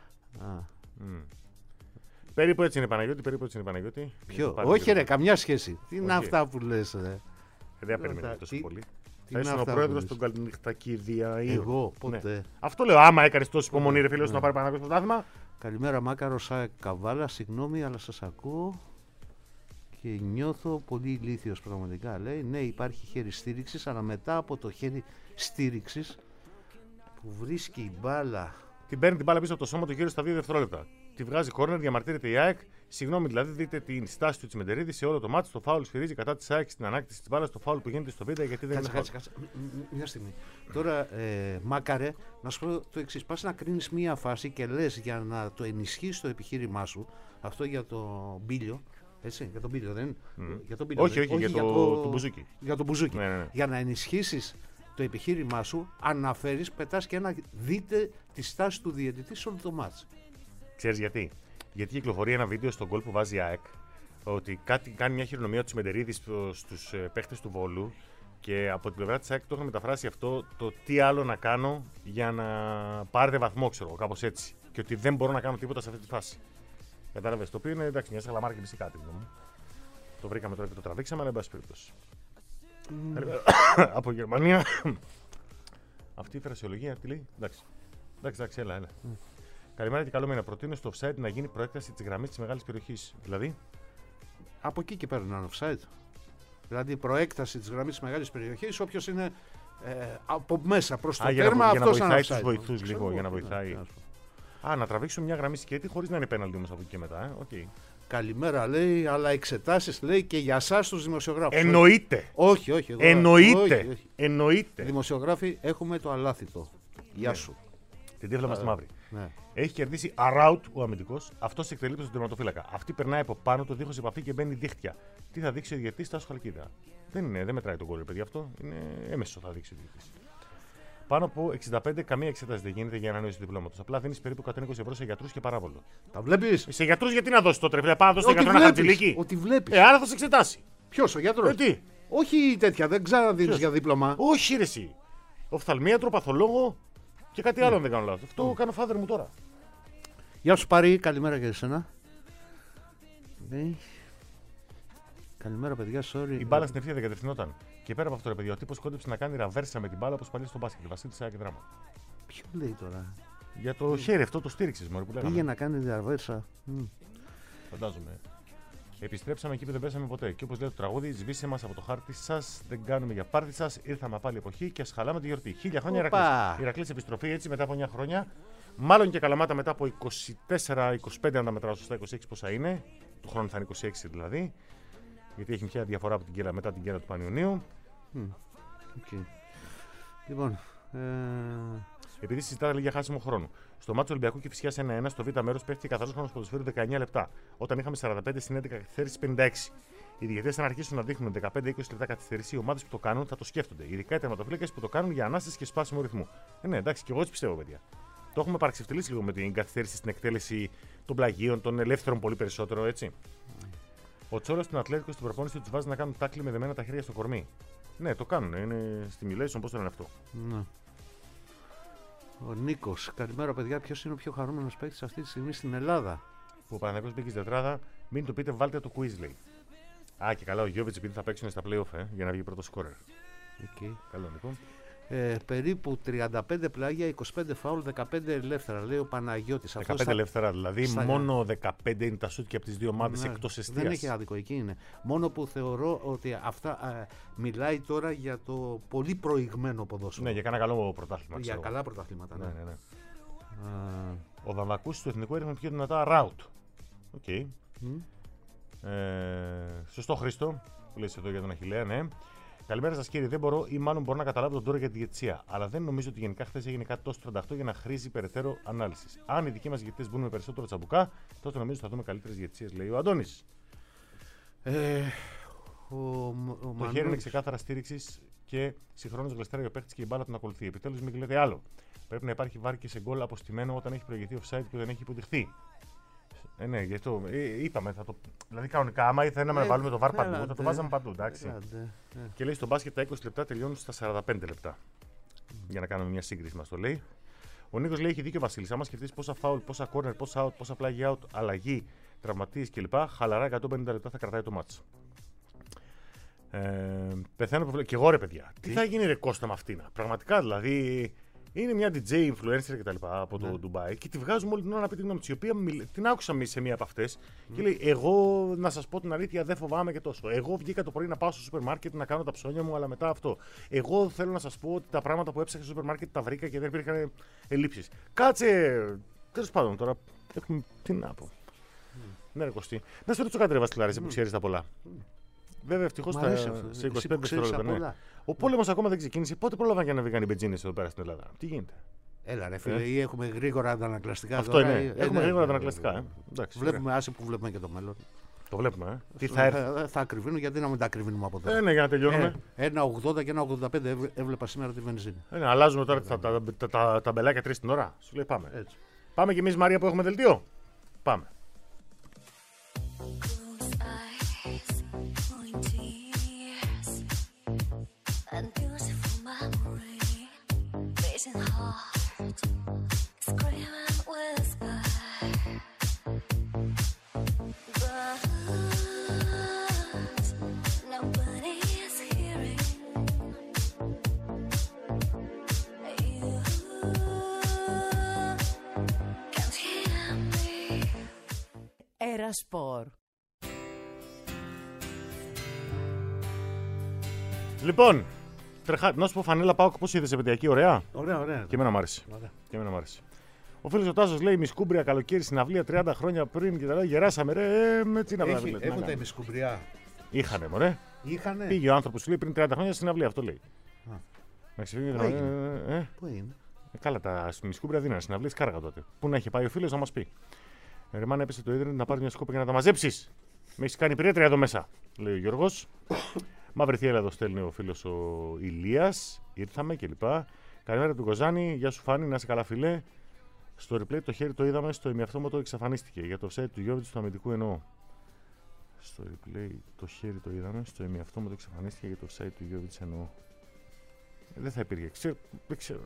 Περίπου έτσι είναι η Παναγιώτη.
Ποιο? Όχι, ρε, καμιά σχέση. Τι είναι αυτά που λες, ρε?
Δεν περιμένω τόσο πολύ. Θα ήσουν ο πρόεδρος των Καλνιχτακίδια.
Εγώ, ποτέ.
Ναι. Αυτό λέω, άμα έκανες τόση υπομονή, ρε φίλε, να πάρει Παναγιώτη στο πρωτάθλημα.
Καλημέρα, Μάκαρο Καβάλα. Συγγνώμη, αλλά σας ακούω και νιώθω πολύ ηλίθιος πραγματικά. Λέει, ναι, υπάρχει χέρι στήριξης, αλλά μετά από το χέρι στήριξης που βρίσκει η μπάλα.
Την παίρνει την μπάλα πίσω από το σώμα του γύρω στα 2 δευτερόλεπτα. Τη βγάζει κόρνερ, διαμαρτύρεται η ΑΕΚ. Συγγνώμη, δηλαδή δείτε την στάση του Τσιμεντερίδη σε όλο το μάτσο. Το φάουλ σφυρίζει κατά τη ΑΕΚ στην ανάκτηση τη μπάλα. Το φάουλ που γίνεται στο βίντεο γιατί δεν είναι.
Κάτσε. Μια στιγμή. Τώρα, Μάκαρε, να σου πω το εξής. Πας να κρίνεις μία φάση και λες για να το ενισχύσεις το επιχείρημά σου. Αυτό για το Μπίλιο. Έτσι, για τον Μπίλιο, δεν είναι. Για τον Μπίλιο,
όχι, για το Μπουζούκι.
Για τον Μπουζούκι.
Ναι.
Για να ενισχύσεις το επιχείρημά σου, αναφέρεις, πετάς και ένα δείτε τη στάση του διαιτητή σε όλο το μάτς.
Ξέρεις γιατί? Γιατί κυκλοφορεί ένα βίντεο στον γκολ που βάζει η ΑΕΚ ότι κάνει μια χειρονομία του Τσιμεντερίδη στους παίχτες του Βόλου και από την πλευρά της ΑΕΚ το έχουν μεταφράσει αυτό το τι άλλο να κάνω για να πάρετε βαθμό, ξέρω, κάπως έτσι. Και ότι δεν μπορώ να κάνω τίποτα σε αυτή τη φάση. Κατάλαβες? Το οποίο είναι εντάξει, μια σαλαμάρκη μισή κάτι. Το βρήκαμε τώρα και το τραβήξαμε, αλλά εν πάση περιπτώσει. Από Γερμανία. Αυτή η φρασιολογία τι λέει? Εντάξει, έλα. Καλημέρα και καλό μήνα. Προτείνω στο offside να γίνει προέκταση της γραμμής της μεγάλης περιοχής. Δηλαδή.
Από εκεί και πέρα είναι offside. Δηλαδή προέκταση της γραμμής της μεγάλης περιοχής, όποιος είναι από μέσα προς το τέρμα, αυτός είναι offside.
Για να βοηθάει τους βοηθούς λίγο, για να βοηθάει. Να τραβήξουμε μια γραμμή σκέτη χωρίς να είναι πέναλτι όμως από εκεί και μετά. Okay.
Καλημέρα λέει, αλλά εξετάσεις λέει και για εσάς τους δημοσιογράφους.
Εννοείται.
Όχι.
Εννοείται.
Δημοσιογράφοι έχουμε το αλάθητο. Γεια σου.
Την τύφλα μας τη μαύρη.
Ναι.
Έχει κερδίσει αράουτ ο αμυντικός. Αυτός εκτελείται στον τερματοφύλακα. Αυτή περνάει από πάνω του δίχως επαφή και μπαίνει δίχτυα. Τι θα δείξει ο διαιτητής στα Χαλκίδα? Δεν μετράει τον γκολ, παιδί, αυτό. Είναι έμεσο θα δείξει ο διαιτητής. Πάνω από 65, καμία εξέταση δεν γίνεται για ανανέωση του διπλώματος. Απλά δίνεις περίπου 120 ευρώ σε γιατρούς και παράβολο.
Τα βλέπεις?
Σε γιατρούς γιατί να δώσεις το τρεφλέ? Πάνω να δώσεις το γιατρό ένα χαρτζηλίκι.
Ότι βλέπεις.
Άρα θα σε εξετάσει.
Ποιος, ο γιατρός?
Τι?
Όχι τέτοια, δεν ξαναδίνεις για δίπλωμα.
Όχι, ρε εσύ. Οφθαλμίατρο, παθολόγο και κάτι άλλο αν δεν κάνω λάθος. Αυτό κάνω φάδερ μου τώρα.
Γεια σου Πάρη, καλημέρα και εσένα. Καλημέρα παιδιά, sorry.
Η μπάλα στην ευθεία δεν κατευθυνόταν. Και πέρα από αυτό, ρε παιδιά, ο τύπος κόντεψε να κάνει ραβέρσα με την μπάλα όπως παλιά στο μπάσκετ. Βασίλη Σάκη δράμα.
Ποιο λέει τώρα?
Για το χέρι αυτό το στήριξες, μωρέ, που λέγαμε.
Πήγε να κάνει ραβέρσα.
Φαντάζομαι. Επιστρέψαμε εκεί που δεν πέσαμε ποτέ. Και όπως λέει το τραγούδι, σβήσε μας από το χάρτη σας, δεν κάνουμε για πάρτι σας. Ήρθαμε πάλι εποχή και ας χαλάμε τη γιορτή. 1000 χρόνια Ηρακλής. Ηρακλής επιστροφή έτσι μετά από 9 χρόνια. Μάλλον και Καλαμάτα μετά από 24-25, αν τα μετράω σωστά, 26 πόσα είναι. Του χρόνου θα είναι 26 δηλαδή. Γιατί έχει μια διαφορά από μετά την κέρα του Πανιωνίου.
Okay. Λοιπόν.
Επειδή συζητάτε για χάσιμο χρόνο. Στο μάτσο Ολυμπιακού και Φυσιάς 1-1, στο β' μέρος παίχτηκε καθαρός χρόνος ποδοσφαίρου 19 λεπτά. Όταν είχαμε 45 στην 11 καθυστέρηση 56. Οι διαιτητές, αν αρχίσουν να δείχνουν 15-20 λεπτά καθυστέρηση, οι ομάδες που το κάνουν θα το σκέφτονται. Ειδικά οι τερματοφύλακες που το κάνουν για ανάσταση και σπάσιμο ρυθμού. Ναι, εντάξει, και εγώ έτσι πιστεύω, παιδιά. Το έχουμε παραξευτελίσει λίγο με την καθυστέρηση στην εκτέλεση των πλαγίων, των ελεύθερων πολύ περισσότερο, έτσι. Ο Τσόλος στην Ατλέτικο στην προπόνηση του βάζει να κάνουν τάκλι με δεμένα τα χέρια στο κορμί. Ναι, το κάνουν. Είναι stimulation, πώς το λένε αυτό.
Ναι. Ο Νίκος, καλημέρα παιδιά. Ποιος είναι ο πιο χαρούμενος παίκτης αυτή τη στιγμή στην Ελλάδα?
Που ο Παναθηναϊκός μπήκε στην τετράδα, μην το πείτε, βάλτε το quiz, λέει. Και καλά, ο Γιώβιτς επειδή θα παίξουν στα playoff για να βγει πρώτο σκόρερ.
Okay.
Καλό, λοιπόν.
Περίπου 35 πλάγια, 25 φάουλ, 15 ελεύθερα, λέει ο Παναγιώτης.
15 ελεύθερα, δηλαδή μόνο 15 είναι τα σούτ και από τις δύο ομάδες εκτός εστίας.
Δεν έχει άδικο, εκεί είναι. Μόνο που θεωρώ ότι αυτά μιλάει τώρα για το πολύ προηγμένο ποδόσφαιρο.
Ναι, για κάνα καλό πρωτάθλημα.
Για καλά πρωταθλήματα, ναι.
Ο Δανδακούς του Εθνικού έριχνε πιο δυνατά ράουτ. Οκ. Σωστό, Χρήστο, που λες εδώ για τον Αχιλλέα, ναι. Καλημέρα σας κύριε, δεν μπορώ ή μάλλον μπορώ να καταλάβω τον τώρα για τη διαιτησία. Αλλά δεν νομίζω ότι γενικά χθες έγινε κάτι τόσο 38 για να χρήζει περαιτέρω ανάλυση. Αν οι δικοί μας διαιτητές μπουν με περισσότερο τσαμπουκά, τότε νομίζω θα δούμε καλύτερες διαιτησίες, λέει ο Αντώνης. Το χέρι είναι ξεκάθαρα στήριξη και συγχρόνως γλιστράει ο παίχτης και η μπάλα τον ακολουθεί. Επιτέλους, μην λέτε άλλο. Πρέπει να υπάρχει βάρ και σε γκολ αποστημένο όταν έχει προηγηθεί offside που δεν έχει υποδειχθεί. Ναι, γι' αυτό είπαμε. Δηλαδή, κανονικά, άμα ήθελα να βάλουμε το βάρ παντού, θα το βάζαμε παντού. Εντάξει. Και λέει στο μπάσκετ τα 20 λεπτά τελειώνουν στα 45 λεπτά. Για να κάνουμε μια σύγκριση, μας το λέει. Ο Νίκος λέει: έχει δίκιο ο Βασίλης. Άμα σκεφτείς πόσα foul, πόσα corner, πόσα out, πόσα play out, αλλαγή, τραυματίες κλπ. Χαλαρά 150 λεπτά θα κρατάει το μάτς. Πεθαίνω και εγώ, ρε παιδιά. Τι θα γίνει, ρε Κώστα, με αυτήν. Πραγματικά δηλαδή. Είναι μια DJ influencer κτλ. Από το Ντουμπάι και τη βγάζουμε όλη την ώρα να πει τη γνώμη της. Η οποία την άκουσα σε μία από αυτές και λέει: εγώ να σας πω την αλήθεια, δεν φοβάμαι και τόσο. Εγώ βγήκα το πρωί να πάω στο σούπερ μάρκετ να κάνω τα ψώνια μου, αλλά μετά αυτό. Εγώ θέλω να σας πω ότι τα πράγματα που έψαξα στο σούπερ μάρκετ τα βρήκα και δεν υπήρχαν ελλείψεις. Κάτσε. Τέλος πάντων τώρα, Έχουμε. Τι να πω. Ναι, ρε Κωστή. Να σε ρωτήσω κάτι, ρε Βασιλάρη, που ξέρει τα πολλά. Βέβαια, ευτυχώς σε 25 δευτερόλεπτα. Ναι. Ο πόλεμος ακόμα δεν ξεκίνησε. Πότε πρόλαβαν για να βγει οι μπετζίνες εδώ πέρα στην Ελλάδα? Τι γίνεται?
Έλα, ρε φίλε, ή έχουμε γρήγορα αντανακλαστικά.
Αυτό είναι. Έχουμε γρήγορα αντανακλαστικά.
Βλέπουμε, άσε που βλέπουμε και το μέλλον.
Το βλέπουμε. Τι θα έρθει.
Θα ακριβίνουν, γιατί να μην τα ακριβίνουμε από τώρα.
Ναι, για να τελειώνουμε.
1,80 και 1,85 έβλεπα σήμερα τη βενζίνη.
Αλλάζουμε τώρα τα μπελάκια 3 την ώρα. Σου λέει πάμε. Έτσι. Πάμε κι εμείς, Μαρία, που έχουμε δελτίο. Πάμε.
Σπορ.
Λοιπόν, να σου πω, φανέλα ΠΑΟΚ, πώς είδες επαιτειακή, ωραία?
Ωραία.
Και εμένα μ' άρεσε. Ο φίλος ο Τάσος λέει: Μισκούμπρια, καλοκαίρι, συναυλία 30 χρόνια πριν και τα λέει: Γεράσαμε, ρε, με τι να βγάλουμε.
Έχουν τα Μισκούμπρια.
Είχανε, μωρέ. Πήγε ο άνθρωπος, σου λέει, πριν 30 χρόνια συναυλία, αυτό λέει. Να ξεφύγει.
Πού είναι?
Καλά, τα Μισκούμπρια δίνανε συναυλίες, κάργα τότε. Πού να είχε πάει ο φίλος να μας πει. Ρεμάν έπεσε το ίδρυμα να πάρει μια σκόπη και να τα μαζέψεις. Με έχεις κάνει πυρέτρια εδώ μέσα, λέει ο Γιώργος. Μαύρη θύελα εδώ στέλνει ο φίλος ο Ηλίας. Ήρθαμε κλπ. Καλημέρα του Κοζάνη. Γεια σου Φάνη, να είσαι καλά φιλέ. Στο replay το χέρι το είδαμε, στο ημιαυτόματο εξαφανίστηκε. Για το offside του Γιώβιτς του αμυντικού εννοώ. Στο replay το χέρι το είδαμε, στο ημιαυτόματο εξαφανίστηκε. Για το offside του Γιώβιτς εννοώ. Δεν θα υπήρχε. Δεν ξέρω.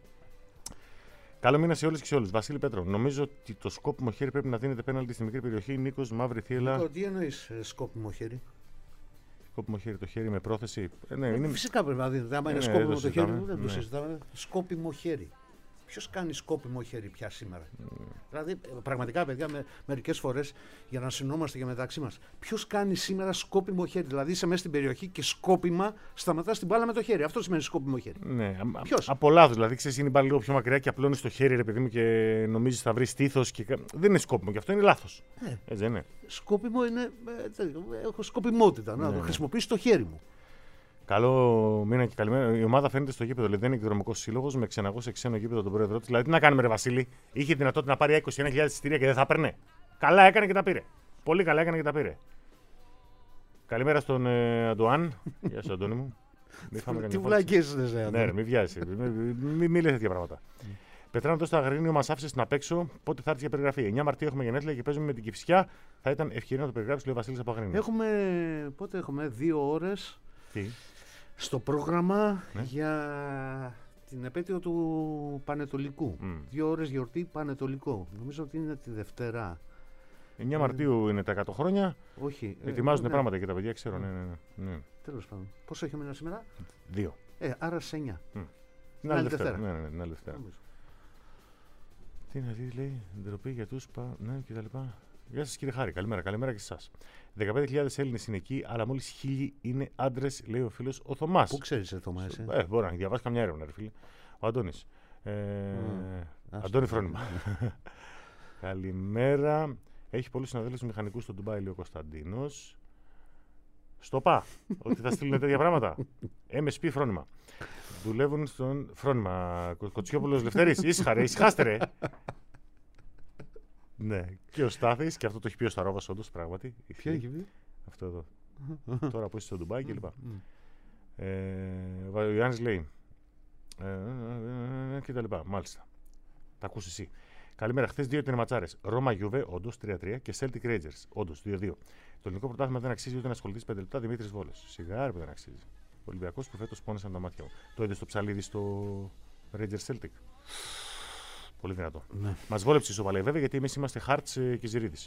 Καλό μήνα σε όλες και σε όλους. Βασίλη Πέτρο, νομίζω ότι το σκόπιμο χέρι πρέπει να δίνεται πέναλτι στη μικρή περιοχή. Νίκος, μαύρη θύελα.
Νίκο, τι εννοείς σκόπιμο χέρι?
Σκόπιμο χέρι, το χέρι με πρόθεση. Ναι, είναι...
Φυσικά πρέπει να δίνεται. Άμα είναι σκόπιμο το χέρι, δεν το συζητάμε. Σκόπιμο χέρι. Ποιος κάνει σκόπιμο χέρι πια σήμερα? Δηλαδή, πραγματικά, παιδιά, μερικές φορές για να συνόμαστε και μεταξύ μας, ποιος κάνει σήμερα σκόπιμο χέρι? Δηλαδή, είσαι μέσα στην περιοχή και σκόπιμα σταματάς την μπάλα με το χέρι. Αυτό σημαίνει σκόπιμο χέρι.
Ναι, από λάθος. Δηλαδή, ξέρεις, είναι η μπάλα λίγο πιο μακριά και απλώνεις το χέρι, ρε παιδί μου, και νομίζεις θα βρεις στήθος. Και... Δεν είναι σκόπιμο και αυτό είναι λάθος. Έτσι δεν είναι?
Σκόπιμο είναι. Έχω σκοπιμότητα. Να χρησιμοποιήσω το χέρι μου.
Καλό μήνα και καλημέρα. Η ομάδα φαίνεται στο γήπεδο. Δεν είναι εκδρομικός σύλλογος με ξεναγό σε ξένο γήπεδο τον πρόεδρό της. Δηλαδή, τι να κάνουμε, ρε Βασίλη? Είχε δυνατότητα να πάρει 21.000 εισιτήρια και δεν θα παίρνε. Καλά έκανε και τα πήρε. Πολύ καλά έκανε και τα πήρε. Καλημέρα στον Αντουάν. Γεια σου, Αντώνη μου.
Τι βλακίες είναι,
ναι, μην βιάζει. Μην λες τέτοια πράγματα. Πετράνο τόσο στο Αγρίνιο, μας άφησε να παίξω. Πότε θα έρθει για περιγραφή? 9 Μαρτίου έχουμε γενέθλια και παίζουμε με την Κυφσιά. Θα ήταν ευκαιρία να το περιγράψει, λέει ο Βασίλης από Αγρίνιο.
Πότε έχουμε 2 ώρες.
Τι?
Στο πρόγραμμα για την επέτειο του Πανετολικού. 2 ώρες γιορτή Πανετολικό. Νομίζω ότι είναι τη Δευτέρα.
9 Μαρτίου είναι τα 100 χρόνια.
Όχι.
Ετοιμάζουν πράγματα και τα παιδιά, ξέρω. Ναι.
Τέλος πάντων. Πόσο έχει μείνει σήμερα?
2.
Άρα σε 9.
Την άλλη Δευτέρα. Ναι, άλλη Δευτέρα. Τι να δει, λέει, ντροπή για τους ναι, κτλ. Γεια σας, κύριε Χάρη, καλημέρα και εσάς. 15.000 Έλληνες είναι εκεί, αλλά μόλις 1.000 είναι άντρες, λέει ο φίλος ο Θωμάς.
Πού ξέρεις, Θωμά, εσύ?
Μπορεί να διαβάσει καμιά έρευνα, ρε φίλε. Ο Αντώνης. Αντώνη Φρόνημα. Καλημέρα. Έχει πολλούς συναδέλφους μηχανικούς στο Ντουμπάι, λέει ο Κωνσταντίνος. Στο ΠΑ, ότι θα στείλουν τέτοια πράγματα. MSP Φρόνημα. Δουλεύουν στον Φρόνημα. Κοτσιόπουλος Λευτέρης, ήσυχάστε ρε. Ναι, και ο Στάθης, και αυτό το έχει πει ο Σταρόβας, όντως, πράγματι.
Ποιο έχει πει?
Αυτό εδώ. Τώρα που είσαι στο Ντουμπάι κλπ. Ο Ιωάννης λέει. Και τα λοιπά. Μάλιστα. Τα ακούς εσύ. Καλημέρα. Χθες 2 ήταν ματσάρες. Ρώμα Γιουβέ, όντως 3-3. Και Celtic Rangers, όντως 2-2. Το ελληνικό πρωτάθλημα δεν αξίζει ούτε να ασχοληθεί 5 λεπτά. Δημήτρης Βόλος. Σιγάρι που δεν αξίζει. Ο Ολυμπιακός που φέτος πόνεσαν τα μάτια μου. Το είδε στο ψαλίδι στο Rangers Celtic. Πολύ δυνατό. Ναι. Μας βόλεψε η σοπαλία βέβαια, γιατί εμείς είμαστε Χάρτς και Ζηρίδης.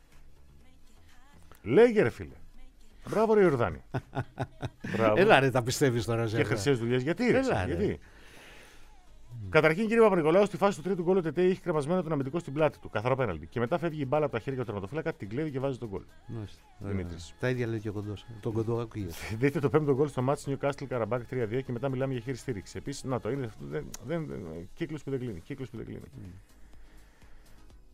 Λέγε ρε φίλε. Μπράβο ρε Ιορδάνη.
Έλα ρε, τα πιστεύεις τώρα.
Και χρυσές δουλειές. Γιατί ρε. Γιατί. Καταρχήν, κύριε Παπα-Νικολάου, στη φάση του τρίτου γκολ ο Τετέ έχει κρεμασμένο τον αμυντικό στην πλάτη του. Καθαρό πέναλτι. Και μετά φεύγει η μπάλα από τα χέρια του τερματοφύλακα, την κλέβει και βάζει τον γκολ. Δημήτρης.
Τα ίδια λέει και ο Κοντός. Τον Κοντό ακούγεται.
Δείτε το 5ο γκολ στο μάτς Newcastle Καραμπάκ 3-2 και μετά μιλάμε για χέρι στήριξη. Επίσης, να το είναι. Κύκλος που δεν κλείνει.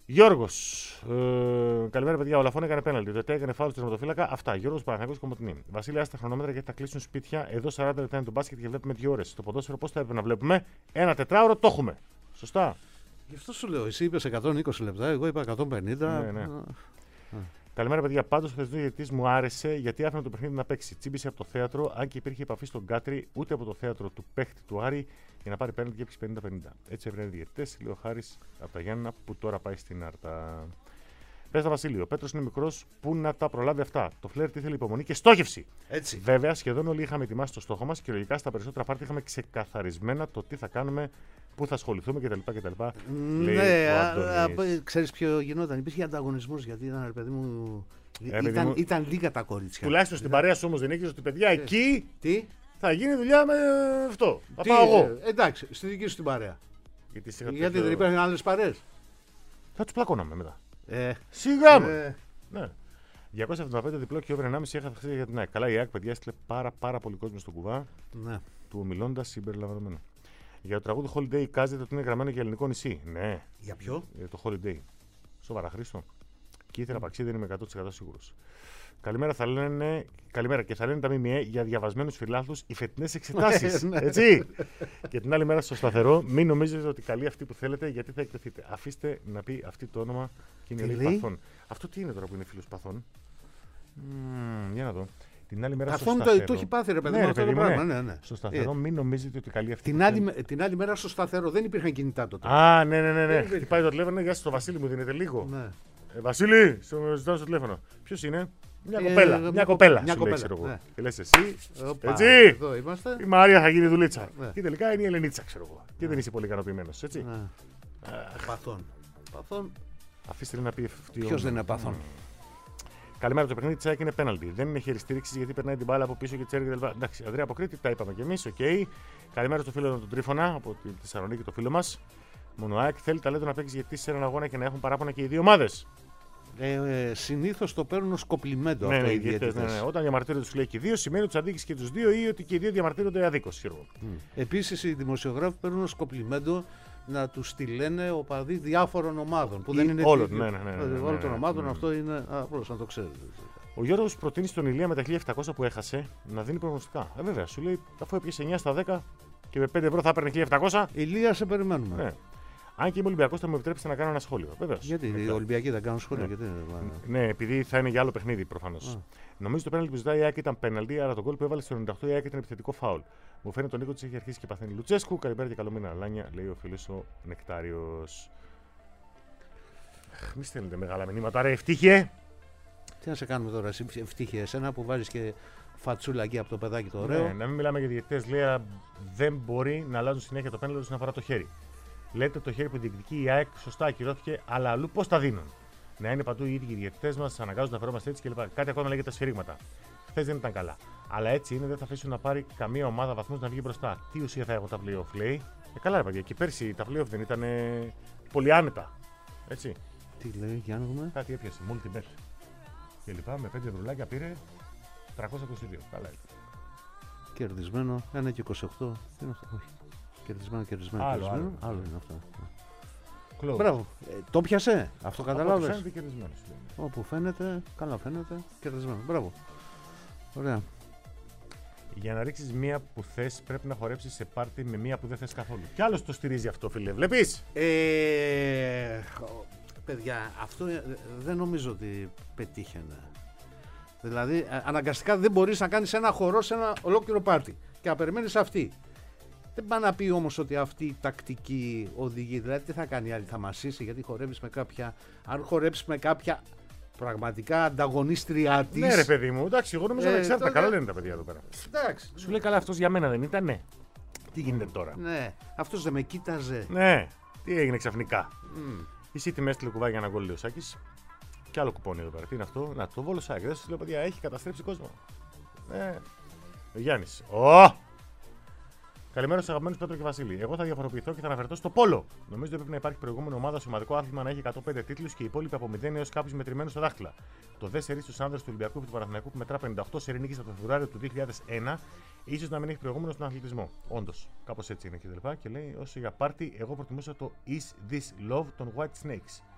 Γιώργος. Καλημέρα, παιδιά. Ο Λαφών έκανε πέναλτι. Το ΕΤΕ έκανε φάουλ στο τερματοφύλακα. Αυτά. Γιώργος Παναθηναϊκός Κομοτηνή. Βασίλη, άστα χρονόμετρα γιατί θα κλείσουν σπίτια. Εδώ 40 λεπτά είναι το μπάσκετ και βλέπουμε 2 ώρες. Το ποδόσφαιρο πώς θα έπρεπε να βλέπουμε. Ένα τετράωρο το έχουμε. Σωστά.
Γι' αυτό σου λέω. Εσύ είπες 120 λεπτά, εγώ είπα 150.
Ναι. Καλημέρα, παιδιά. Πάντως ο θεσμός διαιτητής μου άρεσε γιατί άφηνε το παιχνίδι να παίξει. Τσίμπησε από το θέατρο, αν και υπήρχε επαφή στον Κάτρι, ούτε από το θέατρο του παίχτη του Άρη για να πάρει πέναλτι και έπαιξε 50-50. Έτσι έβρενε διαιτητές, λέει ο Χάρης από τα Γιάννενα που τώρα πάει στην Άρτα. Πες τα Βασίλειο, ο Πέτρος είναι μικρός, πού να τα προλάβει αυτά. Το φλερτ ήθελε υπομονή και στόχευση.
Έτσι.
Βέβαια, σχεδόν όλοι είχαμε ετοιμάσει το στόχο μας και λογικά στα περισσότερα πάρτι είχαμε ξεκαθαρισμένα το τι θα κάνουμε, πού θα ασχοληθούμε κτλ.
Ναι, ξέρεις ποιο γινόταν. Υπήρχε ανταγωνισμός γιατί ήταν, ρε παιδί μου. Ήταν λίγα τα κορίτσια.
Τουλάχιστον στην παρέα σου όμως δεν ήξερες ότι παιδιά εκεί.
Τι?
Θα γίνει δουλειά με αυτό. Θα πάω εγώ.
Εντάξει, στη δική σου την παρέα. Γιατί δεν υπάρχουν άλλες παρέες.
Θα τους πλακώναμε μετά.
Σιγά
Ναι. 275 διπλό και over 1,5 έχασε χθες για την ΑΕΚ. Καλά, η ΑΕΚ, παιδιά, έστειλε πάρα πολύ κόσμο στον κουβά.
Ναι.
Του ομιλώντας συμπεριλαμβανομένου. Για το τραγούδι Holiday κάζεται ότι είναι γραμμένο για ελληνικό νησί. Ναι.
Για ποιο?
Για το Holiday. Σοβαρά, Χρήστο. Και ήθελα παξί, δεν είμαι 100% σίγουρος. Καλημέρα και θα λένε τα ΜΜΕ για διαβασμένους φιλάθλους οι φετινές εξετάσεις. Έτσι. Και την άλλη μέρα στο σταθερό, μην νομίζετε ότι καλή αυτή που θέλετε γιατί θα εκτεθείτε. Αφήστε να πει αυτή το όνομα και είναι λέει Παθών. Αυτό τι είναι τώρα που είναι φίλος Παθών. Για να δω. Την άλλη μέρα στο σταθερό.
Το έχει πάθει ρε παιδί μου αυτό το πράγμα. Ναι.
Στο σταθερό, μην νομίζετε ότι καλή αυτή.
Την άλλη μέρα στο σταθερό δεν υπήρχαν κινητά τότε.
Α, ναι. Χτυπάει το τηλέφωνο, γεια σας, το Βασίλη μου δίνετε λίγο. Βασίλη, ζητάω στο τηλέφωνο. Ποιος είναι? Μια κοπέλα. Σου λέει, ξέρω εγώ.
Ναι.
Και λες εσύ. Έτσι.
Εδώ είμαστε.
Η Μαρία θα γίνει δουλίτσα.
Ναι.
Και τελικά είναι η Ελενίτσα, ξέρω εγώ. Και δεν είσαι πολύ ικανοποιημένος, έτσι.
Παθών.
Αφήστε να πει αυτή.
Ποιος δεν είναι παθών.
Καλημέρα, το παιχνίδι της ΑΕΚ είναι πέναλτι. Δεν είναι χέρι στήριξη γιατί περνάει την μπάλα από πίσω και τσέρι κτλ. Εντάξει, Ανδρέα από Κρήτη, τα είπαμε κι εμείς. Okay. Καλημέρα στο φίλο του Τρίφωνα από τη Θεσσαλονίκη, το φίλο μας. Μόνο ΑΕΚ θέλει ταλέντο να παίξει γιατί σε έναν αγώνα και να έχουν παράπονα και οι δύο ομάδες.
Συνήθως το παίρνουν ως κοπλιμέντο
αυτό
οι διαιτητές.
Ναι. Όταν διαμαρτύρονται τους λέει και δύο, σημαίνει ότι τους αδίκησε και τους δύο ή ότι και οι δύο διαμαρτύρονται αδίκως.
Επίσης οι δημοσιογράφοι παίρνουν ως κοπλιμέντο να τους τη λένε οπαδοί διάφορων ομάδων. Που δεν είναι
όλων
των ομάδων, αυτό είναι. Απλώς να το ξέρετε.
Ο Γιώργος προτείνει στον Ηλία με τα 1.700 που έχασε να δίνει προγνωστικά. Βέβαια, σου λέει αφού έπιασε 9 στα 10 και με 5 ευρώ θα έπαιρνε 1.700.
Ηλία, σε περιμένουμε.
Ναι. Αν και είμαι Ολυμπιακός, θα μου επιτρέψετε να κάνω ένα σχόλιο. Βεβαίως.
Γιατί οι Ολυμπιακοί δεν κάνουν σχόλιο.
Ναι.
Γιατί...
ναι, επειδή θα είναι για άλλο παιχνίδι προφανώς. Νομίζω το πέναλτι που ζητάει η ΑΕΚ ήταν πέναλτι, αλλά το γκολ που έβαλε στο 98 η ΑΕΚ ήταν επιθετικό φάουλ. Μου φαίνεται τον Νίκο της έχει αρχίσει και παθαίνει Λουτσέσκου. Καλημέρα και καλό μήνα, Αλάνια, λέει ο φίλος ο Νεκτάριος. Μη στέλνετε μεγάλα μηνύματα, ρε ευτύχε.
Τι να σε κάνουμε τώρα, εσύ ευτύχε εσένα που βάζεις και φατσούλα εκεί από το παιδάκι το ωραίο.
Ναι, να μην μιλάμε για διαιτητές, λέει δεν μπορεί να αλλάζουν συνέχεια το πέναλτι όσον αφορά το χέρι. Λέτε το χέρι που διεκδικεί η ΑΕΚ σωστά ακυρώθηκε, αλλά αλλού πώς τα δίνουν. Να είναι παντού οι ίδιοι οι διαιτητές μας, αναγκάζουν να φερόμαστε έτσι κλπ. Κάτι ακόμα λέγεται τα σφυρίγματα. Χθες δεν ήταν καλά. Αλλά έτσι είναι, δεν θα αφήσουν να πάρει καμία ομάδα βαθμούς να βγει μπροστά. Τι ουσία θα έχουν τα playoff, λέει. Καλά, ρε παιδιά, και πέρσι τα playoff δεν ήταν πολύ άνετα. Έτσι.
Τι λέει, για να δούμε.
Κάτι έπιασε, multi-bet. Και λοιπά, με 5 ευρουλάκια πήρε 322. Καλά.
Κερδισμένο, 1 και 28. Τι είναι αυτό, όχι. Κερδισμένο. Άλλο είναι αυτό.
Close.
Μπράβο. Το πιασε. Αυτό καταλάβες.
Φαίνεται κερδισμένος.
Όπου φαίνεται, καλά φαίνεται, κερδισμένο. Μπράβο. Ωραία.
Για να ρίξεις μία που θες, πρέπει να χορέψεις σε πάρτι με μία που δεν θες καθόλου. Κι άλλος το στηρίζει αυτό, φίλε. Βλέπεις.
Παιδιά, αυτό δεν νομίζω ότι πετύχαινε. Δηλαδή, αναγκαστικά δεν μπορείς να κάνεις ένα χορό σε ένα ολόκληρο πάρτι και να περιμένεις αυτή. Δεν πάει να πει όμως ότι αυτή η τακτική οδηγεί. Δηλαδή, τι θα κάνει η άλλη, θα μασίσει γιατί χορεύεις με κάποια. Αν χορέψεις με κάποια πραγματικά ανταγωνίστρια της.
Ναι, ρε παιδί μου, εντάξει, εγώ νομίζω ανεξάρτητα. Καλά λένε τα παιδιά εδώ πέρα.
Εντάξει.
Σου λέει καλά, αυτός για μένα δεν ήταν. Ναι. Τι γίνεται τώρα.
Ναι, αυτός δεν με κοίταζε.
Ναι, τι έγινε ξαφνικά. Η City με έστειλε κουβά για ένα γκολ, λέει ο Σάκης. Και άλλο κουπόνι εδώ πέρα. Τι είναι αυτό, να το Βόλο Σάκη. Δεν σου λέω, παιδιά, έχει καταστρέψει κόσμο. Ναι. Ο Γιάννης. Καλημέρα στους αγαπημένους Πέτρο και Βασίλη. Εγώ θα διαφοροποιηθώ και θα αναφερθώ στο πόλο. Νομίζω ότι πρέπει να υπάρχει προηγούμενη ομάδα στο ομαδικό άθλημα να έχει 105 τίτλους και οι υπόλοιποι από 0 έως κάποιους μετρημένους στα δάχτυλα. Το δε σερί στους άνδρες του Ολυμπιακού και του Παναθηναϊκού που μετρά 58 σερί νίκες από το Φεβρουάριο του 2001, ίσως να μην έχει προηγούμενο στον αθλητισμό. Όντως, κάπως έτσι είναι και λέει όσο για πάρτι, εγώ προτιμούσα το Is This Love των White Snakes.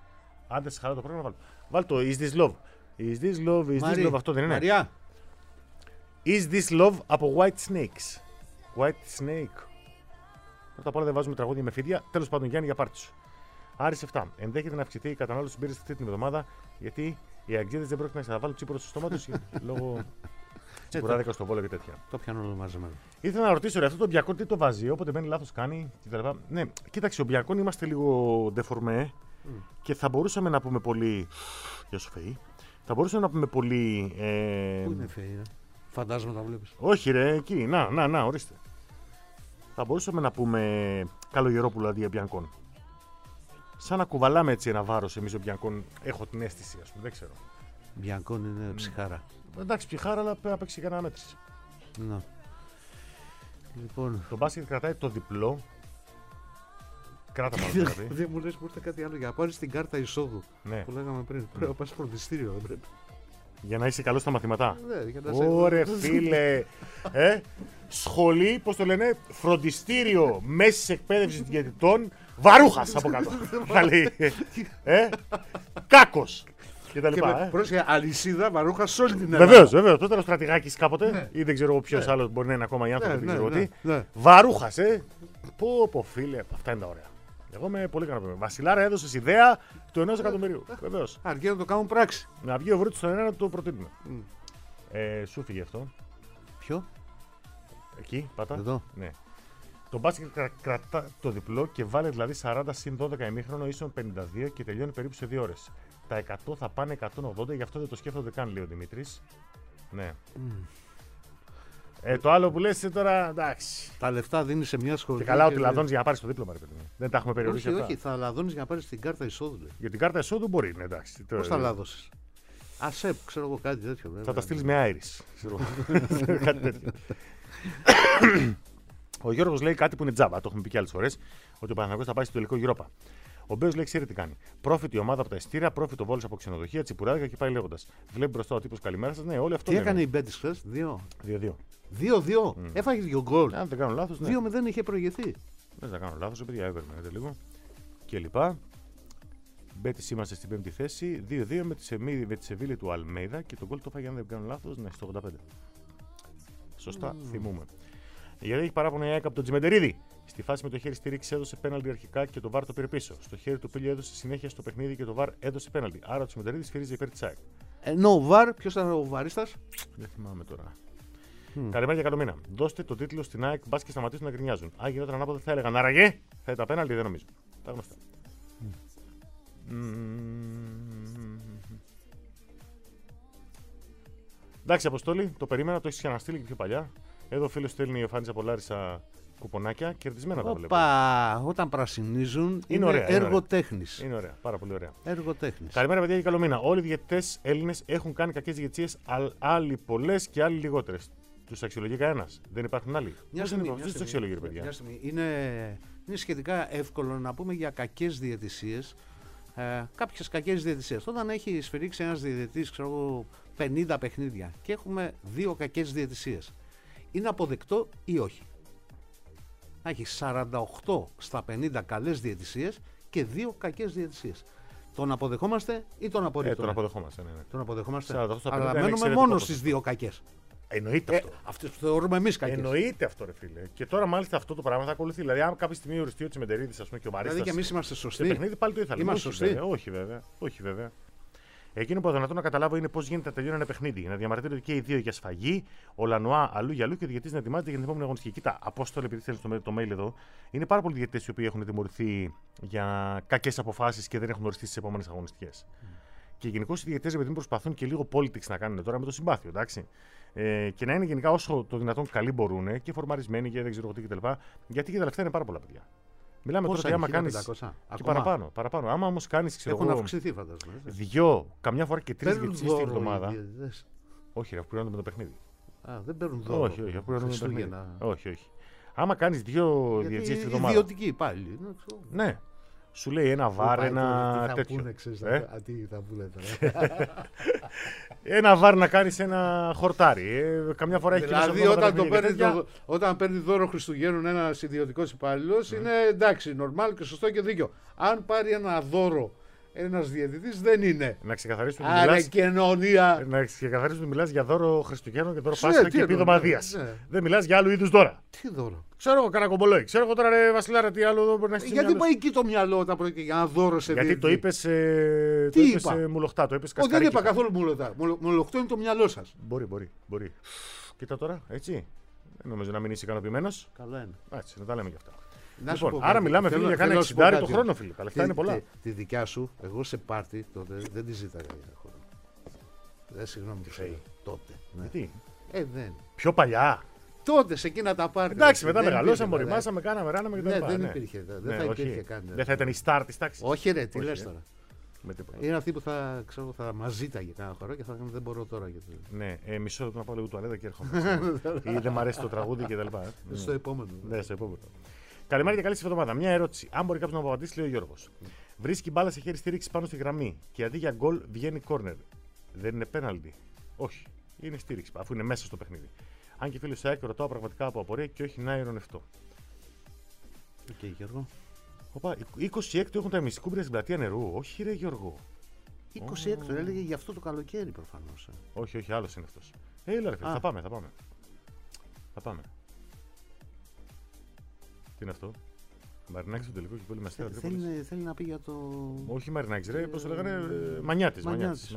Άντε σε χαρά το πρόγραμμα βάλω. Βάλ το Is This Love. Is This Love, Is This Love, αυτό δεν είναι.
Μαριά.
Is This Love από White Snakes. White Snake. Πρώτα απ' όλα δεν βάζουμε τραγούδια με φίδια. Τέλος πάντων, Γιάννη, για πάρτι σου. Άρης 7. Ενδέχεται να αυξηθεί η κατανάλωση μπύρας αυτή την εβδομάδα, γιατί οι αγγλίδες δεν πρόκειται να βάλουν τσίπουρο στο στόμα τους λόγω τσιπουράδικα στο Βόλο και τέτοια.
Το πιάνω όλο μαζεμένο.
Ήθελα να ρωτήσω, ρε, αυτό το Μπιακόν τι το βάζει, όποτε μπαίνει λάθος κάνει κτλ. Ναι, κοίταξε, ο Μπιακόν είμαστε λίγο ντεφορμέ και θα μπορούσαμε να πούμε πολύ. Γεια σου, Φεή. Θα μπορούσαμε να πούμε πολύ.
Πού είναι Φεή, φαντάζομαι τα βλέπεις.
Όχι, ρε, εκεί. Να, ορίστε. Θα μπορούσαμε να πούμε Καλογερόπουλο αντί για Μπιακόν. Σαν να κουβαλάμε έτσι ένα βάρος εμείς ο Μπιακόν, έχω την αίσθηση, ας πούμε, δεν ξέρω.
Μπιακόν είναι ψυχάρα.
Εντάξει, ψυχάρα, αλλά πρέπει να παίξει και ένα μέτρηση.
Ναι. Λοιπόν.
Το μπάσκετ κρατάει το διπλό. Κράτα πάνω δηλαδή.
Δεν μου λες που ήρθε κάτι άλλο για να πάρεις την κάρτα εισόδου.
Ναι.
Που λέγαμε πριν. Πρέπει να πας φροντιστήριο, δεν πρέπει.
Για να είσαι καλό στα μαθηματά.
Ναι, για να σε...
Ωρε φίλε. Σχολή, πώς το λένε, φροντιστήριο μέσης εκπαίδευσης διαιτητών, βαρούχας από κάτω. Κάκος. Και τα λοιπά.
Πρόσεχε, αλυσίδα βαρούχα σε όλη την Ελλάδα.
Βεβαίως. Τότε ήταν ο Στρατηγάκης κάποτε, ή δεν ξέρω ποιος άλλος μπορεί να είναι ακόμα οι άνθρωποι. Δεν ξέρω τι. Βαρούχας, Πω, φίλε, αυτά είναι τα ωραία. Εγώ είμαι πολύ ικανοποιημένο. Βασιλάρα, έδωσε ιδέα του 1 εκατομμυρίου. Βεβαίως.
Αρκεί να το κάνουν πράξη.
Να βγει ο Βρούτης στον ένα να το προτείνουμε. Σου φύγε αυτό.
Ποιο?
Εκεί, πάτα.
Εδώ.
Ναι. Το μπάσκετ κρατά το διπλό και βάλε δηλαδή 40 συν 12 ημίχρονο ίσον 52 και τελειώνει περίπου σε 2 ώρες. Τα 100 θα πάνε 180, γι' αυτό δεν το σκέφτονται καν, λέει ο Δημήτρης. Ναι. Το άλλο που λες τώρα, εντάξει.
Τα λεφτά δίνεις σε μια σχολή.
Και καλά ότι λαδώνεις για να πάρεις το δίπλωμα, ρε παιδί μου. Δεν τα έχουμε περιορίσει αυτά.
Όχι, θα λαδώνεις για να πάρεις την κάρτα εισόδου. Λέει.
Για την κάρτα εισόδου μπορεί, ναι, εντάξει.
Πώς θα λάδώσεις? ΑΣΕΠ, ξέρω εγώ κάτι τέτοιο.
Θα τα στείλεις με Άιρις. Κάτι τέτοιο. Ο Γιώργος λέει κάτι που είναι τζάμπα, το έχουμε πει και άλλες φορές, ότι ο Παναθηναϊκός θα πάει στο τελικό Europa. Ο Μπέος λέει: ξέρει τι κάνει. Πρόφητη ομάδα από τα ειστήρια, πρόφητο ο Βόλος από ξενοδοχεία, τσιπουράδικα και πάει λέγοντας. Βλέπει μπροστά ο τύπος καλημέρα σας. Ναι, όλοι αυτό.
Τι έκανε η Μπέτης χθες?
2-2.
2-2. Έφαγε 2 γκολ.
Αν δεν κάνω λάθος, ναι.
2-0 είχε προηγηθεί.
Δεν θα κάνω λάθος, παιδιά, έπαιρνε λίγο. Και λοιπά. Μπέτης είμαστε στην 5η θέση. 2-2 με τη Σεβίλη του Αλμέιδα και τον γκολ το φάγε, αν δεν κάνω λάθος, ναι, στο 85. Σωστά, θυμούμε. Γιατί έχει παράπονο η ΑΕΚ από τον Τζιμεντερίδη. Στη φάση με το χέρι στη ρήξη έδωσε πέναλτι αρχικά και το VAR το πήρε πίσω. Στο χέρι του Πίλιο έδωσε συνέχεια στο παιχνίδι και το VAR έδωσε πέναλτι. Άρα ο Τζιμεντερίδη σφυρίζει υπέρ τη ΑΕΚ.
Ενώ ο VAR, ποιο ήταν ο βαρίστας?
Δεν θυμάμαι τώρα. Καλημέρα και καλομήνα. Δώστε το τίτλο στην ΑΕΚ, μπα και σταματήσουν να γκρινιάζουν. Αν γινόταν ανάποδα θα έλεγαν άραγε, θα ήταν πέναλτι, δεν νομίζω. Τα γνωστά. Εντάξει, Αποστόλη, το περίμενα, το έχει ξαναστείλει και πιο παλιά. Εδώ ο φίλος στέλνει ο Φάνης από Λάρισα κουπονάκια, κερδισμένα τα βλέπω.
Όταν πρασινίζουν είναι
ωραία,
έργο τέχνης.
Είναι ωραία, πάρα πολύ ωραία.
Έργο τέχνης.
Καλημέρα, παιδιά, και καλό μήνα. Όλοι οι διαιτητές Έλληνες έχουν κάνει κακές διαιτησίες, άλλοι πολλές και άλλοι λιγότερες. Τους αξιολογεί κανένας? Δεν υπάρχουν άλλοι?
Μια στιγμή,
τους αξιολογεί, παιδιά.
Είναι σχετικά εύκολο να πούμε για κακές διαιτησίες. Κάποιες κακές διαιτησίες. Όταν έχει σφυρίξει ένας διαιτητής, ξέρω εγώ, 50 παιχνίδια και έχουμε 2 κακές διαιτησίες, είναι αποδεκτό ή όχι? Να έχει 48 στα 50 καλές διαιτησίες και 2 κακές διαιτησίες. Τον αποδεχόμαστε ή τον απορρίπτουμε?
Τον αποδεχόμαστε, ναι.
Τον αποδεχόμαστε.
Αλλά
μένουμε μόνο στις 2 κακές.
Εννοείται αυτό.
Αυτές που θεωρούμε εμείς κακές.
Εννοείται αυτό, ρε φίλε. Και τώρα μάλιστα αυτό το πράγμα θα ακολουθεί. Δηλαδή, αν κάποια στιγμή οριστεί ο Τσιμεντερίδης, ας πούμε, και ο Βαρίστας.
Δηλαδή και εμείς είμαστε σωστοί.
Σε παιχνίδι πάλι το ήθελα.
Είμαστε σωστοί.
Όχι βέβαια. Εκείνο που αδυνατό να καταλάβω είναι πώς γίνεται να τελειώνει ένα παιχνίδι. Να διαμαρτύρονται και οι δύο για σφαγή, ο Λανουά αλλού για αλλού και ο διαιτητής να ετοιμάζεται για την επόμενη αγωνιστική. Κοίτα, Απόστολε, επειδή θέλει το mail εδώ, είναι πάρα πολλοί διαιτητές οι οποίοι έχουν τιμωρηθεί για κακές αποφάσεις και δεν έχουν οριστεί στις επόμενες αγωνιστικές. Και γενικώς οι διαιτητές επειδή προσπαθούν και λίγο politics να κάνουν τώρα με το συμπάθειο, εντάξει. Και να είναι γενικά όσο το δυνατόν καλοί μπορούν και φορμαρισμένοι και δεν ξέρω τι κτλ. Γιατί και τα λεφτά είναι πάρα πολλά, παιδιά. Μιλάμε τώρα ότι άμα κάνεις. Και παραπάνω. Άμα όμως κάνεις.
Έχουν αυξηθεί, φαντάζομαι.
2, καμιά φορά και 3 διαιτησίες την εβδομάδα. Όχι, αφού πληρώνονται με το παιχνίδι.
Δεν παίρνουν δώρο.
Όχι, αφού πληρώνονται με το παιχνίδι. Όχι. Άμα κάνεις 2 διαιτησίες την εβδομάδα.
Ιδιωτική πάλι.
Ναι. Σου λέει ένα βάρ, ένα τέτοιο.
Τι θα πούνε τώρα.
Ένα βάρ να κάνεις ένα χορτάρι. Καμιά φορά έχει
δηλαδή όταν παίρνει δώρο Χριστουγέννων ένας ιδιωτικός υπάλληλος είναι εντάξει, νορμάλ και σωστό και δίκιο. Αν πάρει ένα δώρο Ένας διαιτητής δεν είναι.
Να ξεκαθαρίσουμε
Άρα
μιλάς...
κοινωνία.
Να ξεκαθαρίσουμε ότι μιλάς για δώρο Χριστουγέννων και δώρο Πάσχα και επίδομα Δίας. Δεν μιλάς για άλλου είδους δώρα.
Τι δώρο.
Ξέρω εγώ, κανένα κομπολόι. Ξέρω εγώ τώρα, ρε Βασιλάρα, τι άλλο εδώ μπορεί να έχει.
Γιατί πάει εκεί το μυαλό όταν πρόκειται για ένα δώρο σε
Γιατί
διαιτητή.
το είπες.
Τι
το είπες
είπα?
μουλοχτά, το είπες
Όχι, δεν
κασκαρίκι.
είπα καθόλου μουλοχτά. Μουλοχτό είναι το μυαλό σας.
Μπορεί. Κοίτα τώρα, έτσι. Δεν νομίζω να μην είσαι ικανοποιημένος.
Καλά είναι.
Έτσι, να τα λέμε κι αυτά.
Να σου
Λοιπόν,
πω
άρα
κάτι.
μιλάμε, φίλε,
Θέλω-
για κάνα
θέλω να σου πω
60 το
κάτι.
χρόνο, φίλε. Τα λεφτά είναι πολλά.
Τη δικιά σου, εγώ σε πάρτι τότε δεν τη ζήταγα για χώρο. Δεν συγγνώμη που σου τότε. Ναι.
Γιατί.
Δεν.
Πιο παλιά.
Τότε σε εκείνα τα πάρτι.
Εντάξει, μετά
δεν
μεγαλώσαμε,
υπήρχε,
οριμάσαμε, κάναμε, ράναμε κτλ.
Ναι, δεν υπήρχε. Δεν θα υπήρχε καν.
Δεν θα ήταν η star της τάξης.
Όχι, ρε, τι
Όχι,
λες τώρα.
Με τίποτα.
Είναι αυτή που θα μας ζήταγε κάνα χώρο και θα δεν μπορώ τώρα. Γιατί...
Ναι, μισό λεπτό να πάω λίγο τουαλέτα και έρχομαι. Ή δεν μ' αρέσει το τραγούδι κτλ.
Στο επόμενο.
Ναι, στο επόμενο. Καλημέρα και καλή σας εβδομάδα. Μια ερώτηση. Αν μπορεί κάποιος να μου απαντήσει, λέει ο Γιώργος. Βρίσκει μπάλα σε χέρι στήριξη πάνω στη γραμμή και αντί για γκολ βγαίνει κόρνερ. Δεν είναι πέναλτι. Όχι. Είναι στήριξη, αφού είναι μέσα στο παιχνίδι. Αν και φίλο ΑΕΚ, ρωτάω πραγματικά από απορία και όχι να ειρωνευτώ.
Οκ, Γιώργο.
Οπα, 26 έχουν τα μυστικούμπρια στην πλατεία νερού. Όχι, ρε Γιώργο.
26 έλεγε γι' αυτό το καλοκαίρι προφανώς.
Όχι, άλλο είναι αυτό. Έλα, ρε φίλε, θα πάμε. Τι είναι αυτό. Μαρινάκης στο τελικό και πολύ με αστέρα Τρίπολης.
Θέλει να πει για το.
Όχι Μαρινάκης, ρε, πώς το λέγανε. Μανιάτης.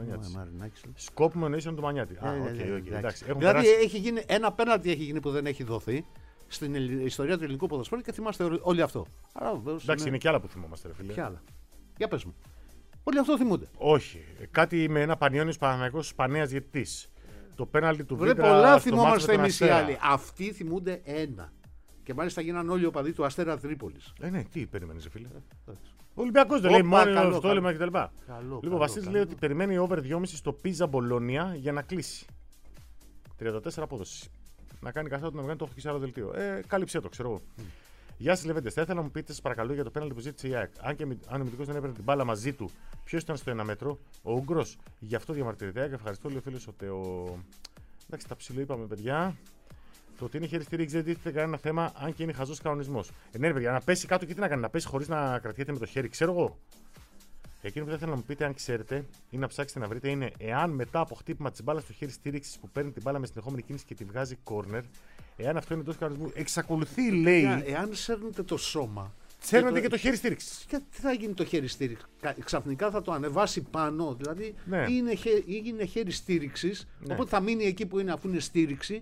Σκόπιμο εννοήσεων του Μανιάτη. Οκ. Εντάξει.
Δηλαδή έχει γίνει ένα πέναλτι έχει γίνει που δεν έχει δοθεί στην ιστορία του ελληνικού ποδοσφαίρου και θυμάστε όλοι αυτό.
Εντάξει, είναι και άλλα που θυμόμαστε, ρε φίλε.
Και άλλα. Για πες μου. Όλοι αυτό θυμούνται.
Όχι. Κάτι με ένα Πανιώνιος Παναθηναϊκός Πανέας διαιτητής. Το πέναλτι του
Βρε,
Βίντρα.
πολλά
στο
θυμόμαστε
μάτσο με τον
εμείς οι
Αστέρα.
άλλοι. Αυτοί θυμούνται ένα. Και μάλιστα γίνανε όλοι οπαδοί του Αστέρα Τρίπολης.
Ναι, τι περιμένεις, ρε φίλε. Ο Ολυμπιακός δεν λέει μόνο στόλιμα κτλ. Λοιπόν, ο Βασίλης λέει ότι περιμένει over 2,5 στο Πίζα Μπολόνια για να κλείσει. 34 απόδοση. Να κάνει καθόλου να βγάλει το 8 και σε άλλο δελτίο. Κάλυψε το, ξέρω εγώ. Γεια σας, Λεβέντες. Θα ήθελα να μου πείτε, σας παρακαλώ, για το πέναλτι που ζήτησε η ΑΕΚ. Αν ο αμυντικός δεν έπαιρνε την μπάλα μαζί του, ποιος ήταν στο 1 μέτρο, ο Ούγκρος. Γι' αυτό διαμαρτυρείται. Ευχαριστώ, λέει ο φίλος ο Τεο. Εντάξει, τα ψηλό είπαμε, παιδιά. Το ότι είναι χέρι στήριξη δεν τίθεται κανένα θέμα, αν και είναι χαζός κανονισμός. Ναι, παιδιά, να πέσει κάτω και τι να κάνει, να πέσει χωρίς να κρατιέται με το χέρι, ξέρω εγώ. Εκείνο που θα ήθελα να μου πείτε, αν ξέρετε, ή να ψάξετε να βρείτε, είναι εάν μετά από χτύπημα τη μπάλα στο χέρι στήριξη που παίρνει την μπάλα με συνεχόμενη κίνηση και τη βγάζει corner, εάν αυτό είναι εντός κανονισμού, εξακολουθεί, λέει.
Εάν σέρνετε το σώμα.
Σέρνετε και το χέρι στήριξη.
Και τι θα γίνει το χέρι στήριξη. Ξαφνικά θα το ανεβάσει πάνω. Δηλαδή
Ναι.
είναι χέρι στήριξη. Ναι. Οπότε θα μείνει εκεί που είναι αφού είναι στήριξη.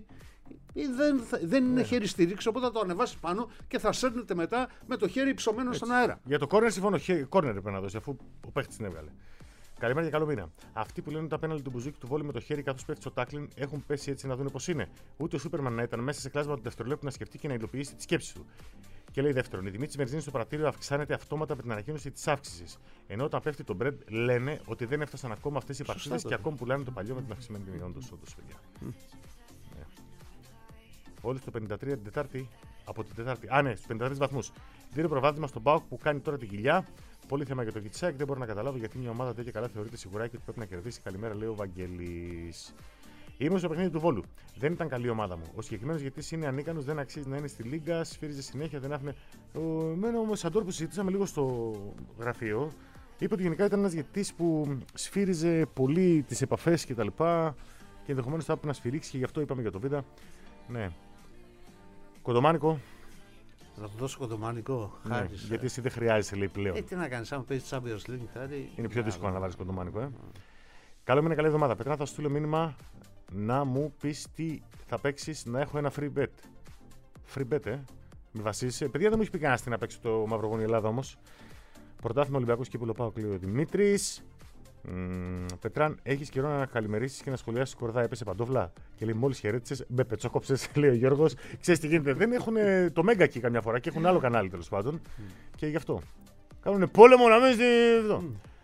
Δεν είναι χέρι στήριξη. Οπότε θα το ανεβάσει πάνω και θα σέρνετε μετά με το χέρι υψωμένο στον αέρα.
Για το corner συμφωνώ. Corner πρέπει να δώσει αφού ο παίχτης την έβγαλε. Καλημέρα και καλό μήνα. Αυτοί που λένε τα πέναλτι του Μπουζούκη του Βόλου με το χέρι καθώς πέφτει στο τάκλιν έχουν πέσει έτσι να δουν πώς είναι. Ούτε ο Σούπερμαν να ήταν μέσα σε κλάσμα του δευτερολέπτου να σκεφτεί και να υλοποιήσει τη σκέψη του. Και λέει δεύτερον, η τιμή τη βενζίνη στο πρατήριο αυξάνεται αυτόματα με την ανακοίνωση τη αύξηση. Ενώ όταν πέφτει το bread λένε ότι δεν έφτασαν ακόμα αυτές οι παρτίδες και ακόμα πουλάνε το παλιό με την αυξημένη τιμή. Όντως, παιδιά. Ναι. Όλοι στο 53 την Τετάρτη. Από την Τετάρτη. Ναι, στους 53 βαθμούς. Δίνει προβάδισμα στον Πάοκ που κάνει τώρα την κοιλιά. Πολύ θέμα για το Κιτσάκ. Δεν μπορώ να καταλάβω γιατί μια ομάδα τέτοια καλά θεωρείται σιγουράκι ότι πρέπει να κερδίσει. Καλημέρα, λέει ο Βαγγέλης. Ήμουν στο παιχνίδι του Βόλου. Δεν ήταν καλή ομάδα μου. Ο συγκεκριμένος γιατί είναι ανίκανος, δεν αξίζει να είναι στη Λίγκα, σφύριζε συνέχεια, δεν άφηνε. Εμένα όμως, Σαντόρ που συζητήσαμε λίγο στο γραφείο, είπε ότι γενικά ήταν ένας διαιτητής που σφύριζε πολύ τις επαφές κτλ. Και ενδεχομένως θα έπρεπε να σφυρίξει και γι' αυτό είπαμε για το βίντεο. Ναι. Κοντομάνικο.
Θα το δώσω κοντομάνικο.
Ναι, γιατί εσύ δεν χρειάζεσαι, λέει πλέον.
Τι να κάνεις, άμα παίζεις Champions League, χάρη.
Είναι πιο δύσκολο να βάλεις κοντομάνικο, Καλό μήνα, καλή εβδομάδα. Πετρά, θα σου στείλω μήνυμα να μου πεις τι θα παίξεις, να έχω ένα free bet. Free bet, Μη βασίζεσαι. Παιδιά, δεν μου έχει πει κανένα να παίξει το Μαυρογόνη Ελλάδα όμως. Πρωτάθλημα Ολυμπιακός και Πουλοπάου, κλείω ο Δημήτρης. Πετράν, έχεις καιρό να καλημερίσεις και να σχολιάσεις Κορδά. Έπεσε παντόφλα και λέει μόλις χαιρέτησες. Μπε, πετσόκοψες, λέει ο Γιώργος. Ξέρεις τι γίνεται. Δεν έχουν το Μέγκα εκεί καμιά φορά και έχουν άλλο κανάλι τέλος πάντων. Και γι' αυτό. Κάνουν πόλεμο να μένει εδώ.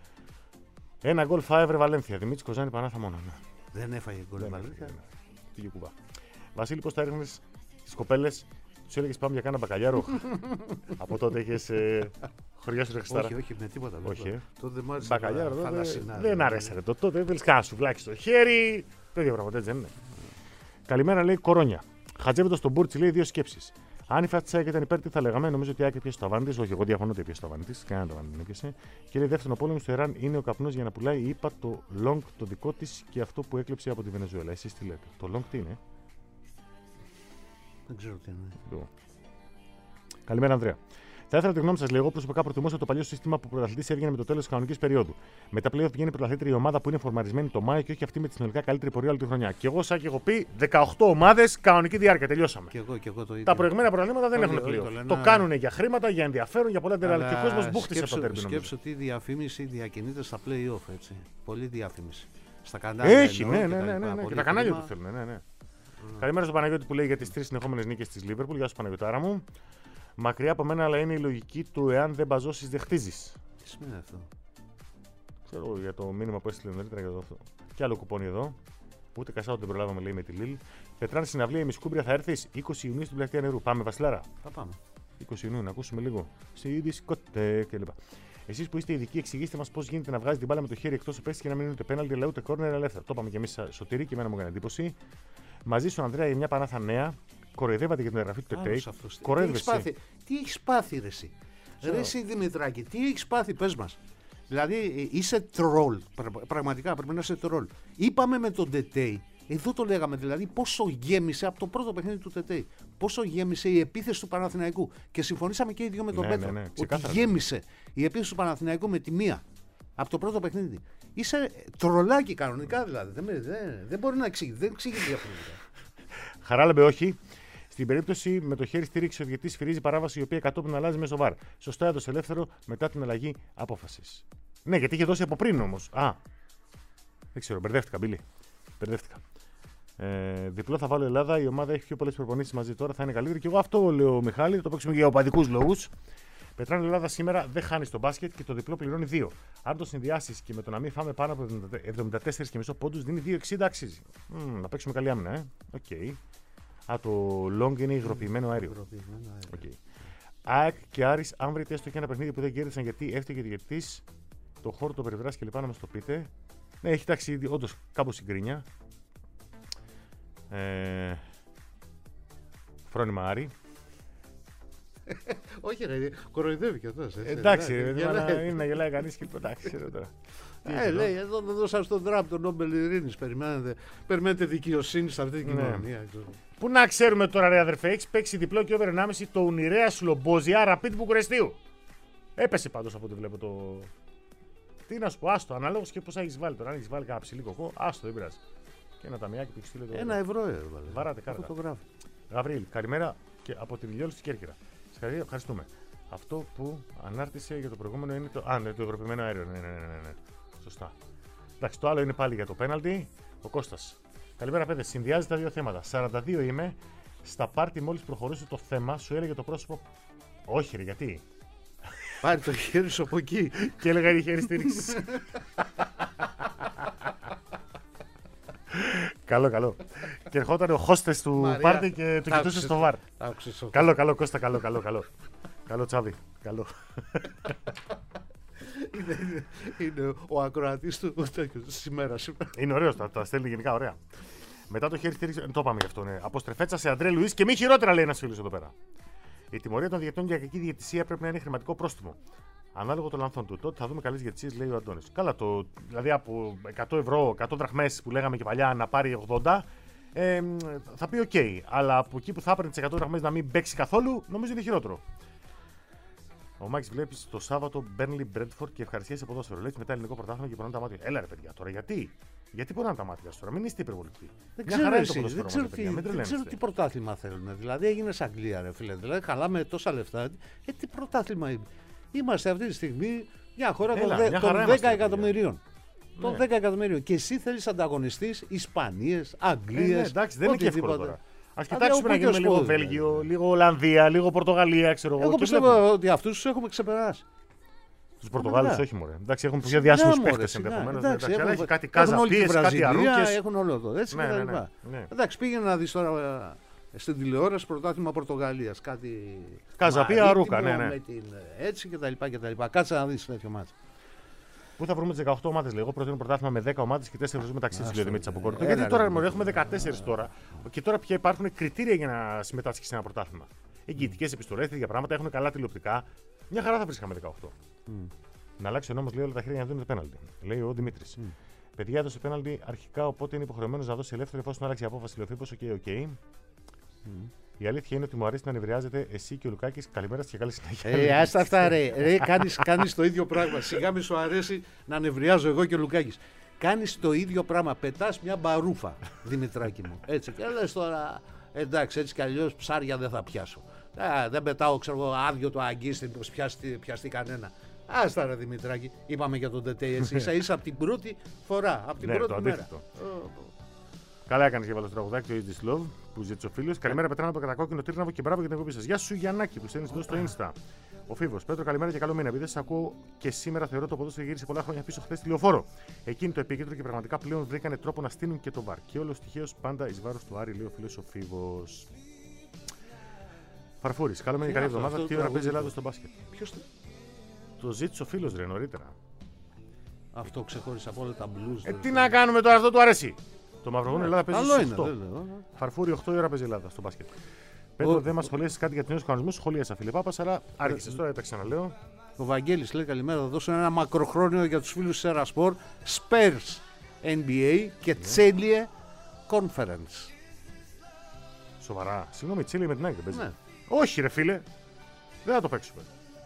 Ένα γκολ Φάεβρε Βαλένθια. Δημήτρης Κοζάνη Πανάθα μόνο.
Δεν έφαγε γκολ Βαλένθια.
Τι κουβά. Βασίλη, πώς τα έριχνες στις κοπέλες, τους έλεγες πάμε για κάνα μπακαλιάρο. Από τότε είχες χωριά σου ρεχιστάρα.
Όχι, με τίποτα.
Όχι.
Τότε δεν μου άρεσε.
Μπακαλιάρο δεν άρεσε. Τότε δεν θέλεις κάνα σουβλάκι στο χέρι. Τέτοια πράγματα έτσι δεν είναι. Καλημέρα, λέει Κορώνια. Χατζεύοντας τον Μπούρτσι, λέει δύο σκέψεις. Αν η Φατσάκη ήταν υπέρ, τι θα λέγαμε. Νομίζω ότι η Άκη έπιασε το αβάνι της. Όχι, εγώ διαφωνώ ότι έπιασε το αβάνι της. Κανένα το αβάνι δεν έπιασε. Και λέει: δεύτερον, ο πόλεμος στο Ιράν είναι ο καπνός για να πουλάει. Είπα το long το δικό της και αυτό που έκλεψε από τη Βενεζουέλα. Εσείς τι λέτε? Το long τι είναι?
Δεν ξέρω τι είναι.
Καλημέρα, Ανδρέα. Θα ήθελα τη γνώμη σας, λίγο. Προσωπικά προτιμούσα το παλιό σύστημα που ο πρωταθλητής έβγαινε με το τέλος της κανονικής περίοδου. Μετά πλέον πηγαίνει πρωταθλήτρια η ομάδα που είναι φορμαρισμένη το Μάιο και όχι αυτή με τη συνολικά καλύτερη πορεία όλη τη χρονιά. Και εγώ, Σάκη, έχω πει 18 ομάδες κανονική διάρκεια. Τελειώσαμε.
Και εγώ το ίδιο.
Τα προηγμένα προβλήματα δεν έχουν πλέον. Το κάνουν για χρήματα, για ενδιαφέρον, για πολλά τέτοια. Και ο κόσμος μπούχτησε από το τέρμινο.
Σκέψω τι διαφήμιση διακινείται στα play-off, έτσι. Πολύ διαφήμιση. Στα κανάλια.
Έχει, ναι. Και τα κανάλια του θέλουν, ναι. Καλημέρα στον Παναγιώτη που λέει για τις 3 συνεχόμενες νίκες της Λίβερπουλ. Γεια σου, Παναγιωτάρα μου. Μακριά από μένα, αλλά είναι η λογική του εάν δεν μπαζώσεις, δεν χτίζεις.
Τι σημαίνει αυτό?
Ξέρω για το μήνυμα που έστειλε νωρίτερα για το αυτό. Και άλλο κουπόνι εδώ. Ούτε κασάω δεν προλάβαμε, λέει με τη Λίλ. Πετράνε συναυλία η Μισκούμπρια, θα έρθεις 20 Ιουνίου στην πλατεία Νερού. Πάμε, Βασιλάρα.
Θα πάμε.
20 Ιουνίου, να ακούσουμε λίγο. Σε δισκοτέ κλπ. Εσείς που είστε ειδικοί, εξηγήστε μας πώς γίνεται να βγάζει την μπάλα με το χέρι εκτός του παίκτη και να μην είναι ούτε πέναλτι, αλλά ούτε κόρνερ ελεύθερο. Το είπαμε κι εμείς, Σωτήρη, και εμένα μου έκανε εντύπωση. Μαζί σου, Ανδρέα, για μια πανάθα νέα. Κοροϊδεύατε για την εγγραφή του ΤΕΤΕΙ.
Τι έχεις πάθει, ρε εσύ? Ρε εσύ, Δημητράκη, τι έχεις πάθει, πες μας. Δηλαδή είσαι τρόλ. Πραγματικά πρέπει να είσαι τρόλ. Είπαμε με τον ΤΕΤΕΙ, εδώ το λέγαμε δηλαδή, πόσο γέμισε από το πρώτο παιχνίδι του ΤΕΤΕΙ. Πόσο γέμισε η επίθεση του Παναθηναϊκού. Και συμφωνήσαμε και οι δύο με τον Πέτρο. Ότι γέμισε η επίθεση του Παναθηναϊκού με τη μία. Από το πρώτο παιχνίδι. Είσαι τρολάκι κανονικά δηλαδή. Δεν μπορεί να εξηγεί. Δεν εξηγεί διαφορετικά.
Χαράλαμπε, όχι. Στην περίπτωση με το χέρι στήριξη ο διαιτητής σφυρίζει παράβαση η οποία κατόπιν αλλάζει μέσα στο βαρ. Σωστά έδωσε ελεύθερο μετά την αλλαγή απόφασης. Ναι, γιατί είχε δώσει από πριν όμως. Δεν ξέρω, μπερδεύτηκα, Μπίλη. Μπερδεύτηκα. Διπλό θα βάλω Ελλάδα. Η ομάδα έχει πιο πολλές προπονήσεις μαζί τώρα. Θα είναι καλύτερη. Και εγώ αυτό λέω, Μιχάλη. Το παίξουμε για οπαδικούς λόγους. Πετράνε Ελλάδα σήμερα δεν χάνει στο μπάσκετ και το διπλό πληρώνει 2. Αν το συνδυάσει και με το να μην φάμε πάνω από 74,5 πόντους, δίνει 2,60 αξίζει. Να παίξουμε καλή άμυνα, Οκ. Το long είναι υγροποιημένο αέριο. Okay. ΑΕΚ και Άρης, αν βρείτε έστω και ένα παιχνίδι που δεν κέρδισαν γιατί έφταιγε ο διαιτητής, το χώρο, το περιβράσει και λοιπά, να μας το πείτε. Ναι, έχει τάξει όντως κάπως συγκρίνια. Φρόνημα Άρη.
Όχι, ρε, κοροϊδεύει και αυτό.
Εντάξει, είναι να γελάει κανείς και εντάξει, τώρα.
Λέει, εδώ δεν δώσαμε στον Τραμπ τον Νόμπελ Ειρήνης. Περιμένετε δικαιοσύνη σε αυτή την κοινωνία.
Πού να ξέρουμε τώρα, ρε αδερφέ, έχεις παίξει διπλό και over 1,5 το Ουνιρέα Σλομπόζια Ραπίτ Βουκουρεστίου. Έπεσε πάντως από ό,τι βλέπω το. Τι να σου πω, άστο, αναλόγως και πώς έχεις βάλει τώρα. Αν έχεις βάλει κανένα ψηλή κοκό, άστο, δεν πειράζει. Και ένα ταμιάκι που έχει στείλει το.
1 ευρώ έβαλε.
Βαράτε κάρτα. Γαβρίλ, καλημέρα και από τη Βιλιόλου στην Κέρκυρα. Ευχαριστούμε. Αυτό που ανάρτησε για το προηγούμενο είναι το. Ναι, το υγροποιημένο αέριο. Ναι. Σωστά. Εντάξει, το άλλο είναι πάλι για το πέναλτι. Ο Κώστας. Καλημέρα, παιδες. Συνδυάζει τα δύο θέματα. 42 είμαι. Στα πάρτι, μόλις προχωρούσε το θέμα, σου έλεγε το πρόσωπο. Όχι, ρε, γιατί.
Πάρει το χέρι σου από εκεί.
Και έλεγα η χέρι στήριξη. Καλό. Και ερχόταν ο χώστες του πάρτι και του κοιτούσε στο βαρ. Καλό, Κώστα, καλό. Καλό, Τσάβη. Καλό.
Είναι ο ακροατής του σήμερα.
Είναι ωραίος, τα στέλνει γενικά ωραία. Μετά το χέρι στήριξη. Το είπαμε γι' αυτό, ναι. Αποστρεφέτσα σε Αντρέ Λουίς και μη χειρότερα, λέει ένας φίλος εδώ πέρα. Η τιμωρία των διαιτητών για κακή διαιτησία πρέπει να είναι χρηματικό πρόστιμο. Ανάλογο των λανθών του. Τότε θα δούμε καλές διαιτησίες, λέει ο Αντώνης. Καλά, δηλαδή από 100 ευρώ, 100 δραχμές που λέγαμε και παλιά να πάρει 80, θα πει OK. Αλλά από εκεί που θα έπαιρνε τις 100 δραχμές να μην παίξει καθόλου, νομίζω είναι χειρότερο. Ο Μάκης βλέπει το Σάββατο Burnley Brentford και ευχαριστίες σε ποδόσφαιρο. Λέει μετά ελληνικό πρωτάθλημα και πονάνε τα μάτια. Έλα ρε παιδιά τώρα, γιατί πονάνε τα μάτια τώρα, μην είστε υπερβολικοί.
Δεν ξέρω τι πρωτάθλημα θέλουν. Δηλαδή έγινε Αγγλία, ρε φίλε. Δηλαδή χαλάμε τόσα λεφτά. Τι πρωτάθλημα είναι. Είμαστε αυτή τη στιγμή μια χώρα των 10 εκατομμυρίων. Των 10 εκατομμυρίων. Και εσύ θέλεις ανταγωνιστής Ισπανίες, Αγγλίες.
Εντάξει, δεν είναι και εύκολο τώρα. Ας κοιτάξουμε να γίνουμε λίγο Βέλγιο, λίγο Ολλανδία, λίγο Πορτογαλία, ξέρω εγώ.
Εγώ πιστεύω ότι αυτούς τους έχουμε ξεπεράσει.
Τους Πορτογάλους όχι μωρέ. Εντάξει, έχουν πιο διάσημους παίχτες ενδεχομένως. Έχει κάτι Καζαπίες, κάτι Αρούκες.
Έχουν όλο το έτσι και τα λοιπά. Εντάξει, πήγαινε να δεις τώρα στην τηλεόραση πρωτάθλημα Πορτογαλίας. Κάτι.
Καζαπία, Αρούκα, ναι.
Έτσι και τα λοιπά. Κάτσε να δεις τέτοιο μάτσο.
Πού θα βρούμε τις 18 ομάδες, λέει. Εγώ προτείνω πρωτάθλημα με 10 ομάδες και 4 μεταξύ της, λέει Δημήτρης από Κόρτο. Γιατί τώρα έχουμε 14 τώρα και τώρα πια υπάρχουν κριτήρια για να συμμετάσχει σε ένα πρωτάθλημα. Εγγυητικές επιστολές, τέτοια πράγματα, έχουν καλά τηλεοπτικά. Μια χαρά θα βρίσκαμε 18. Να αλλάξει ο νόμος, λέει, όλα τα χέρια να δίνουν το πέναλτι. Λέει ο Δημήτρης. Παιδιά, έδωσε πέναλτι αρχικά, οπότε είναι υποχρεωμένος να δώσει ελεύθερο εφόσον άλλαξε η απόφαση. Λέει ο Φίπος, οκ. Η αλήθεια είναι ότι μου αρέσει να νευριάζετε εσύ και ο Λουκάκης. Καλημέρα και καλή συνέχεια.
Άστα αυτά, ρε. Κάνεις το ίδιο πράγμα. Σιγά μη σου αρέσει να νευριάζω εγώ και ο Λουκάκης. Κάνεις το ίδιο πράγμα. Πετάς μια μπαρούφα, Δημητράκη μου. Έτσι. Και λες τώρα, εντάξει, έτσι κι αλλιώς ψάρια δεν θα πιάσω. Δεν πετάω, ξέρω, άδειο το αγκίστη, μήπως πιαστεί κανένα. Άστα, ρε Δημητράκη. Είπαμε για τον Τετέι. Εσύ είσαι από την πρώτη φορά. Από την πρώτη μέρα.
Καλά έκανε και βάλω στο τραγουδάκι το Easy Love που ζήτησε ο φίλος. Καλημέρα, Πετράνα από το κατακόκκινο Τύρναβο και μπράβο για την εκπομπή σας. Γεια σου, Γιαννάκη, που στέλνει εδώ στο Insta. Ο Φίβος. Πέτρο, καλημέρα και καλό μήνα. Επειδή σας ακούω και σήμερα, θεωρώ το ποδόσφαιρο γύρισε πολλά χρόνια πίσω χθες στη Λεωφόρο. Εκείνη το επίκεντρο και πραγματικά πλέον βρήκανε τρόπο να στείλουν και το βαρ. Και όλο τυχαίως πάντα εις βάρος του Άρη, λέει ο φίλος ο Φίβος. Φαρφούρης, καλό μήνα και καλή εβδομάδα. Τι ώρα παίζει Ελλάδα στο μπάσκετ.
Ποιος
το ζήτησε ο φίλος ρε νωρίτερα.
Αυτό ξεχώρισε από όλα τα blues.
Τι να κάνουμε τώρα, αυτό του αρέσει. Το Μαυροβούνιο Ελλάδα παίζει
στο
8. Φαρφούρη 8 η ώρα παίζει Ελλάδα στο μπάσκετ. Πέτρο, δεν μας σχολίασες κάτι για τους νέους κανονισμούς. Σχολίασα, φίλε Πάπας, αλλά άρχισες τώρα, τα ξαναλέω.
Ο Βαγγέλης λέει καλημέρα. Θα δώσω ένα μακροχρόνιο για τους φίλους της Ερασπορ. Spurs NBA και Τσέλιε Conference.
Σοβαρά. Συγγνώμη, Τσέλιε με την ΑΕΚ δεν παίζει.
Ναι.
Όχι, ρε φίλε. Δεν θα το παίξουμε.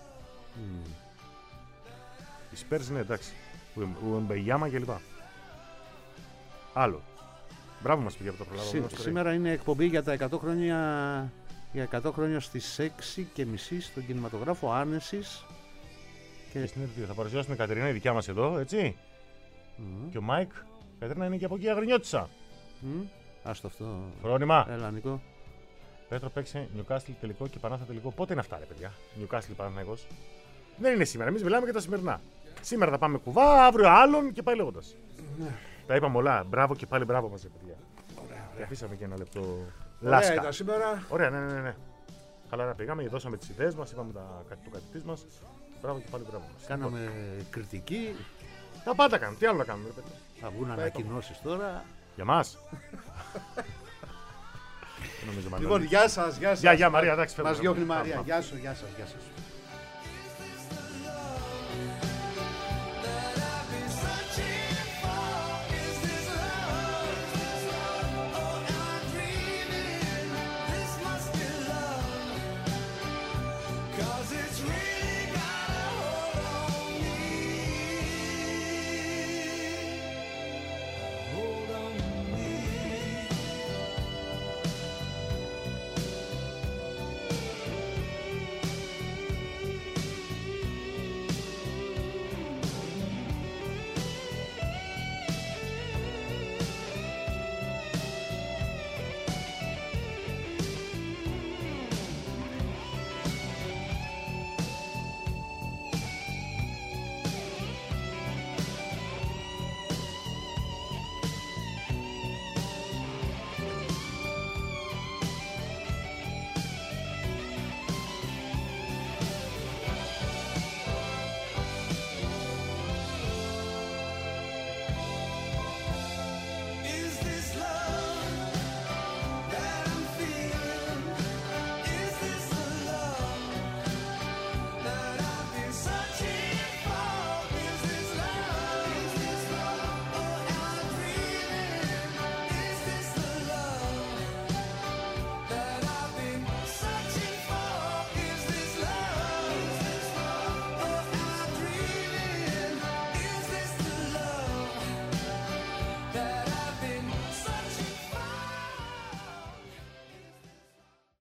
Οι Spurs είναι εντάξει. Ο Εμπεγιάμα κλπ. Άλλο. Μπράβο μας πήγε από το προλάβαμε.
Σήμερα είναι εκπομπή για τα 100 χρόνια, για 100 χρόνια στις 6:30 στον κινηματογράφο Άνεσης.
Και στην θα παρουσιάσουν η Κατερίνα, η δικιά μας εδώ, έτσι. Και ο Μάικ. Η Κατερίνα είναι και από εκεί αγρινιώτισσα.
Άστο αυτό.
Φρόνημα.
Έλα, Νικό.
Πέτρο παίξε Νιουκάστλ τελικό και Πανάθα τελικό. Πότε είναι αυτά, ρε παιδιά. Νιουκάστλ Παναθηναϊκός. Δεν είναι σήμερα. Εμείς μιλάμε για τα σημερινά. Σήμερα θα πάμε κουβά, αύριο άλλον και πάει λέγοντας. Τα είπαμε όλα. Μπράβο και πάλι μπράβο μας, παιδιά. Και αφήσαμε και ένα λεπτό. Λάσκα.
Ωραία, σήμερα.
Ωραία, ναι. Χαλαρά πήγαμε, δώσαμε τις ιδέες μας, είπαμε το κατητής μας. Μπράβο και πάλι μπράβο μας.
Κάναμε κριτική.
Τα πάντα κάνουμε. Τι άλλο να κάνουμε, ρε παιδιά.
Θα βγουν ανακοινώσεις τώρα.
Για μας.
Λοιπόν, γεια σας.
Γεια, Μαρία, εντάξει,
Μας διώχνει η Μαρία. Γεια σας.